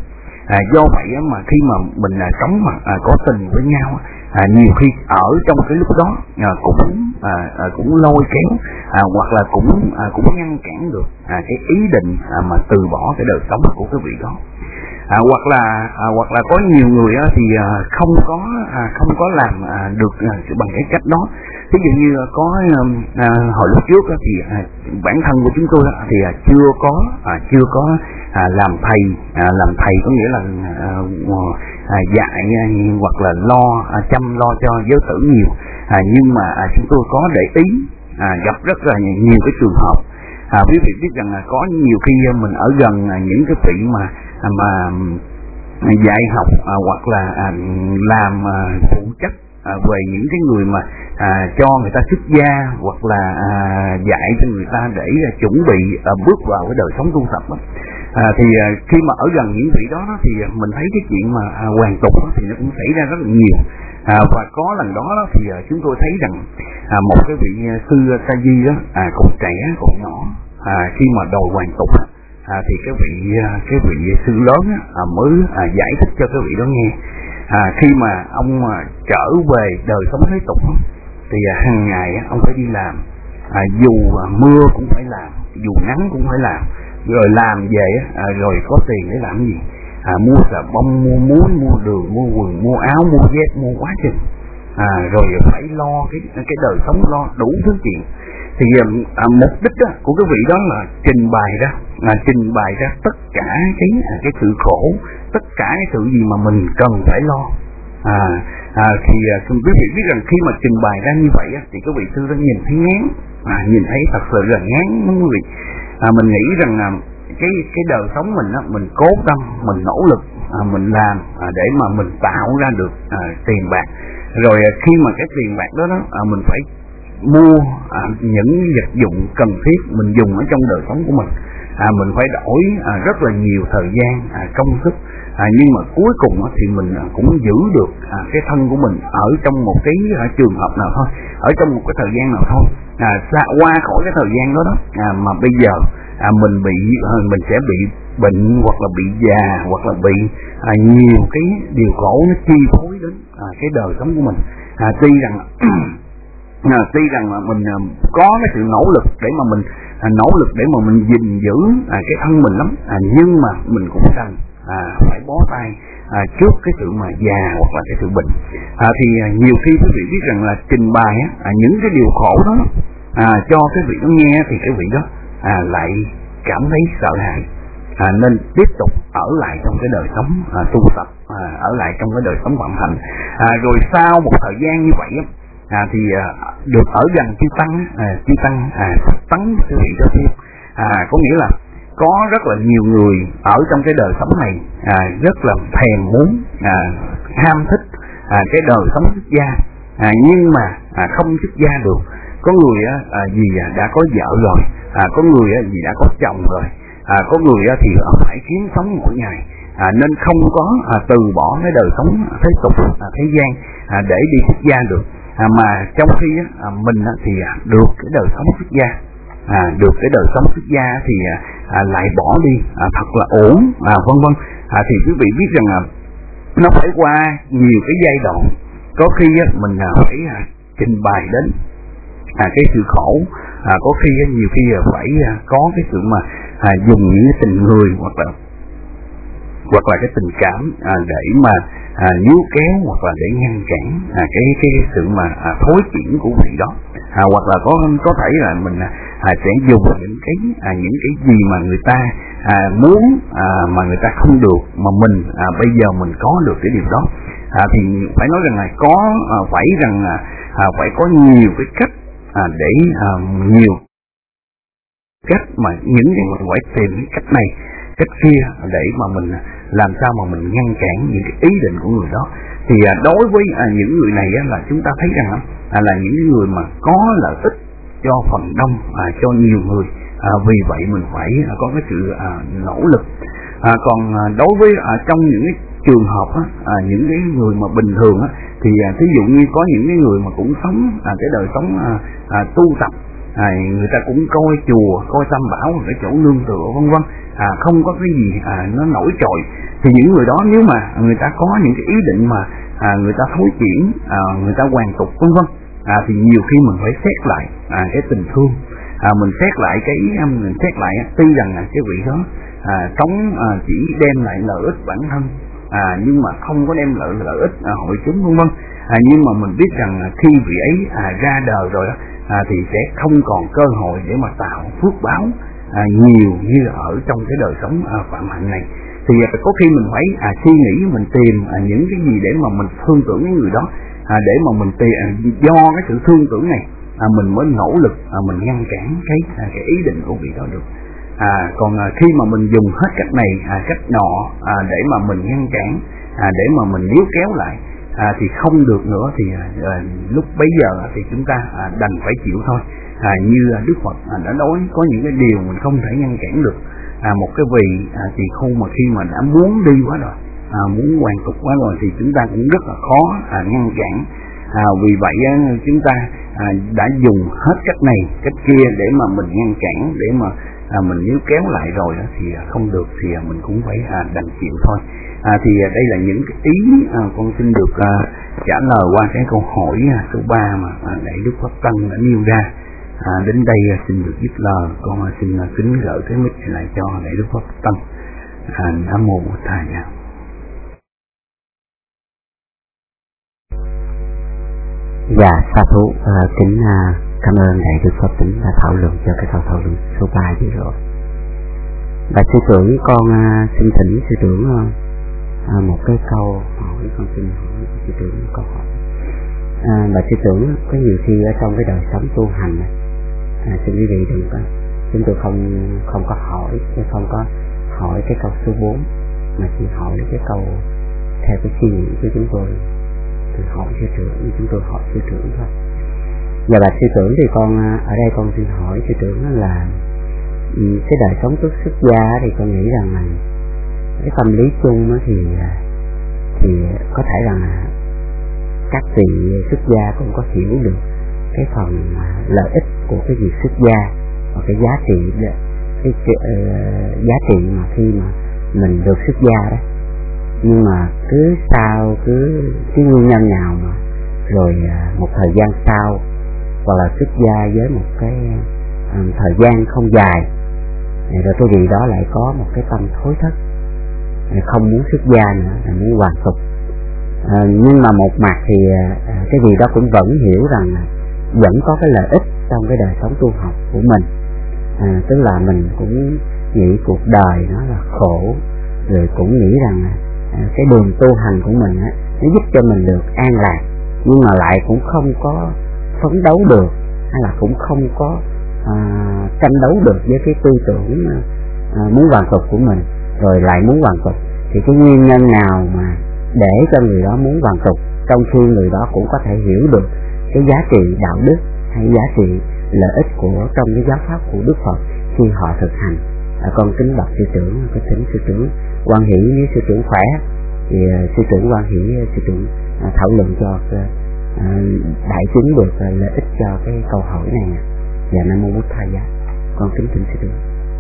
À, do vậy á, mà khi mà mình à, sống mà à, có tình với nhau, à, nhiều khi ở trong cái lúc đó à, cũng à, à, cũng lôi kéo à, hoặc là cũng à, cũng ngăn cản được à, cái ý định à, mà từ bỏ cái đời sống của cái vị đó. À, hoặc là à, hoặc là có nhiều người á, thì à, không có à, không có làm à, được à, bằng cái cách đó. Ví dụ như có à, hồi lúc trước á, thì à, bản thân của chúng tôi á, thì à, chưa có à, chưa có à, làm thầy à, làm thầy có nghĩa là à, à, dạy à, hoặc là lo à, chăm lo cho giới tử nhiều. À, nhưng mà à, chúng tôi có để ý à, gặp rất là nhiều cái trường hợp. À, quý vị biết rằng là có nhiều khi mình ở gần à, những cái vị mà à, mà dạy học à, hoặc là à, làm à, phụ trách à, về những cái người mà à, cho người ta xuất gia hoặc là à, dạy cho người ta để à, chuẩn bị à, bước vào cái đời sống tu tập đó. À, thì à, khi mà ở gần những vị đó, đó thì mình thấy cái chuyện mà à, hoàn tục đó, thì nó cũng xảy ra rất là nhiều. À, và có lần đó, đó thì à, chúng tôi thấy rằng à, một cái vị sư Sa Di đó à, còn trẻ còn nhỏ à, khi mà đòi hoàn tục à, thì cái vị cái vị sư lớn à, mới à, giải thích cho cái vị đó nghe. À, khi mà ông à, trở về đời sống thế tục thì à, hàng ngày à, ông phải đi làm, à, dù à, mưa cũng phải làm, dù nắng cũng phải làm, rồi làm về à, rồi có tiền để làm gì? À, mua xà bông, mua muối, mua đường, mua quần, mua áo, mua dép, mua quá chừng. À, rồi phải lo cái cái đời sống, lo đủ thứ chuyện. Thì à, mục đích đó, của cái vị đó là trình bày ra, à, trình bày ra tất cả cái cái sự khổ, tất cả cái sự gì mà mình cần phải lo. À, à, thì à, quý vị biết rằng khi mà trình bày ra như vậy á, thì cái vị sư đó nhìn thấy ngán, à, nhìn thấy thật sự là ngán quý vị. À, mình nghĩ rằng là cái cái đời sống mình á, mình cố tâm, mình nỗ lực, à, mình làm à, để mà mình tạo ra được à, tiền bạc. Rồi à, khi mà cái tiền bạc đó đó à, mình phải mua à, những vật dụng cần thiết mình dùng ở trong đời sống của mình. À, mình phải đổi à, rất là nhiều thời gian, à, công sức. À, nhưng mà cuối cùng á, thì mình à, cũng giữ được à, cái thân của mình ở trong một cái à, trường hợp nào thôi, ở trong một cái thời gian nào thôi. À, xa, qua khỏi cái thời gian đó đó à, mà bây giờ à, mình bị à, mình sẽ bị bệnh hoặc là bị già hoặc là bị à, nhiều cái điều khổ nó chi phối đến à, cái đời sống của mình. À, tuy rằng à, tuy rằng là mình à, có cái sự nỗ lực để mà mình à, nỗ lực để mà mình gìn giữ à, cái thân mình lắm, à, nhưng mà mình cũng cần à, phải bó tay à, trước cái sự mà già hoặc là cái sự bệnh. À, thì à, nhiều khi quý vị biết rằng là trình bày á, à, những cái điều khổ đó à, cho cái vị đó nghe thì cái vị đó à, lại cảm thấy sợ hãi, à, nên tiếp tục ở lại trong cái đời sống à, tu tập, à, ở lại trong cái đời sống vận hành. À, rồi sau một thời gian như vậy á, à, thì à, được ở gần chư tăng, à, chư tăng à, tấn cái vị đó tiếp. À, có nghĩa là có rất là nhiều người ở trong cái đời sống này à, rất là thèm muốn, à, ham thích à, cái đời sống xuất gia, à, nhưng mà à, không xuất gia được. Có người á, à, vì đã có vợ rồi, à, có người á, vì đã có chồng rồi, à, có người á, thì phải kiếm sống mỗi ngày, à, nên không có à, từ bỏ cái đời sống thế tục, à, thế gian à, để đi xuất gia được. À, mà trong khi á, à, mình á, thì à, được cái đời sống xuất gia, à, được cái đời sống xuất gia thì à, lại bỏ đi à, thật là ổn, à, vân vân. À, thì quý vị biết rằng à, nó phải qua nhiều cái giai đoạn. Có khi á, mình à, phải à, trình bày đến à, cái sự khổ, à, có khi á, nhiều khi à, phải à, có cái sự mà à, dùng những cái tình người hoặc là hoặc là cái tình cảm à, để mà à, níu kéo hoặc là để ngăn cản à, cái cái sự mà à, thối chuyển của vị đó, à, hoặc là có có thể là mình à, sẽ dùng những cái à, những cái gì mà người ta à, muốn à, mà người ta không được, mà mình à, bây giờ mình có được cái điều đó. À, thì phải nói rằng là có à, phải rằng là à, phải có nhiều cái cách à, để à, nhiều cách mà những cái mình phải tìm cái cách này cách kia để mà mình làm sao mà mình ngăn cản những cái ý định của người đó. Thì à, đối với à, những người này á, là chúng ta thấy rằng à, là những người mà có lợi ích cho phần đông, à, cho nhiều người, à, vì vậy mình phải à, có cái sự à, nỗ lực. À, còn à, đối với à, trong những cái trường hợp á, à, những cái người mà bình thường á, thì à, thí dụ như có những cái người mà cũng sống à, cái đời sống à, à, tu tập, à, người ta cũng coi chùa, coi tam bảo, cái chỗ nương tựa vân vân, à, không có cái gì à, nó nổi trội, Thì những người đó nếu mà người ta có những cái ý định mà à, người ta thối chuyển, à, người ta hoàn tục vân vân, à, thì nhiều khi mình phải xét lại à, cái tình thương, à, mình xét lại cái mình xét lại tuy rằng là cái vị đó à, sống à, chỉ đem lại lợi ích bản thân, à, nhưng mà không có đem lợi lợi ích à, hội chúng vân vân, à, nhưng mà mình biết rằng là khi vị ấy à, ra đời rồi đó, à, thì sẽ không còn cơ hội để mà tạo phước báo à, nhiều như ở trong cái đời sống à, phạm hạnh này. Thì à, có khi mình phải à, suy nghĩ, mình tìm à, những cái gì để mà mình thương tưởng cái người đó, à, để mà mình tìm à, do cái sự thương tưởng này à, mình mới nỗ lực à, mình ngăn cản cái à, cái ý định của vị đó được. À, còn à, khi mà mình dùng hết cách này à, cách nọ à, để mà mình ngăn cản, à, để mà mình níu kéo lại à, thì không được nữa, thì à, à, lúc bấy giờ thì chúng ta à, đành phải chịu thôi. À, như Đức Phật à, đã nói có những cái điều mình không thể ngăn cản được. À, một cái vị à, thì không mà khi mà đã muốn đi quá rồi, à, muốn hoàn tục quá rồi thì chúng ta cũng rất là khó à, ngăn cản. À, vì vậy à, chúng ta à, đã dùng hết cách này cách kia để mà mình ngăn cản, để mà à, mình níu kéo lại rồi đó, thì à, không được, thì à, mình cũng phải à, đành chịu thôi. À, thì à, đây là những cái ý à, con xin được à, trả lời qua cái câu hỏi à, số ba mà à, Đại Đức Pháp Tăng đã nêu ra. À, đến đây à, xin được dứt lời, con à, xin à, kính gửi cái mic lại cho Đại Đức Pháp Tăng. À, Nam mô Bổn Thầy. Dạ, sa thú à, kính à, cảm ơn Đại Đức Pháp Tính đã thảo luận cho cái câu thảo luận số ba vừa rồi. Và sư trưởng con à, xin thỉnh sư trưởng à, một cái câu hỏi, con xin hỏi sư trưởng một câu hỏi. À, và sư trưởng có nhiều khi ở trong cái đời sống tu hành này, à, xin quý vị đừng có, chúng tôi không không có hỏi, không có hỏi cái câu số bốn, mà chỉ hỏi cái câu theo cái suy nghĩ của chúng tôi, thì hỏi sư trưởng như chúng tôi hỏi sư trưởng thôi. Và bà sư trưởng thì con ở đây con xin hỏi sư trưởng là cái đời sống tốt xuất gia thì con nghĩ rằng là cái tâm lý chung thì thì có thể rằng là các vị xuất gia cũng có hiểu được cái phần lợi ích của cái việc xuất gia và cái giá trị cái, cái, cái uh, giá trị mà khi mà mình được xuất gia đó. Nhưng mà cứ sau cứ cái nguyên nhân nào mà rồi uh, một thời gian sau, hoặc là xuất gia với một cái um, thời gian không dài, rồi cái vị đó lại có một cái tâm thối thất, không muốn xuất gia nữa, là muốn hoàn tục. À, nhưng mà một mặt thì à, cái vị đó cũng vẫn hiểu rằng là vẫn có cái lợi ích trong cái đời sống tu học của mình. À, tức là mình cũng nghĩ cuộc đời nó là khổ, rồi cũng nghĩ rằng à, cái đường tu hành của mình á, nó giúp cho mình được an lạc, nhưng mà lại cũng không có phấn đấu được, hay là cũng không có à, tranh đấu được với cái tư tưởng à, muốn hoàn tục của mình, rồi lại muốn hoàn tục. Thì cái nguyên nhân nào mà để cho người đó muốn hoàn tục, trong khi người đó cũng có thể hiểu được cái giá trị đạo đức hay giá trị lợi ích của trong cái giáo pháp của Đức Phật khi họ thực hành. À, con kính bạch sư trưởng, có thỉnh sư trưởng Quan Hỷ, nếu sư trưởng khỏe thì uh, sư trưởng Quan Hỷ sư trưởng uh, thảo luận cho uh, đại chúng được uh, lợi ích cho cái câu hỏi này. Và Nam mô Bổn Thầy. Con kính thỉnh sư trưởng.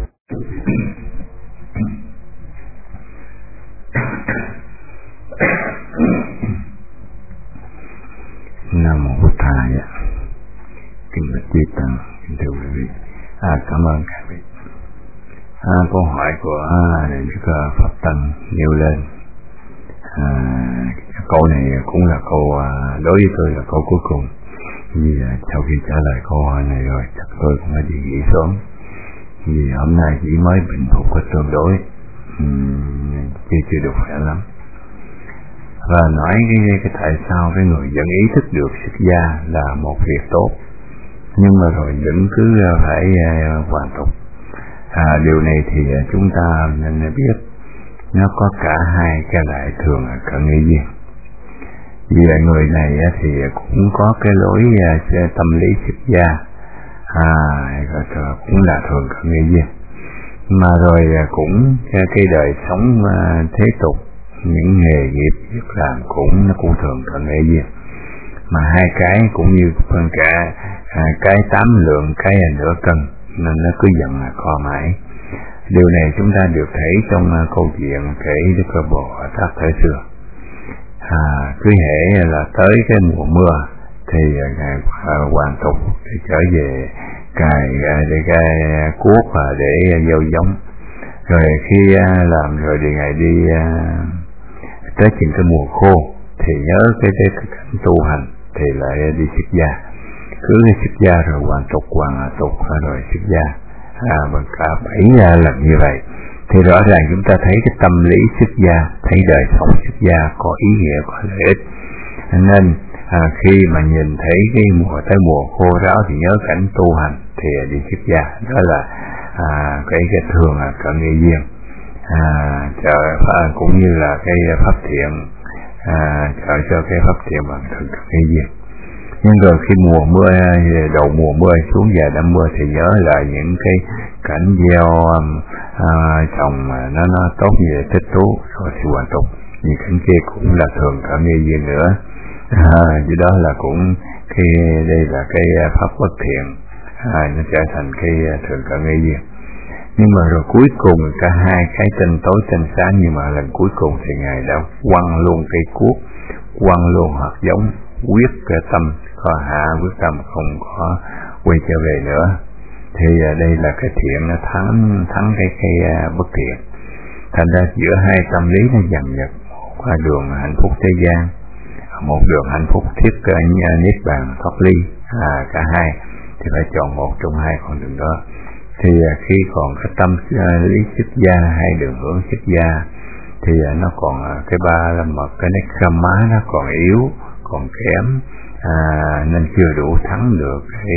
Nam mô Bổn Thầy. Kính bạch chư tăng, kính thưa quý vị, à, cảm ơn các vị. À, câu hỏi của Đại Đức Pháp Tăng nêu lên, à, câu này cũng là câu đối với tôi là câu cuối cùng. Vì sau khi trả lời câu hỏi này rồi chắc tôi cũng phải đi nghỉ sớm, vì hôm nay chỉ mới bình phục có tương đối, uhm, chưa chưa được khỏe lắm. Và nói cái, cái tại sao cái người vẫn ý thức được xuất gia là một việc tốt, nhưng mà rồi vẫn cứ phải uh, hoàn tục. À, điều này thì uh, chúng ta nên biết nó có cả hai cái lại thường là cận nghi duyên. Vì uh, người này uh, thì cũng có cái lối uh, tâm lý xuất gia, à, cũng là thường cận nghi duyên, mà rồi uh, cũng uh, cái đời sống uh, thế tục, những nghề nghiệp việc làm cũng nó cũng thường cận nghi duyên. Mà hai cái cũng như phân cả à, cái tám lượng cái nửa cân, nên nó cứ dần là co mãi. Điều này chúng ta được thấy trong uh, câu chuyện kể Đức Phật Bồ Tát thời xưa. À, cứ hễ là tới cái mùa mưa thì uh, ngài uh, hoàn tục thì trở về cài uh, để cái cuốc và để uh, gieo giống. Rồi khi uh, làm rồi thì ngài đi uh, tới chừng cái mùa khô thì nhớ cái cái, cái cảnh tu hành thì lại đi xuất gia. Cứ đi xuất gia rồi hoàn tục hoàn tục rồi xuất gia. À, bằng cả bảy lần như vậy thì rõ ràng chúng ta thấy cái tâm lý xuất gia, thấy đời sống xuất gia có ý nghĩa, có lợi ích. Nên à, khi mà nhìn thấy cái mùa tới mùa khô ráo thì nhớ cảnh tu hành thì đi xuất gia. Đó là à, cái, cái thường là cận nghĩa duyên, à, trợ, cũng như là cái pháp thiện, à, trợ cho cái pháp thiện bằng thường cận nghĩa duyên. Nhưng rồi khi mùa mưa, đầu mùa mưa xuống giờ đám mưa thì nhớ lại những cái cảnh gieo à, trồng mà nó, nó tốt như là thích thú rồi thì hoàn tục. Những cảnh kia cũng là thường cận nghĩa duyên nữa. À, vì đó là cũng khi đây là cái pháp bất thiện, à, nó trở thành cái thường cận nghĩa duyên. Nhưng mà rồi cuối cùng cả hai cái tinh tối tinh sáng, nhưng mà lần cuối cùng thì ngài đã quăng luôn cây cuốc, quăng luôn hạt giống, quyết cái tâm có hạ quyết tâm không có quay trở về nữa. Thì đây là cái thiện nó thắng thắng cái cái bất thiện. Thành ra giữa hai tâm lý nó dần dần qua đường hạnh phúc thế gian, một đường hạnh phúc thiết niết bàn thoát ly, à, cả hai thì phải chọn một trong hai con đường đó. Thì khi còn cái tâm lý xuất gia hay đường hướng xuất gia thì nó còn cái ba là một cái nét khâm má nó còn yếu, còn kém, à, nên chưa đủ thắng được cái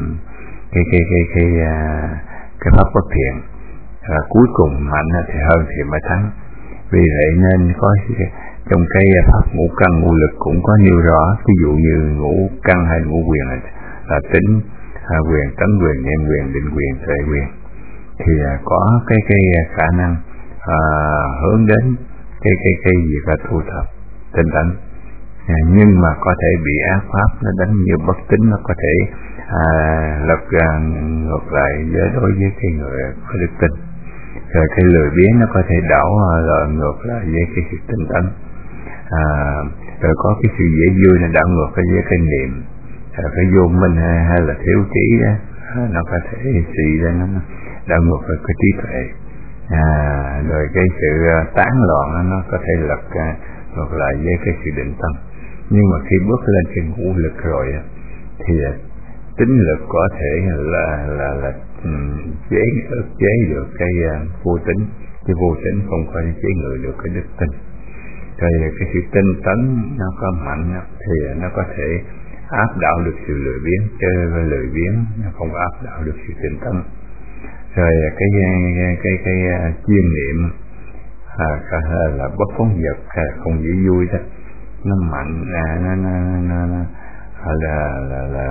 cái cái cái cái cái, cái pháp bất thiện. À, cuối cùng mạnh thì hơn thì mới thắng. Vì vậy nên có trong cái pháp ngũ căn ngũ lực cũng có nêu rõ, ví dụ như ngũ căn hay ngũ quyền là, là tính à, quyền, tấn quyền, niệm quyền, định quyền, tuệ quyền, thì à, có cái cái khả năng à, hướng đến cái cái cái việc là thu thập tinh tấn. À, nhưng mà có thể bị ác pháp nó đánh như bất tín, nó có thể à, lật à, ngược lại với đối với cái người có đức tin. Rồi cái lười biếng nó có thể đảo lộn ngược lại với cái sự tinh tấn. À, rồi có cái sự dễ vui nó đảo ngược với cái niệm. À, cái vô minh hay, hay là thiếu trí đó, nó có thể suy ra nó đảo ngược với cái trí tuệ. À, rồi cái sự tán loạn nó có thể lật ngược lại với cái sự định tâm. Nhưng mà khi bước lên cái ngũ lực rồi thì tính lực có thể là là là chế ức chế được cái vô tính, cái vô tính không có chế ngự được cái đức tin. Rồi cái sự tinh tấn nó có mạnh thì nó có thể áp đảo được sự lười biếng, chơi với lười biếng nó không áp đảo được sự tinh tấn. Rồi cái cái cái, cái chuyên niệm à, là bất phóng dật, không dễ vui đó, nó mạnh, à, nó, nó, nó, nó là là là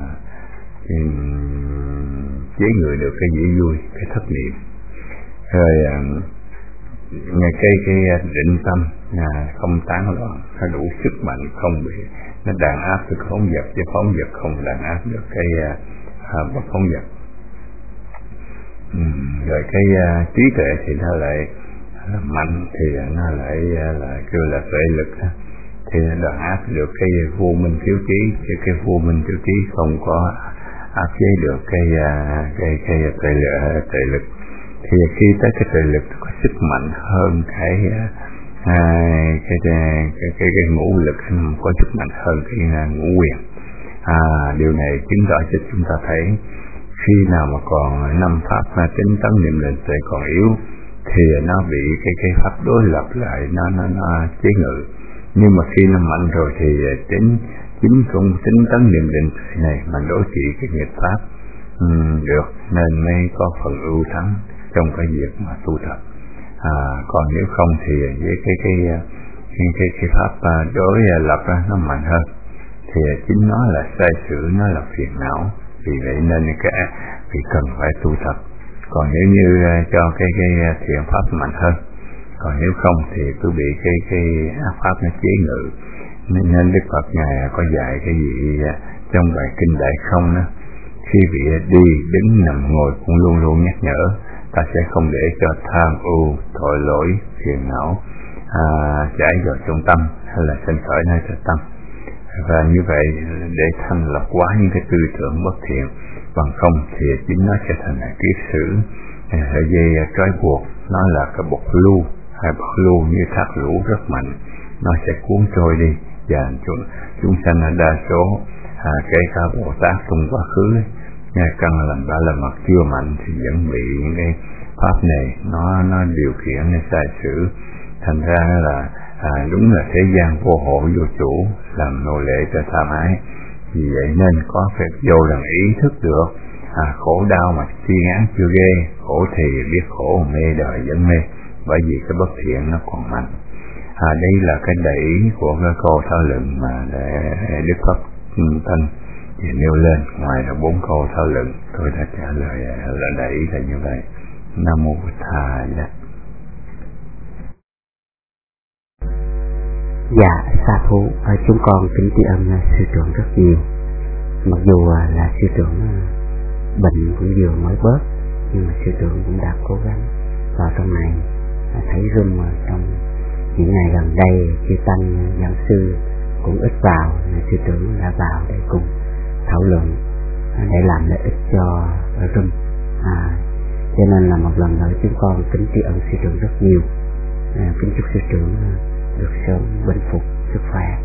um, chế ngự được cái dễ vui, cái thất niệm. Rồi ngày cái cái định tâm à, không tán loạn, nó đủ sức mạnh, không bị nó đàn áp được phóng dật, chứ phóng dật không đàn áp được cái à, bất phóng dật. uhm, rồi cái à, trí tuệ thì nó lại mạnh, thì nó lại là kêu là tuệ lực, thì đàn áp được cái vô minh thiếu trí, chứ cái vô minh thiếu trí không có áp chế được cái cái cái tuệ lực, tuệ lực. Thì khi tới cái tuệ lực có sức mạnh hơn cái à, cái, cái cái cái cái ngũ lực, có sức mạnh hơn cái ngũ quyền. À, điều này chứng tỏ cho chúng ta thấy khi nào mà còn năm pháp mà tính tấn niệm định tuệ còn yếu thì nó bị cái cái pháp đối lập lại, nó nó nó chế ngự. Nhưng mà khi nó mạnh rồi thì tính chính không tính tấn niệm định tuệ này mà đối trị cái nghiệp pháp um, được, nên mới có phần ưu thắng trong cái việc mà tu tập. À, còn nếu không thì với cái cái cái cái, cái pháp đối lập nó mạnh hơn thì chính nó là sai sử, nó là phiền não. Vì vậy nên cái vì cần phải tu tập. Còn nếu như cho cái cái thiện pháp mạnh hơn, còn nếu không thì cứ bị cái cái ác pháp nó chế ngự. Nên Đức Phật ngài có dạy cái gì trong bài kinh Đại Không đó, khi vị đi đứng nằm ngồi cũng luôn luôn nhắc nhở ta sẽ không để cho tham ưu, tội lỗi, phiền não à, chảy vào trong tâm hay là sinh khởi nơi trong tâm. Và như vậy để thanh lọc quá những cái tư tưởng bất thiện, bằng không thì chính nó sẽ thành là kiết sử, sợi dây trói buộc, nó là cái bột lưu, hay bột lưu như thác lũ rất mạnh, nó sẽ cuốn trôi đi. Và chúng, chúng sanh ở đa số à, kể cả Bồ Tát trong quá khứ nghe căn lành ba la mật chưa mạnh thì vẫn bị những cái pháp này nó nó điều khiển, nó sai sử. Thành ra là à, đúng là thế gian vô hộ vô chủ, làm nô lệ cho tham ái. Vì vậy nên có phép vô lần ý thức được à, khổ đau mà suy ngán chưa ghê, khổ thì biết khổ, mê đời vẫn mê, bởi vì cái bất thiện nó còn mạnh. À, đây là cái đẩy của cái câu thảo luận mà để Đức Pháp Tân thì nêu lên. Ngoài là bốn câu thảo luận, tôi đã trả lời là đẩy là như vậy. Nam mô Bụt Thầy. Dạ, sa thú, chúng con kính tri ân sư trưởng rất nhiều. Mặc dù là sư trưởng bệnh cũng vừa mới bớt, nhưng mà sư trưởng cũng đã cố gắng vào trong này. Thấy room trong những ngày gần đây, chư tăng giảng sư cũng ít vào, sư trưởng đã vào để cùng thảo luận, để làm lợi ích cho room. À, cho nên là một lần nữa chúng con kính tri ân sư trưởng rất nhiều. À, kính chúc sư trưởng được sớm bình phục sức khỏe.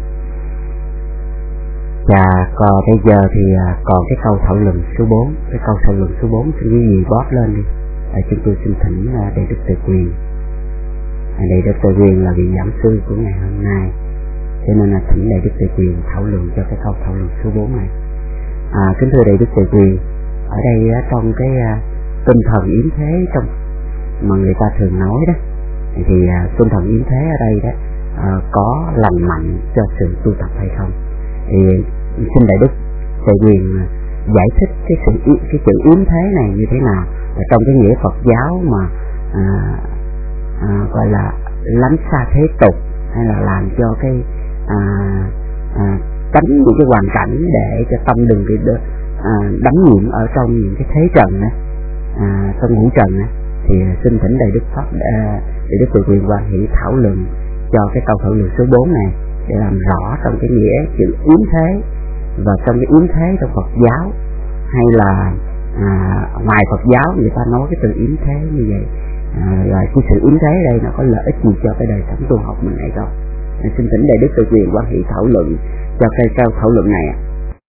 Và còn bây giờ thì còn cái câu thảo luận số bốn, cái câu thảo luận số bốn xin quý vị bóp lên đi. À, chúng tôi xin thỉnh Đại Đức Từ Quyền. À, Đại Đức Từ Quyền là vị giảng sư của ngày hôm nay, cho nên là thỉnh Đại Đức Từ Quyền thảo luận cho cái câu thảo luận số bốn này. À, kính thưa Đại Đức Từ Quyền, ở đây trong cái tinh thần yếm thế trong mà người ta thường nói đó, thì tinh thần yếm thế ở đây đó À, có lành mạnh cho sự tu tập hay không? Thì xin Đại Đức Từ Quyền giải thích cái sự cái chữ yếm thế này như thế nào, và trong cái nghĩa Phật giáo mà à, à, gọi là lánh xa thế tục, hay là làm cho cái à, à, tránh những cái hoàn cảnh để cho tâm đừng bị à, đắm nhiễm ở trong những cái thế trần á, à, trong ngũ trần á, thì xin thỉnh Đại Đức Pháp à, Đại Đức Từ Quyền Quan Hỷ thảo luận cho cái câu thảo luận số bốn này để làm rõ trong cái nghĩa chữ yếm thế, và trong cái yếm thế trong Phật giáo, hay là à, ngoài Phật giáo người ta nói cái từ yếm thế như vậy, à, là cái sự yếm thế đây nó có lợi ích gì cho cái đời sống tu học mình hay không? À, xin thỉnh Đại Đức Từ Quyền Quan Hỷ thảo luận cho cái câu thảo luận này ạ.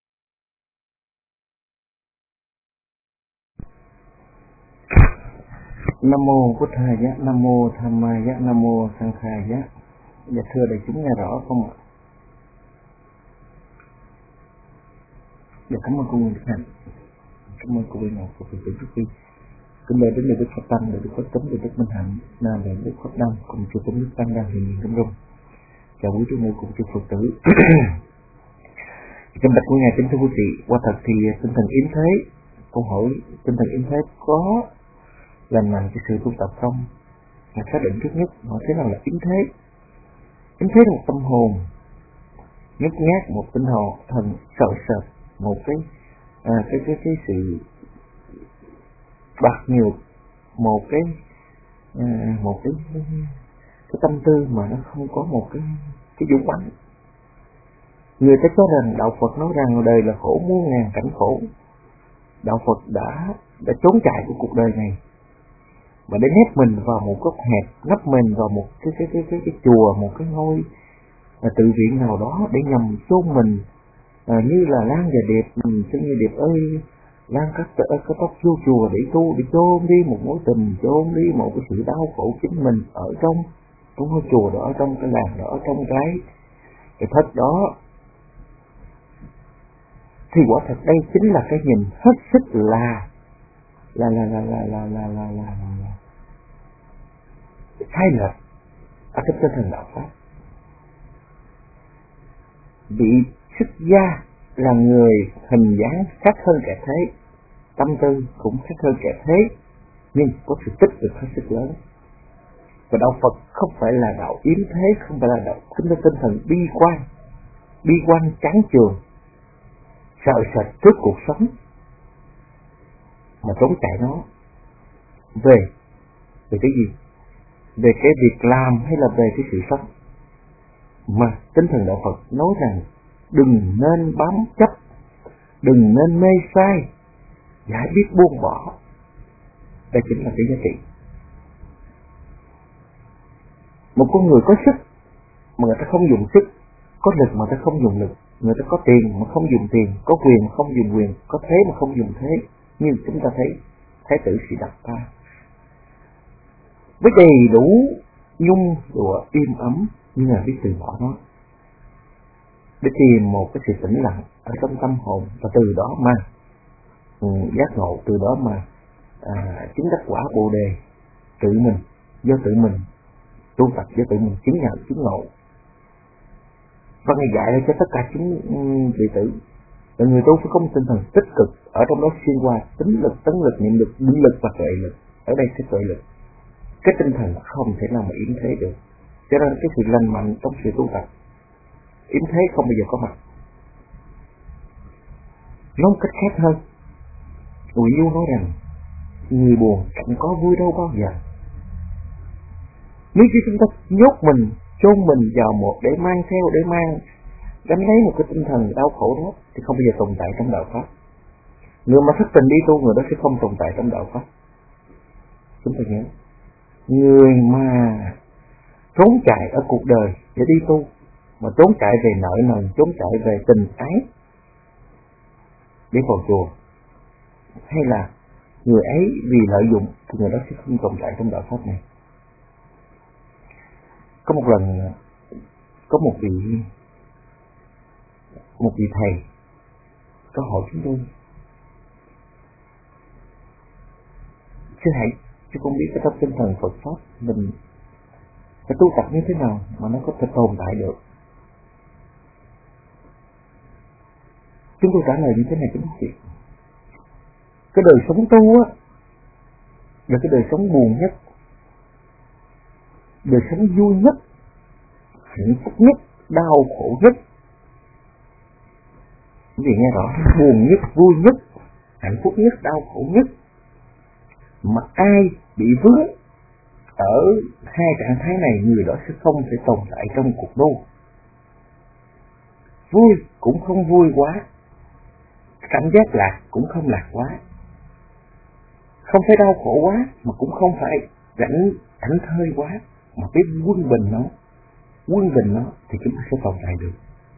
Nam mô Bụt Thầy Giá, Nam mô Tham Ma Giá, Nam mô Sang Khai Giá. Dạ thưa đại chúng nghe rõ không ạ? Dạ cảm ơn cô Nguyên Đức Hạnh, cảm ơn cô Nguyên Ngọc, cô Phật tử Trúc Vi. Kính mời đến Đại Đức Pháp Tăng, Đại Đức Pháp Tấn, Đại Đức Minh Hạnh, Nam Đại Đức Pháp Đăng cùng chư Tôn Đức Tăng đang hiện trong room. Chào quý chú nữ cùng chư Phật tử. Trong bạch của ngài kính thưa quý vị, qua thật thì tinh thần yếm thế, câu hỏi tinh thần yếm thế có lành mạnh cái sự tu tập không? Ngài xác định trước nhất họ thế nào là yếm thế? Yếm thế là một tâm hồn nhút nhát, một tinh hồn thần sợ sệt, một cái à, cái cái cái sự bạc nhược, một cái à, một cái, cái cái tâm tư mà nó không có một cái cái dũng mãnh. Người ta cho rằng đạo Phật nói rằng đời là khổ muôn ngàn cảnh khổ. Đạo Phật đã đã trốn chạy của cuộc đời này và để nép mình vào một góc hẹp, nấp mình vào một cái cái cái cái, cái chùa, một cái ngôi à, tự viện nào đó để nhằm chôn mình à, như là Lan và Điệp. Mình xin như Điệp ơi, Lan cắt cái tóc vô chùa để tu, để chôn đi một mối tình, chôn đi một cái sự đau khổ chính mình ở trong trong ngôi chùa đó, ở trong cái làng đó, ở trong cái cái thất đó. Thì quả thật đây chính là cái nhìn hết sức là là là là là là là là là là sai lệch ở cái tinh thần đạo pháp. Vị xuất gia là người hình dáng khác hơn kẻ thế, tâm tư cũng khác hơn kẻ thế, nhưng có sự tích cực hết sức lớn. Và đạo Phật không phải là đạo yếm thế, không phải là đạo kính với tinh thần bi quan, bi quan chán chường, sợ sệt trước cuộc sống mà trốn chạy nó. về về cái gì? Về cái việc làm hay là về cái sự sống? Mà tinh thần đạo Phật nói rằng đừng nên bám chấp, đừng nên mê sai, giải biết buông bỏ. Đây chính là cái giá trị. Một con người có sức mà người ta không dùng sức, có lực mà người ta không dùng lực, người ta có tiền mà không dùng tiền, có quyền mà không dùng quyền, có thế mà không dùng thế, như chúng ta thấy Thái tử Siddhartha với đầy đủ nhung lụa im ấm, nhưng mà biết từ bỏ nó để tìm một cái sự tĩnh lặng ở trong tâm hồn, và từ đó mà ừ, giác ngộ, từ đó mà à, chứng đắc quả Bồ đề tự mình, do tự mình tu tập, do tự mình chứng nhận chứng ngộ. Và Ngài dạy cho tất cả chúng đệ tử là người tu phải có một tinh thần tích cực, ở trong đó xuyên qua tính lực, tấn lực, niệm lực, định lực và tuệ lực. Ở đây cái tuệ lực, cái tinh thần không thể nào mà yếm thế được. Cho nên cái sự lành mạnh trong sự tu tập, yếm thế không bao giờ có mặt. Nói một cách khác hơn, Người yêu nói rằng người buồn chẳng có vui đâu bao giờ. Nếu như chúng ta nhốt mình, chôn mình vào một để mang theo, để mang gánh lấy một cái tinh thần đau khổ đó, thì không bao giờ tồn tại trong đạo pháp. Người mà thất tình đi tu, người đó sẽ không tồn tại trong đạo pháp. Chúng ta nhớ, người mà trốn chạy ở cuộc đời để đi tu, mà trốn chạy về nợ nần, trốn chạy về tình ái để vào chùa, hay là người ấy vì lợi dụng, thì người đó sẽ không tồn tại trong đạo pháp này. Có một lần có một vị một vị thầy có hỏi chúng tôi: Sư hãy chứ con biết cái trong tinh thần Phật pháp mình phải tu tập như thế nào mà nó có thể tồn tại được. Chúng tôi trả lời như thế này các chị: cái đời sống tu á là cái đời sống buồn nhất, đời sống vui nhất, hạnh phúc nhất, đau khổ nhất. Quý vị nghe rõ, buồn nhất, vui nhất, hạnh phúc nhất, đau khổ nhất. Mà ai bị vướng ở hai trạng thái này, người đó sẽ không thể tồn tại trong cuộc tu. Vui cũng không vui quá, cảm giác lạc cũng không lạc quá, không phải đau khổ quá mà cũng không phải rảnh thảnh thơi quá, mà biết quân bình nó, quân bình nó thì chúng ta sẽ tồn tại được.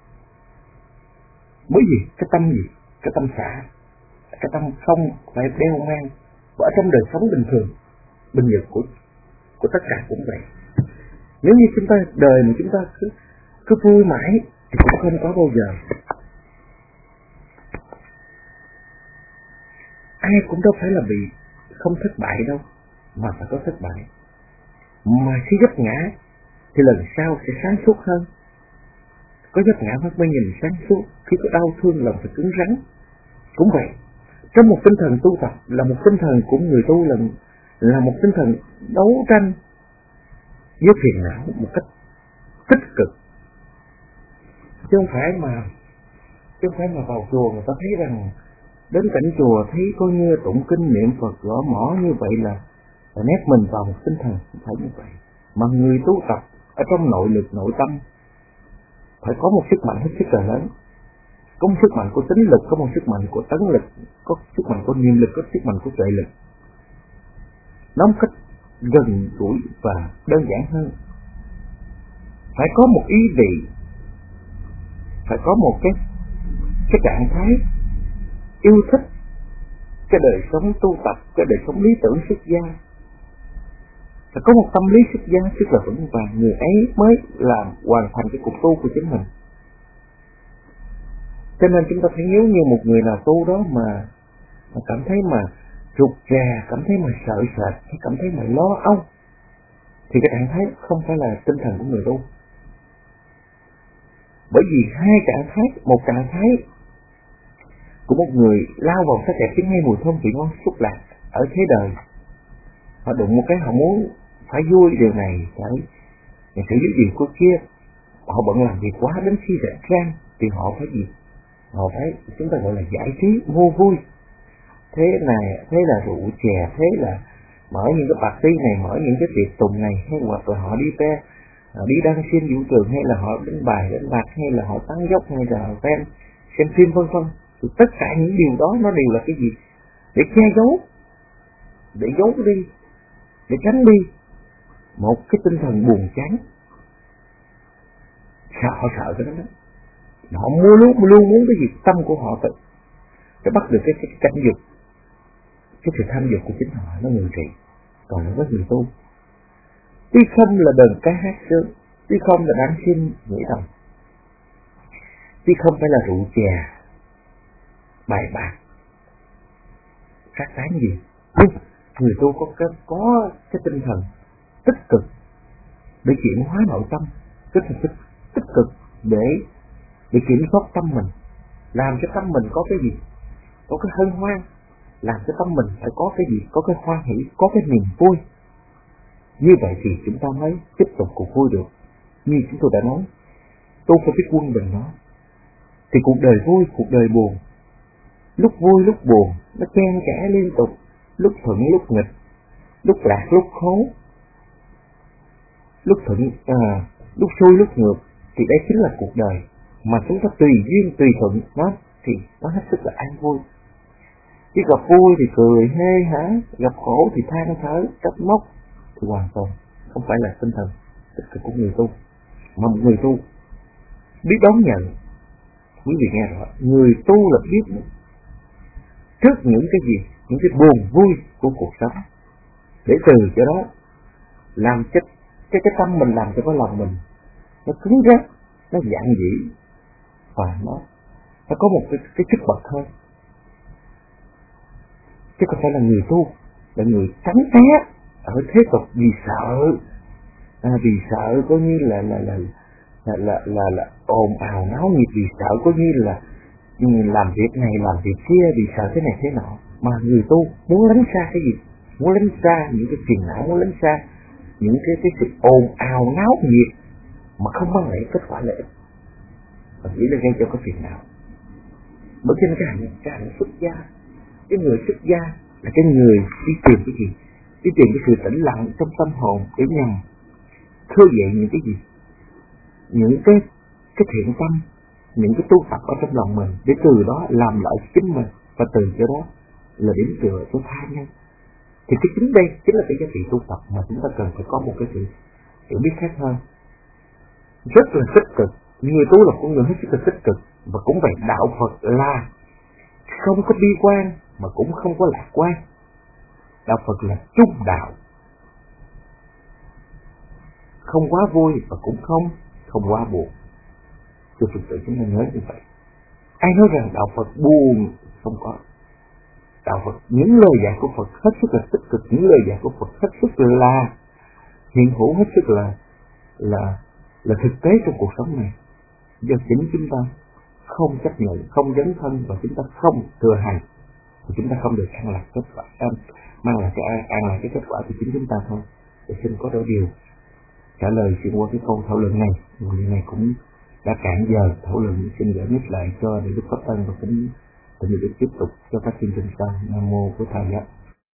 Bởi vì cái tâm gì? Cái tâm xả, cái tâm không phải đeo mang. Và ở trong đời sống bình thường, bình nhật của của tất cả cũng vậy. Nếu như chúng ta đời mà chúng ta cứ cứ vui mãi thì cũng không có bao giờ. Ai cũng đâu phải là bị không thất bại đâu, mà phải có thất bại. Mà khi vấp ngã thì lần sau sẽ sáng suốt hơn. Có vấp ngã mới nhìn sáng suốt, khi có đau thương lòng phải cứng rắn. Cũng vậy, trong một tinh thần tu tập là một tinh thần của người tu, là, là một tinh thần đấu tranh với phiền não một cách tích cực. Chứ không phải mà chứ không phải mà vào chùa người ta thấy rằng đến cảnh chùa thấy có như tụng kinh niệm Phật gõ mỏ như vậy là, là nét mình vào một tinh thần, không phải như vậy. Mà người tu tập ở trong nội lực nội tâm phải có một sức mạnh hết sức là lớn. Có một sức mạnh của tính lực, có một sức mạnh của tấn lực, có sức mạnh của niệm lực, có sức mạnh của tuệ lực. Nó một cách gần gũi và đơn giản hơn. Phải có một ý vị, phải có một cái cái trạng thái yêu thích cái đời sống tu tập, cái đời sống lý tưởng xuất gia. Phải có một tâm lý xuất gia rất là vững vàng, người ấy mới làm hoàn thành cái cuộc tu của chính mình. Cho nên chúng ta thấy nếu như một người nào tu đó mà, mà cảm thấy mà rụt rè, cảm thấy mà sợ sệt, hay cảm thấy mà lo âu, thì cái trạng thái không phải là tinh thần của người tu. Bởi vì hai trạng thái, một trạng thái của một người lao vào sắc đẹp tiếng hay mùi thơm vị ngon xúc lạc ở thế đời, họ đụng một cái họ muốn phải vui điều này, phải phải giữ điều của kia, họ bận làm việc quá đến khi rảnh rang thì họ phải gì? Họ phải, chúng ta gọi là giải trí, mua vui. Thế này, thế là rượu chè, thế là mở những cái party này, mở những cái tiệc tùng này, hay hoặc là họ đi pe, họ đi đăng xin vũ trường, hay là họ đánh bài đánh bạc, hay là họ tán dốc, hay là họ xem xem phim vân vân. Thì tất cả những điều đó nó đều là cái gì? Để che giấu, để giấu đi, để tránh đi một cái tinh thần buồn chán. Sợ, họ sợ cái đó đó. Họ muốn luôn, luôn muốn cái gì, tâm của họ phải, phải bắt được cái, cái cảnh dục, cái sự tham dục của chính họ nó ngự trị. Còn nó với người tu, tuy không là đờn ca hát sướng, tuy không là đàn xin nhảy đồng, tuy không phải là rượu chè, bài bạc, sát tán gì, nhưng người tu có cái, có cái tinh thần tích cực để chuyển hóa nội tâm, cái tinh thần tích cực để để kiểm soát tâm mình, làm cho tâm mình có cái gì, có cái hân hoan, làm cho tâm mình phải có cái gì, có cái hoan hỷ, có cái niềm vui. Như vậy thì chúng ta mới tiếp tục cuộc vui được. Như chúng tôi đã nói, tôi phải biết quân bình nó. Thì cuộc đời vui, cuộc đời buồn, lúc vui lúc buồn, nó chen kẽ liên tục, lúc thuận lúc nghịch, lúc lạc lúc khốn, lúc thuận, à, lúc xuôi lúc ngược. Thì đây chính là cuộc đời mà chúng ta tùy duyên tùy thuận nó thì nó hết sức là an vui. Chứ gặp vui thì cười hê hả, gặp khổ thì than thở trách móc thì hoàn toàn không phải là tinh thần tích cực của người tu. Mà một người tu biết đón nhận, quý vị nghe rõ, người tu là biết trước những cái gì, những cái buồn vui của cuộc sống, để từ cho đó làm cho cái cái tâm mình, làm cho cái lòng mình nó cứng rắn, nó giản dị và nó nó có một cái cái chức bậc hơn. Chứ không phải là người tu là người tránh né ở thế tục vì sợ, à, vì sợ coi như là là là là là, là, là ồn ào náo nhiệt, vì sợ coi như là làm việc này làm việc kia, vì sợ thế này thế nọ. Mà người tu muốn lánh xa cái gì? Muốn lánh xa những cái phiền não, muốn lánh xa những cái cái sự ồn ào náo nhiệt mà không mang lại kết quả lợi ích, và chỉ là gây cho cái phiền não. Bởi trên cái hành cái hành xuất gia, cái người xuất gia là cái người đi tìm cái gì? Đi tìm cái sự tĩnh lặng trong tâm hồn để nhằm khơi dậy những cái gì? Những cái cái thiện tâm, những cái tu tập ở trong lòng mình, để từ đó làm lợi chính mình, và từ chỗ đó là điểm tựa cho tha nhân. Thì cái chính đây chính là cái giá trị tu tập mà chúng ta cần phải có một cái sự hiểu biết khác hơn, rất là tích cực. Người tu là con người hết sức là tích cực, và cũng vậy, đạo Phật là không có bi quan mà cũng không có lạc quan. Đạo Phật là trung đạo, không quá vui và cũng không không quá buồn. Cho Phật tử chúng ta nhớ như vậy. Ai nói rằng đạo Phật buồn? Không có. Đạo Phật, những lời dạy của Phật hết sức là tích cực, những lời dạy của Phật hết sức là hiện hữu, hết sức là là là thực tế trong cuộc sống này. Do chính chúng ta không chấp nhận, không dấn thân, và chúng ta không thừa hành, thì chúng ta không được an lạc kết quả, mang lại cái an, an lạc cái kết quả của chính chúng ta thôi. Để xin có đôi điều trả lời xuyên qua cái câu thảo luận này. Người này cũng đã cạn giờ thảo luận, xin giải thích lại cho để Đức Pháp Tân và kính tình được tiếp tục cho các chương trình sau. Nam mô của thầy ạ.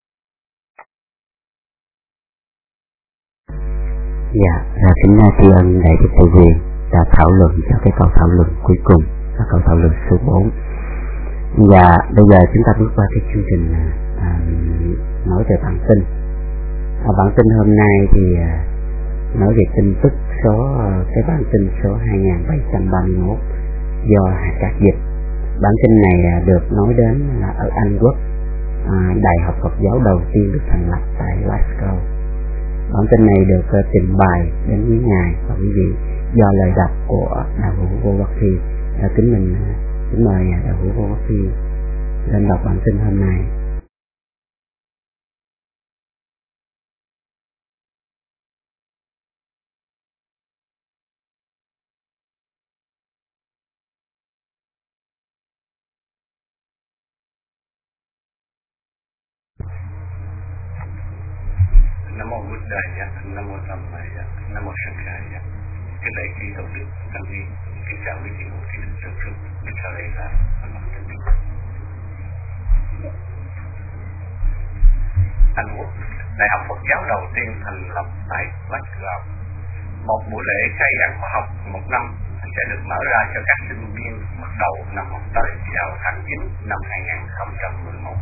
Dạ, là kính tri ân đại đức Thầy Quyền đã thảo luận cho cái câu thảo luận cuối cùng là câu thảo luận số bốn. Và bây giờ chúng ta bước qua cái chương trình à, nói về bản tin. À, bản tin hôm nay thì à, nói về tin tức số cái bản tin số hai nghìn bảy trăm ba mươi mốt do Hà Cát dịch. Bản tin này à, được nói đến là ở Anh Quốc, à, Đại học Phật giáo đầu tiên được thành lập tại Glasgow. Bản tin này được uh, trình bày đến quý ngài và quý vị do lời đọc của đạo hữu Vô Bất Thi. uh, kính mình uh, kính mời uh, đạo hữu Vô Bất Thi lên đọc bản tin hôm nay. Nam mô Buddhaya, Nam mô Dhammaya, Nam mô Sanghaya. Kính lạy chư tổ đức tăng ni, kính chào quý vị một kính đức sâu sắc. Kính chào đây là lòng kính đức. Anh Quốc đại học Phật giáo đầu tiên thành lập tại Blackground. Một buổi lễ khai giảng khóa học một năm sẽ được mở ra cho các sinh viên bắt đầu năm học tới vào tháng chín năm hai nghìn không trăm mười một.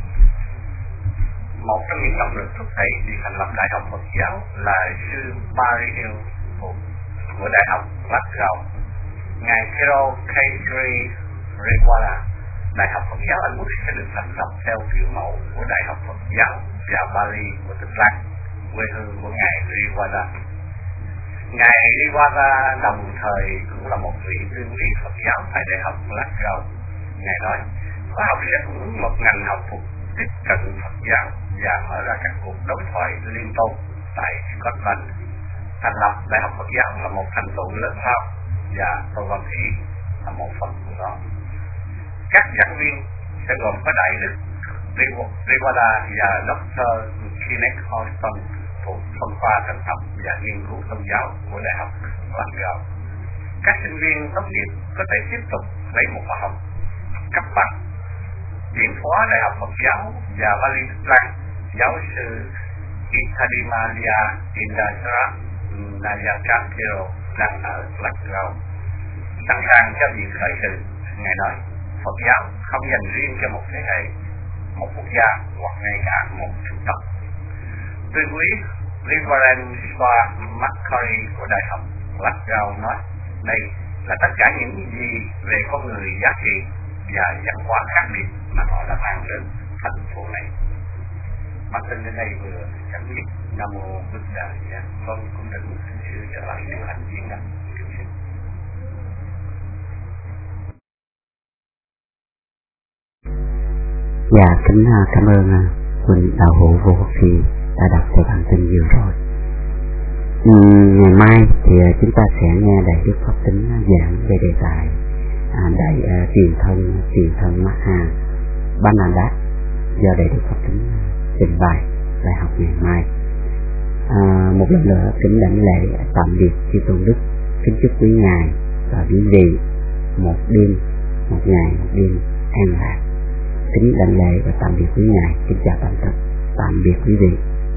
Một trong những động lực thúc đẩy đi thành lập đại học Phật giáo là sư Barry Hill của đại học Blackground. Ngài Carol K. Rewala, đại học Phật giáo Anh Quốc sẽ được thành lập theo kiểu mẫu của đại học Phật giáo và Bali của Tích Lan, quê hương của ngài Rewala. Ngài Rewala đồng thời cũng là một vị tuyên lý Phật giáo tại đại học Blackground. Ngài nói, khóa học sẽ cung ứng một ngành học phục tiếp cận Phật giáo và mở ra các cuộc đối thoại liên tôn tại Scotland. Thành lập đại học Phật giáo là một thành tựu lớn lao và tôi quan nghĩ là một phần của nó. Các giảng viên sẽ gồm có đại đức Rewala và Doctor Kenneth Houston thuộc phân khoa thần học và nghiên cứu tôn giáo của đại học Blackground. Các sinh viên tốt nghiệp có thể tiếp tục lấy một khóa học cấp bằng. Viện phó đại học Phật giáo và Bali Lan, giáo sư Itadimalia Indasara Nayakakiro đang ở Blackground, sẵn sàng cho việc khởi sự. Ngài nói, Phật giáo không dành riêng cho một thế hệ, một quốc gia hoặc ngay cả một chủng tộc. Tuyên úy Reverend Spa McCurry của đại học Blackground nói, đây là tất cả những gì về con người giá trị và văn hóa khác biệt mà họ đã mang đến thành phố này. Bản tin đến đây vừa chấm dứt. Nam mô Bụt Đà. Con cũng định xin sư trở lại điều hành diễn đàn. Dạ, kính cảm ơn Huynh Đạo Hữu Vô Quốc Phi đã đọc cho bản tin vừa rồi. Ừ, ngày mai thì chúng ta sẽ nghe Đại Đức Pháp Tính giảng về đề tài à, Đại uh, truyền thân truyền thân Maha Banadat do Đại Đức Pháp Tính trình bày bài học ngày mai. À, một lần nữa kính đảnh lễ tạm biệt chư tôn đức, kính chúc quý ngài và quý vị một đêm một ngày một đêm an lạc. Kính đảnh lễ và tạm biệt quý ngài. Kính chào tạm biệt tạm biệt quý vị.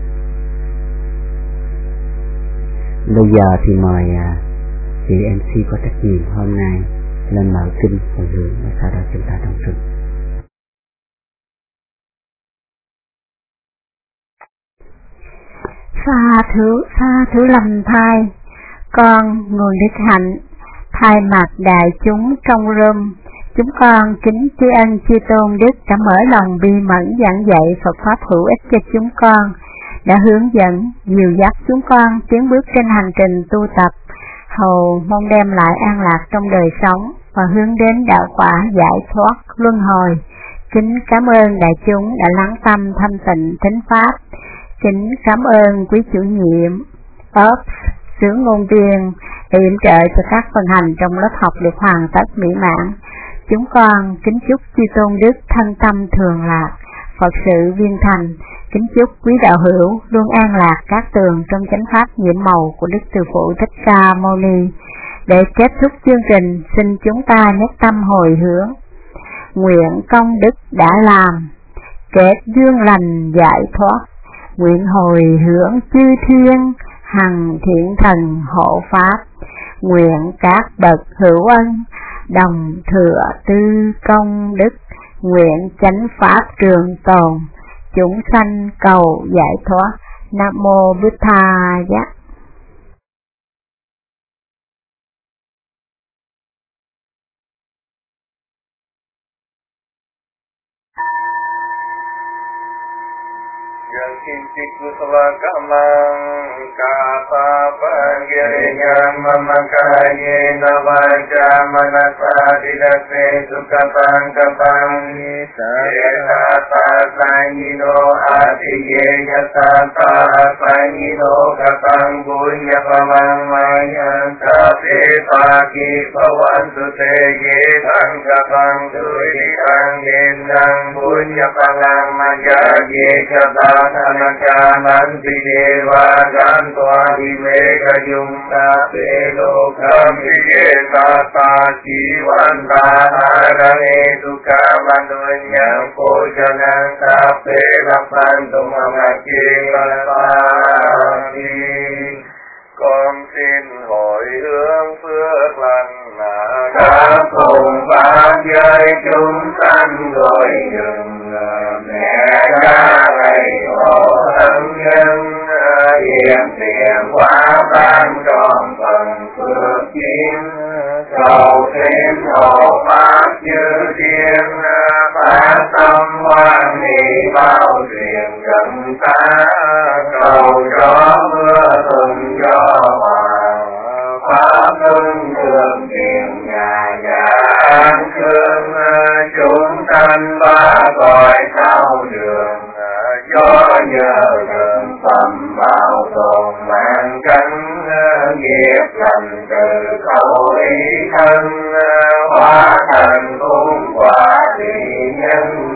Bây giờ thì mời uh, chị em xê có trách nhiệm hôm nay lên mở kinh hồi hướng và sau đó chúng ta đồng sự. Pha thứ pha thứ lầm thai, con nguồn đức hạnh, thay mặt đại chúng trong rơm, chúng con kính tri ân chư tôn đức đã mở lòng bi mẫn giảng dạy Phật pháp hữu ích cho chúng con, đã hướng dẫn dìu dắt chúng con tiến bước trên hành trình tu tập, hầu mong đem lại an lạc trong đời sống và hướng đến đạo quả giải thoát luân hồi. Kính cảm ơn đại chúng đã lắng tâm thanh tịnh thính pháp. Kính cảm ơn quý chủ nhiệm ốp xướng ngôn viên để yểm trợ cho các phần hành trong lớp học được hoàn tất mỹ mãn. Chúng con kính chúc chư tôn đức thân tâm thường lạc, Phật sự viên thành. Kính chúc quý đạo hữu luôn an lạc các tường trong chánh pháp nhiệm màu của Đức Từ Phụ Thích Ca Mâu Ni. Để kết thúc chương trình, xin chúng ta nhất tâm hồi hướng. Nguyện công đức đã làm, kết duyên lành giải thoát. Nguyện hồi hướng chư thiên, hằng thiện thần hộ pháp. Nguyện các bậc hữu ân, đồng thừa tư công đức. Nguyện chánh pháp trường tồn, chúng sanh cầu giải thoát. Nam mô Bụt Tha Giá. Kinti kusala kamang kapa pangirinyam mamakaye navaja manasa didase sukapang kapang yata sangino adiye yata sangino kapang bunya pamang mayan kape paki pawantu tege tang kapang turi angin bunya pamang majage kapang Anakanan Pidewa Gantua Hime Kajung chúng ta tê lô cam kê ta ta chi văn ta ra nê tu ca văn đôi nhang cô cho năng ta tê la phan tu ma ma chi la ta chi. Con xin hồi hướng phước lành là đã cùng ba giới chúng sanh gọi dừng mẹ cha thầy hộ thân nhân hiện tiền quá ban tròn phần phước kiến cầu thêm hộ pháp chư thiên phát tâm hoan hỷ bao truyền gần ta cầu cho mưa thuận cho hòa pháp luân thường tiền nhà nhà an cương chúng sanh ba cõi sau đường cho nhờ đường phẩm bảo tồn mạng cánh nghiệp thành từ khẩu ý thân hóa thành cung quả thị nhân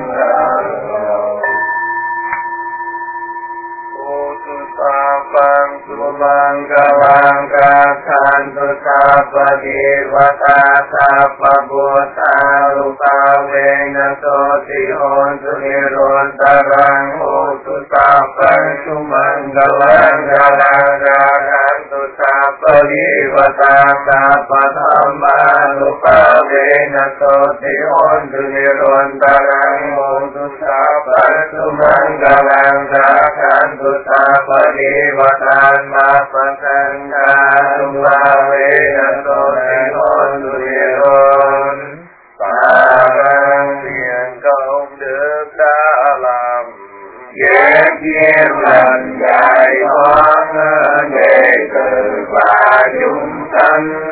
Sapang Subang Galang Kakhan Sapa Devata Sapa Bhota Rupa Vena Soti Hontu Niron Tarang Hotu Sapang Subang Galang Galang Kakhan Sapa Devata Sapa Dhamma Rupa Vena Soti Hontu Niron Tarang Hotu Sapang Subang Galang Kakhan Sapa Devatan Mapasangha Sumavena Sotihon Duyeron Parang thiện công đức đã làm ghét nhiên lần giải thoát đệ tử và chúng sanh